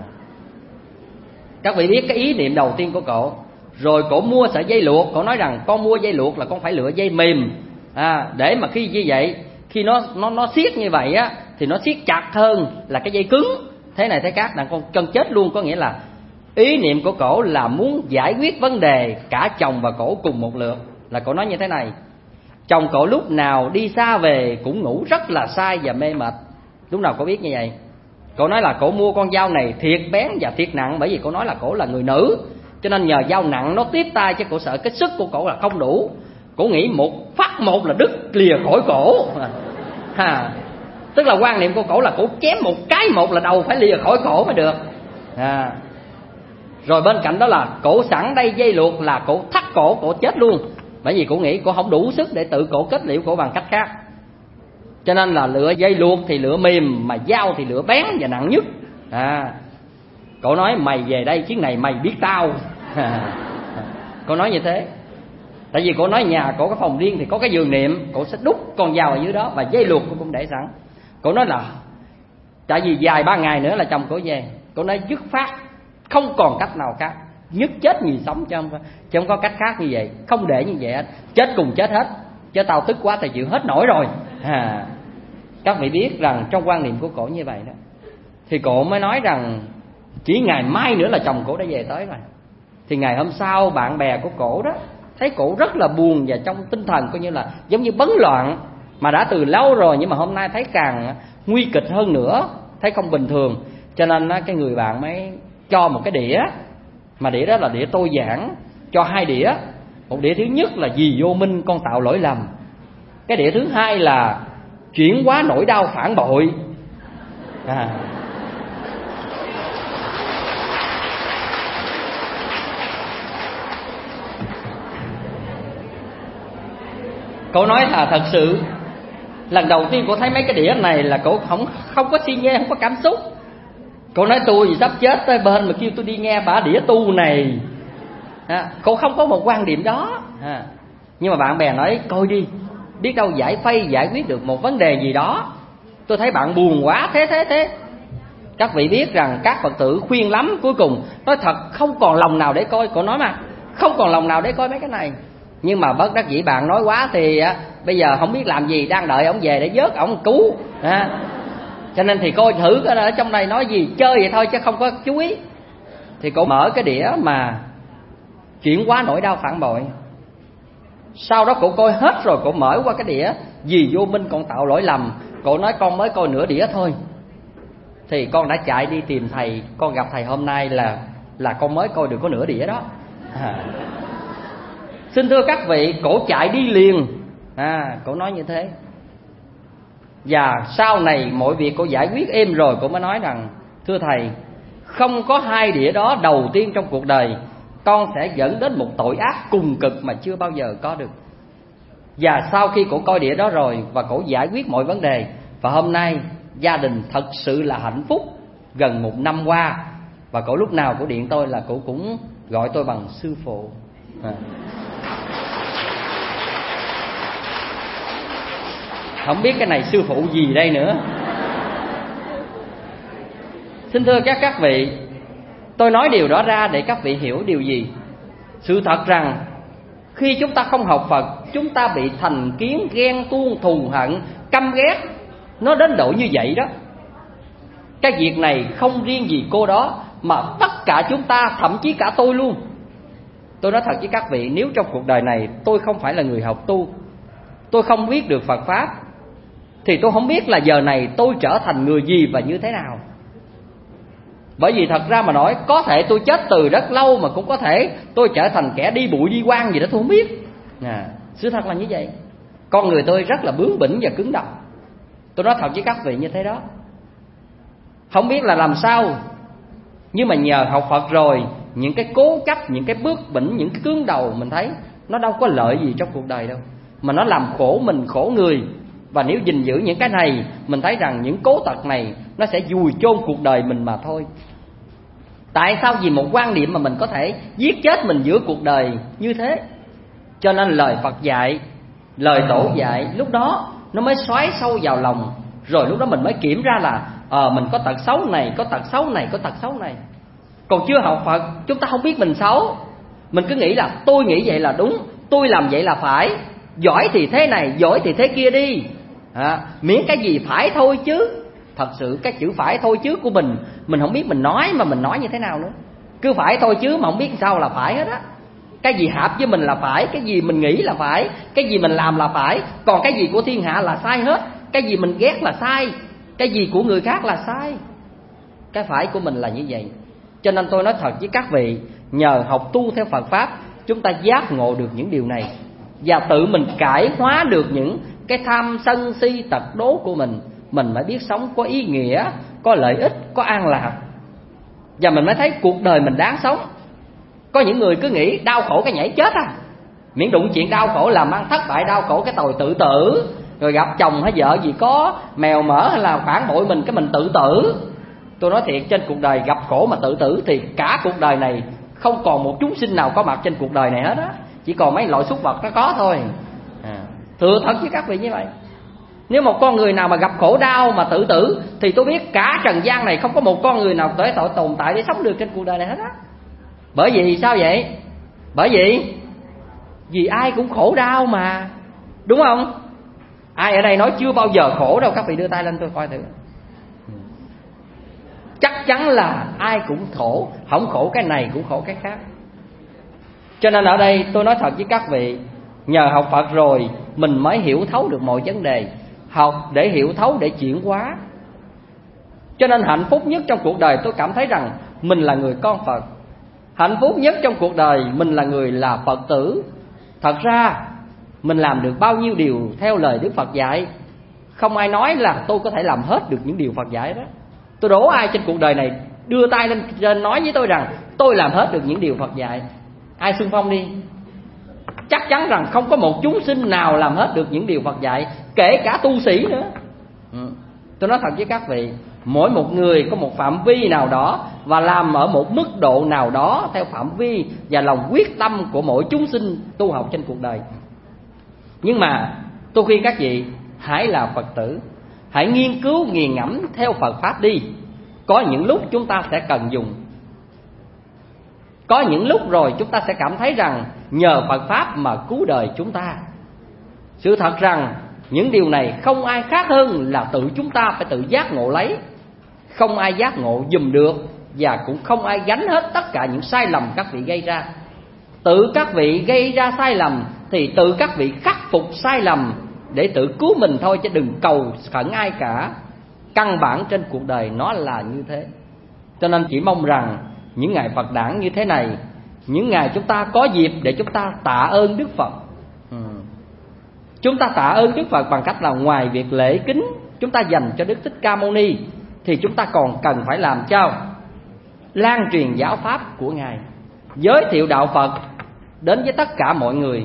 Các vị biết cái ý niệm đầu tiên của cổ. Rồi cổ mua sợi dây luộc, cổ nói rằng con mua dây luộc là con phải lựa dây mềm, à, để mà khi như vậy, khi nó nó nó siết như vậy á thì nó siết chặt hơn là cái dây cứng. Thế này thế khác, đàn con chân chết luôn. Có nghĩa là ý niệm của cổ là muốn giải quyết vấn đề cả chồng và cổ cùng một lượt. Là cổ nói như thế này: chồng cổ lúc nào đi xa về cũng ngủ rất là say và mê mệt. Lúc nào cổ biết như vậy. Cổ nói là cổ mua con dao này thiệt bén và thiệt nặng, bởi vì cổ nói là cổ là người nữ, cho nên nhờ dao nặng nó tiếp tay, chứ cổ sợ cái sức của cổ là không đủ. Cổ nghĩ một phát một là đứt lìa khỏi cổ. Ha. Tức là quan niệm của cổ là cổ chém một cái một là đầu phải lìa khỏi cổ mới được. À. Rồi bên cạnh đó là cổ sẵn đây dây luộc là cổ thắt cổ, cổ chết luôn. Bởi vì cổ nghĩ cổ không đủ sức để tự cổ kết liễu cổ bằng cách khác. Cho nên là lựa dây luộc thì lựa mềm, mà dao thì lựa bén và nặng nhất. À. Cổ nói mày về đây chuyến này mày biết tao. À. Cổ nói như thế. Tại vì cổ nói nhà cổ có phòng riêng thì có cái giường niệm, cổ sẽ đút con dao ở dưới đó và dây luộc cổ cũng để sẵn. Cổ nói là tại vì dài ba ngày nữa là chồng cổ về. Cổ nói dứt phát không còn cách nào khác, nhất chết nhì sống, chứ không, chứ không có cách khác như vậy. Không để như vậy hết, chết cùng chết hết, chứ tao tức quá tao chịu hết nổi rồi. À. Các vị biết rằng trong quan niệm của cổ như vậy đó. Thì cổ mới nói rằng chỉ ngày mai nữa là chồng cổ đã về tới rồi. Thì ngày hôm sau bạn bè của cổ đó thấy cổ rất là buồn, và trong tinh thần coi như là giống như bấn loạn, mà đã từ lâu rồi, nhưng mà hôm nay thấy càng nguy kịch hơn nữa, thấy không bình thường. Cho nên cái người bạn mới cho một cái đĩa, mà đĩa đó là đĩa tôi giảng, cho hai đĩa. Một đĩa thứ nhất là vì vô minh con tạo lỗi lầm. Cái đĩa thứ hai là chuyển hóa nỗi đau phản bội. À. Cậu nói là thật sự lần đầu tiên cô thấy mấy cái đĩa này là cậu không không có si nhê, không có cảm xúc. Cậu nói tôi vì sắp chết tới bên mà kêu tôi đi nghe bả đĩa tu này. À, cậu không có một quan điểm đó. À, nhưng mà bạn bè nói coi đi, biết đâu giải phay giải quyết được một vấn đề gì đó. Tôi thấy bạn buồn quá thế thế thế. Các vị biết rằng các Phật tử khuyên lắm, cuối cùng nói thật không còn lòng nào để coi. Cậu nói mà không còn lòng nào để coi mấy cái này. Nhưng mà bất đắc dĩ bạn nói quá thì á, bây giờ không biết làm gì, đang đợi ổng về để vớt ổng cứu à. Cho nên thì coi thử cái ở trong này nói gì, chơi vậy thôi chứ không có chú ý. Thì cổ mở cái đĩa mà chuyển hóa nỗi đau phản bội. Sau đó cổ coi hết rồi, cổ mở qua cái đĩa vì vô minh con tạo lỗi lầm. Cổ nói con mới coi nửa đĩa thôi. Thì con đã chạy đi tìm thầy, con gặp thầy hôm nay là là con mới coi được có nửa đĩa đó à. Xin thưa các vị, cổ chạy đi liền à, cổ nói như thế. Và sau này mọi việc cổ giải quyết êm rồi, cổ mới nói rằng thưa thầy, không có hai đĩa đó đầu tiên trong cuộc đời, con sẽ dẫn đến một tội ác cùng cực mà chưa bao giờ có được. Và sau khi cổ coi đĩa đó rồi và cổ giải quyết mọi vấn đề, và hôm nay gia đình thật sự là hạnh phúc gần một năm qua. Và cổ lúc nào cổ điện tôi là cổ cũng gọi tôi bằng sư phụ à. Không biết cái này sư phụ gì đây nữa. Xin thưa các các vị, tôi nói điều đó ra để các vị hiểu điều gì. Sự thật rằng khi chúng ta không học Phật, chúng ta bị thành kiến, ghen tuông, thù hận, căm ghét, nó đến độ như vậy đó. Cái việc này không riêng gì cô đó, mà tất cả chúng ta, thậm chí cả tôi luôn. Tôi nói thật với các vị, nếu trong cuộc đời này tôi không phải là người học tu, tôi không biết được Phật Pháp, thì tôi không biết là giờ này tôi trở thành người gì và như thế nào. Bởi vì thật ra mà nói, có thể tôi chết từ rất lâu, mà cũng có thể tôi trở thành kẻ đi bụi đi quan gì đó tôi không biết à, sự thật là như vậy. Con người tôi rất là bướng bỉnh và cứng đầu. Tôi nói thật với các vị như thế đó. Không biết là làm sao, nhưng mà nhờ học Phật rồi, những cái cố chấp, những cái bướng bỉnh, những cái cứng đầu, mình thấy nó đâu có lợi gì trong cuộc đời đâu, mà nó làm khổ mình, khổ người. Và nếu gìn giữ những cái này, mình thấy rằng những cố tật này nó sẽ vùi chôn cuộc đời mình mà thôi. Tại sao? Vì một quan niệm mà mình có thể giết chết mình giữa cuộc đời như thế. Cho nên lời Phật dạy, lời Tổ dạy, lúc đó nó mới xoáy sâu vào lòng. Rồi lúc đó mình mới kiểm ra là ờ à, mình có tật xấu này, có tật xấu này, có tật xấu này. Còn chưa học Phật, chúng ta không biết mình xấu. Mình cứ nghĩ là tôi nghĩ vậy là đúng, tôi làm vậy là phải, giỏi thì thế này, giỏi thì thế kia đi à, miễn cái gì phải thôi chứ. Thật sự cái chữ phải thôi chứ của mình, mình không biết mình nói mà mình nói như thế nào nữa. Cứ phải thôi chứ mà không biết sao là phải hết á. Cái gì hợp với mình là phải, cái gì mình nghĩ là phải, cái gì mình làm là phải. Còn cái gì của thiên hạ là sai hết. Cái gì mình ghét là sai, cái gì của người khác là sai. Cái phải của mình là như vậy. Cho nên tôi nói thật với các vị, nhờ học tu theo Phật Pháp, chúng ta giác ngộ được những điều này, và tự mình cải hóa được những cái tham sân si tật đố của mình. Mình mới biết sống có ý nghĩa, có lợi ích, có an lạc. Và mình mới thấy cuộc đời mình đáng sống. Có những người cứ nghĩ đau khổ cái nhảy chết à, miễn đụng chuyện đau khổ làm ăn thất bại, đau khổ cái tồi tự tử. Rồi gặp chồng hay vợ gì có mèo mỡ hay là phản bội mình cái mình tự tử. Tôi nói thiệt, trên cuộc đời gặp khổ mà tự tử thì cả cuộc đời này không còn một chúng sinh nào có mặt trên cuộc đời này hết á. Chỉ còn mấy loại súc vật nó có thôi à. Thừa thật với các vị như vậy. Nếu một con người nào mà gặp khổ đau mà tự tử thì tôi biết cả trần gian này không có một con người nào tới tội tồn tại để sống được trên cuộc đời này hết á. Bởi vì sao vậy? Bởi vì Vì ai cũng khổ đau mà, đúng không? Ai ở đây nói chưa bao giờ khổ đâu? Các vị đưa tay lên tôi coi thử. Chắc chắn là ai cũng khổ, không khổ cái này cũng khổ cái khác. Cho nên ở đây tôi nói thật với các vị, nhờ học Phật rồi mình mới hiểu thấu được mọi vấn đề. Học để hiểu thấu, để chuyển hóa. Cho nên hạnh phúc nhất trong cuộc đời tôi cảm thấy rằng mình là người con Phật. Hạnh phúc nhất trong cuộc đời mình là người là Phật tử. Thật ra mình làm được bao nhiêu điều theo lời Đức Phật dạy. Không ai nói là tôi có thể làm hết được những điều Phật dạy đó. Tôi đố ai trên cuộc đời này đưa tay lên trên nói với tôi rằng tôi làm hết được những điều Phật dạy. Ai xung phong đi. Chắc chắn rằng không có một chúng sinh nào làm hết được những điều Phật dạy, kể cả tu sĩ nữa. ừ. Tôi nói thật với các vị, mỗi một người có một phạm vi nào đó và làm ở một mức độ nào đó theo phạm vi và lòng quyết tâm của mỗi chúng sinh tu học trên cuộc đời. Nhưng mà tôi khuyên các vị hãy là Phật tử, hãy nghiên cứu nghiền ngẫm theo Phật Pháp đi. Có những lúc chúng ta sẽ cần dùng, Có những lúc rồi chúng ta sẽ cảm thấy rằng nhờ Phật Pháp mà cứu đời chúng ta. Sự thật rằng những điều này không ai khác hơn là tự chúng ta phải tự giác ngộ lấy. Không ai giác ngộ giùm được, và cũng không ai gánh hết tất cả những sai lầm các vị gây ra. Tự các vị gây ra sai lầm thì tự các vị khắc phục sai lầm để tự cứu mình thôi, chứ đừng cầu khẩn ai cả. Căn bản trên cuộc đời nó là như thế. Cho nên chỉ mong rằng những ngày Phật đản như thế này, những ngày chúng ta có dịp để chúng ta tạ ơn Đức Phật. ừ. Chúng ta tạ ơn Đức Phật bằng cách là ngoài việc lễ kính chúng ta dành cho Đức Thích Ca Mâu Ni, thì chúng ta còn cần phải làm sao? Lan truyền giáo pháp của Ngài, giới thiệu đạo Phật đến với tất cả mọi người.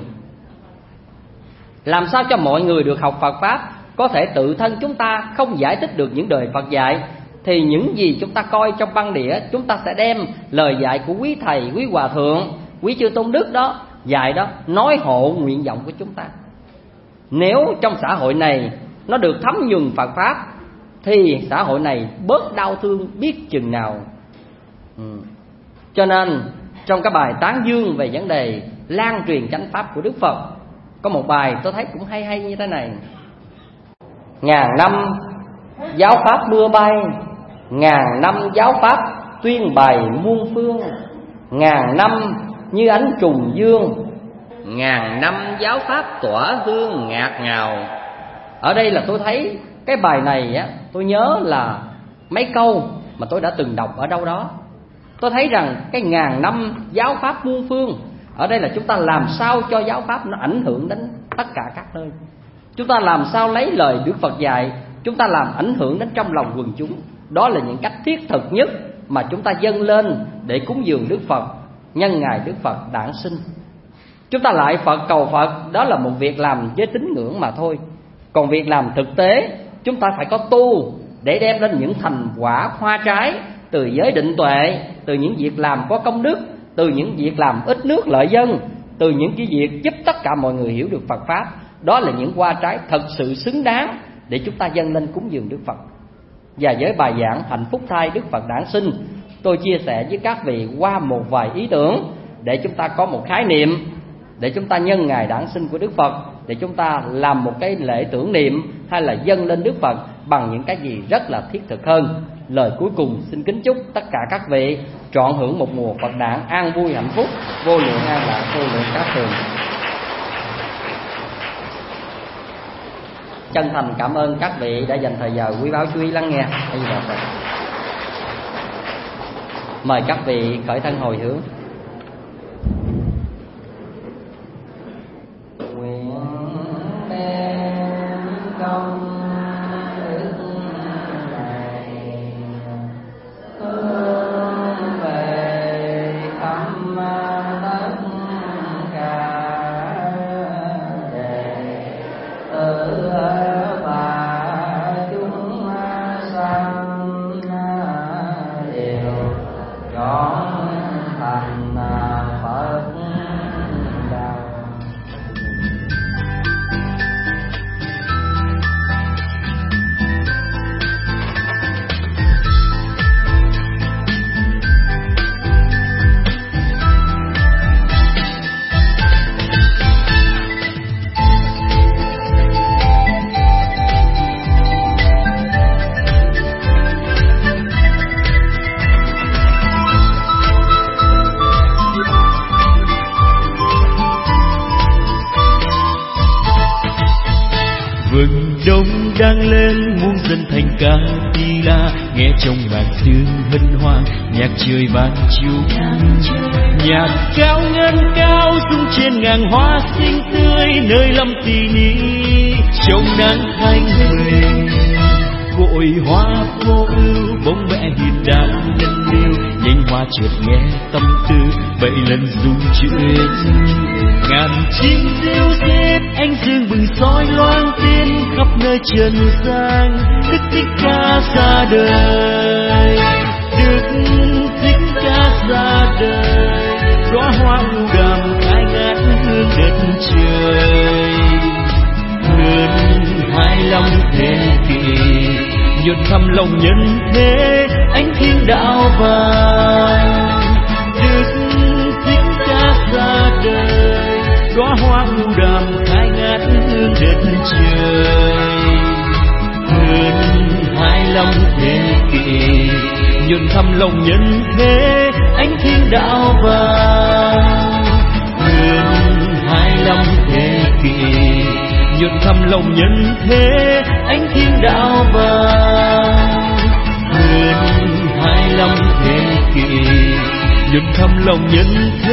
Làm sao cho mọi người được học Phật Pháp, có thể tự thân chúng ta không giải thích được những đời Phật dạy, thì những gì chúng ta coi trong băng đĩa, chúng ta sẽ đem lời dạy của quý thầy, quý hòa thượng, quý chư tôn đức đó dạy đó, nói hộ nguyện vọng của chúng ta. Nếu trong xã hội này nó được thấm nhuần Phật Pháp, thì xã hội này bớt đau thương biết chừng nào. ừ. Cho nên trong cái bài tán dương về vấn đề lan truyền chánh pháp của Đức Phật, có một bài tôi thấy cũng hay hay như thế này: ngàn năm giáo pháp mưa bay, ngàn năm giáo pháp tuyên bày muôn phương, ngàn năm như ánh trùng dương, ngàn năm giáo pháp tỏa hương ngạt ngào. Ở đây là tôi thấy cái bài này á, tôi nhớ là mấy câu mà tôi đã từng đọc ở đâu đó. Tôi thấy rằng cái ngàn năm giáo pháp muôn phương, ở đây là chúng ta làm sao cho giáo pháp nó ảnh hưởng đến tất cả các nơi. Chúng ta làm sao lấy lời Đức Phật dạy, chúng ta làm ảnh hưởng đến trong lòng quần chúng. Đó là những cách thiết thực nhất mà chúng ta dâng lên để cúng dường Đức Phật nhân ngày Đức Phật đản sinh. Chúng ta lại Phật cầu Phật, đó là một việc làm với tín ngưỡng mà thôi. Còn việc làm thực tế, chúng ta phải có tu để đem lên những thành quả hoa trái từ giới định tuệ, từ những việc làm có công đức, từ những việc làm ít nước lợi dân, từ những cái việc giúp tất cả mọi người hiểu được Phật Pháp. Đó là những hoa trái thật sự xứng đáng để chúng ta dâng lên cúng dường Đức Phật. Và với bài giảng hạnh phúc thai Đức Phật đản sinh, tôi chia sẻ với các vị qua một vài ý tưởng để chúng ta có một khái niệm, để chúng ta nhân ngày đản sinh của Đức Phật, để chúng ta làm một cái lễ tưởng niệm hay là dâng lên Đức Phật bằng những cái gì rất là thiết thực hơn. Lời cuối cùng xin kính chúc tất cả các vị trọn hưởng một mùa Phật đản an vui hạnh phúc, vô lượng an lạc, vô lượng cát tường. Chân thành cảm ơn các vị đã dành thời giờ quý báu chú ý lắng nghe. Mời các vị khởi thân hồi hướng. Nguyện đem công đức này hướng về khắp tất cả đệ tử và chúng sanh đều chọn thành Phật đạo. Vườn đông đang lên muôn dân thành ca đi la, nghe trong ngàn tiếng hân hoan nhạc trời vang chiều. Nhạc cao ngân cao rung trên ngàn hoa xinh tươi, nơi lâm tỳ ni trong nắng thanh huệ. Cội hoa vô ưu bóng vẽ hiền đạt nhân liêu, nhành hoa chợt nghe tâm tư vậy lần rung chuyện. Ngàn chim rêu rết anh dương bừng soi loang tin khắp nơi trần gian. Đức Thích Ca ra đời, Đức Thích Ca ra đời, đóa hoa ưu đàm khai ngát hương đất trời. Hơn hai mươi lăm thế kỷ nhuộm thăm lòng nhân thế, ánh thiên đạo vàng. Đức phù đàm khai ngát hương đất trời. Hơn hai lăm thế kỷ nhuần thăm lòng nhân thế ánh thiên đạo vàng. Hơn hai lăm thế kỷ nhuần thăm lòng nhân thế ánh thiên đạo vàng. Hơn hai lăm thế kỷ nhuần thăm lòng nhân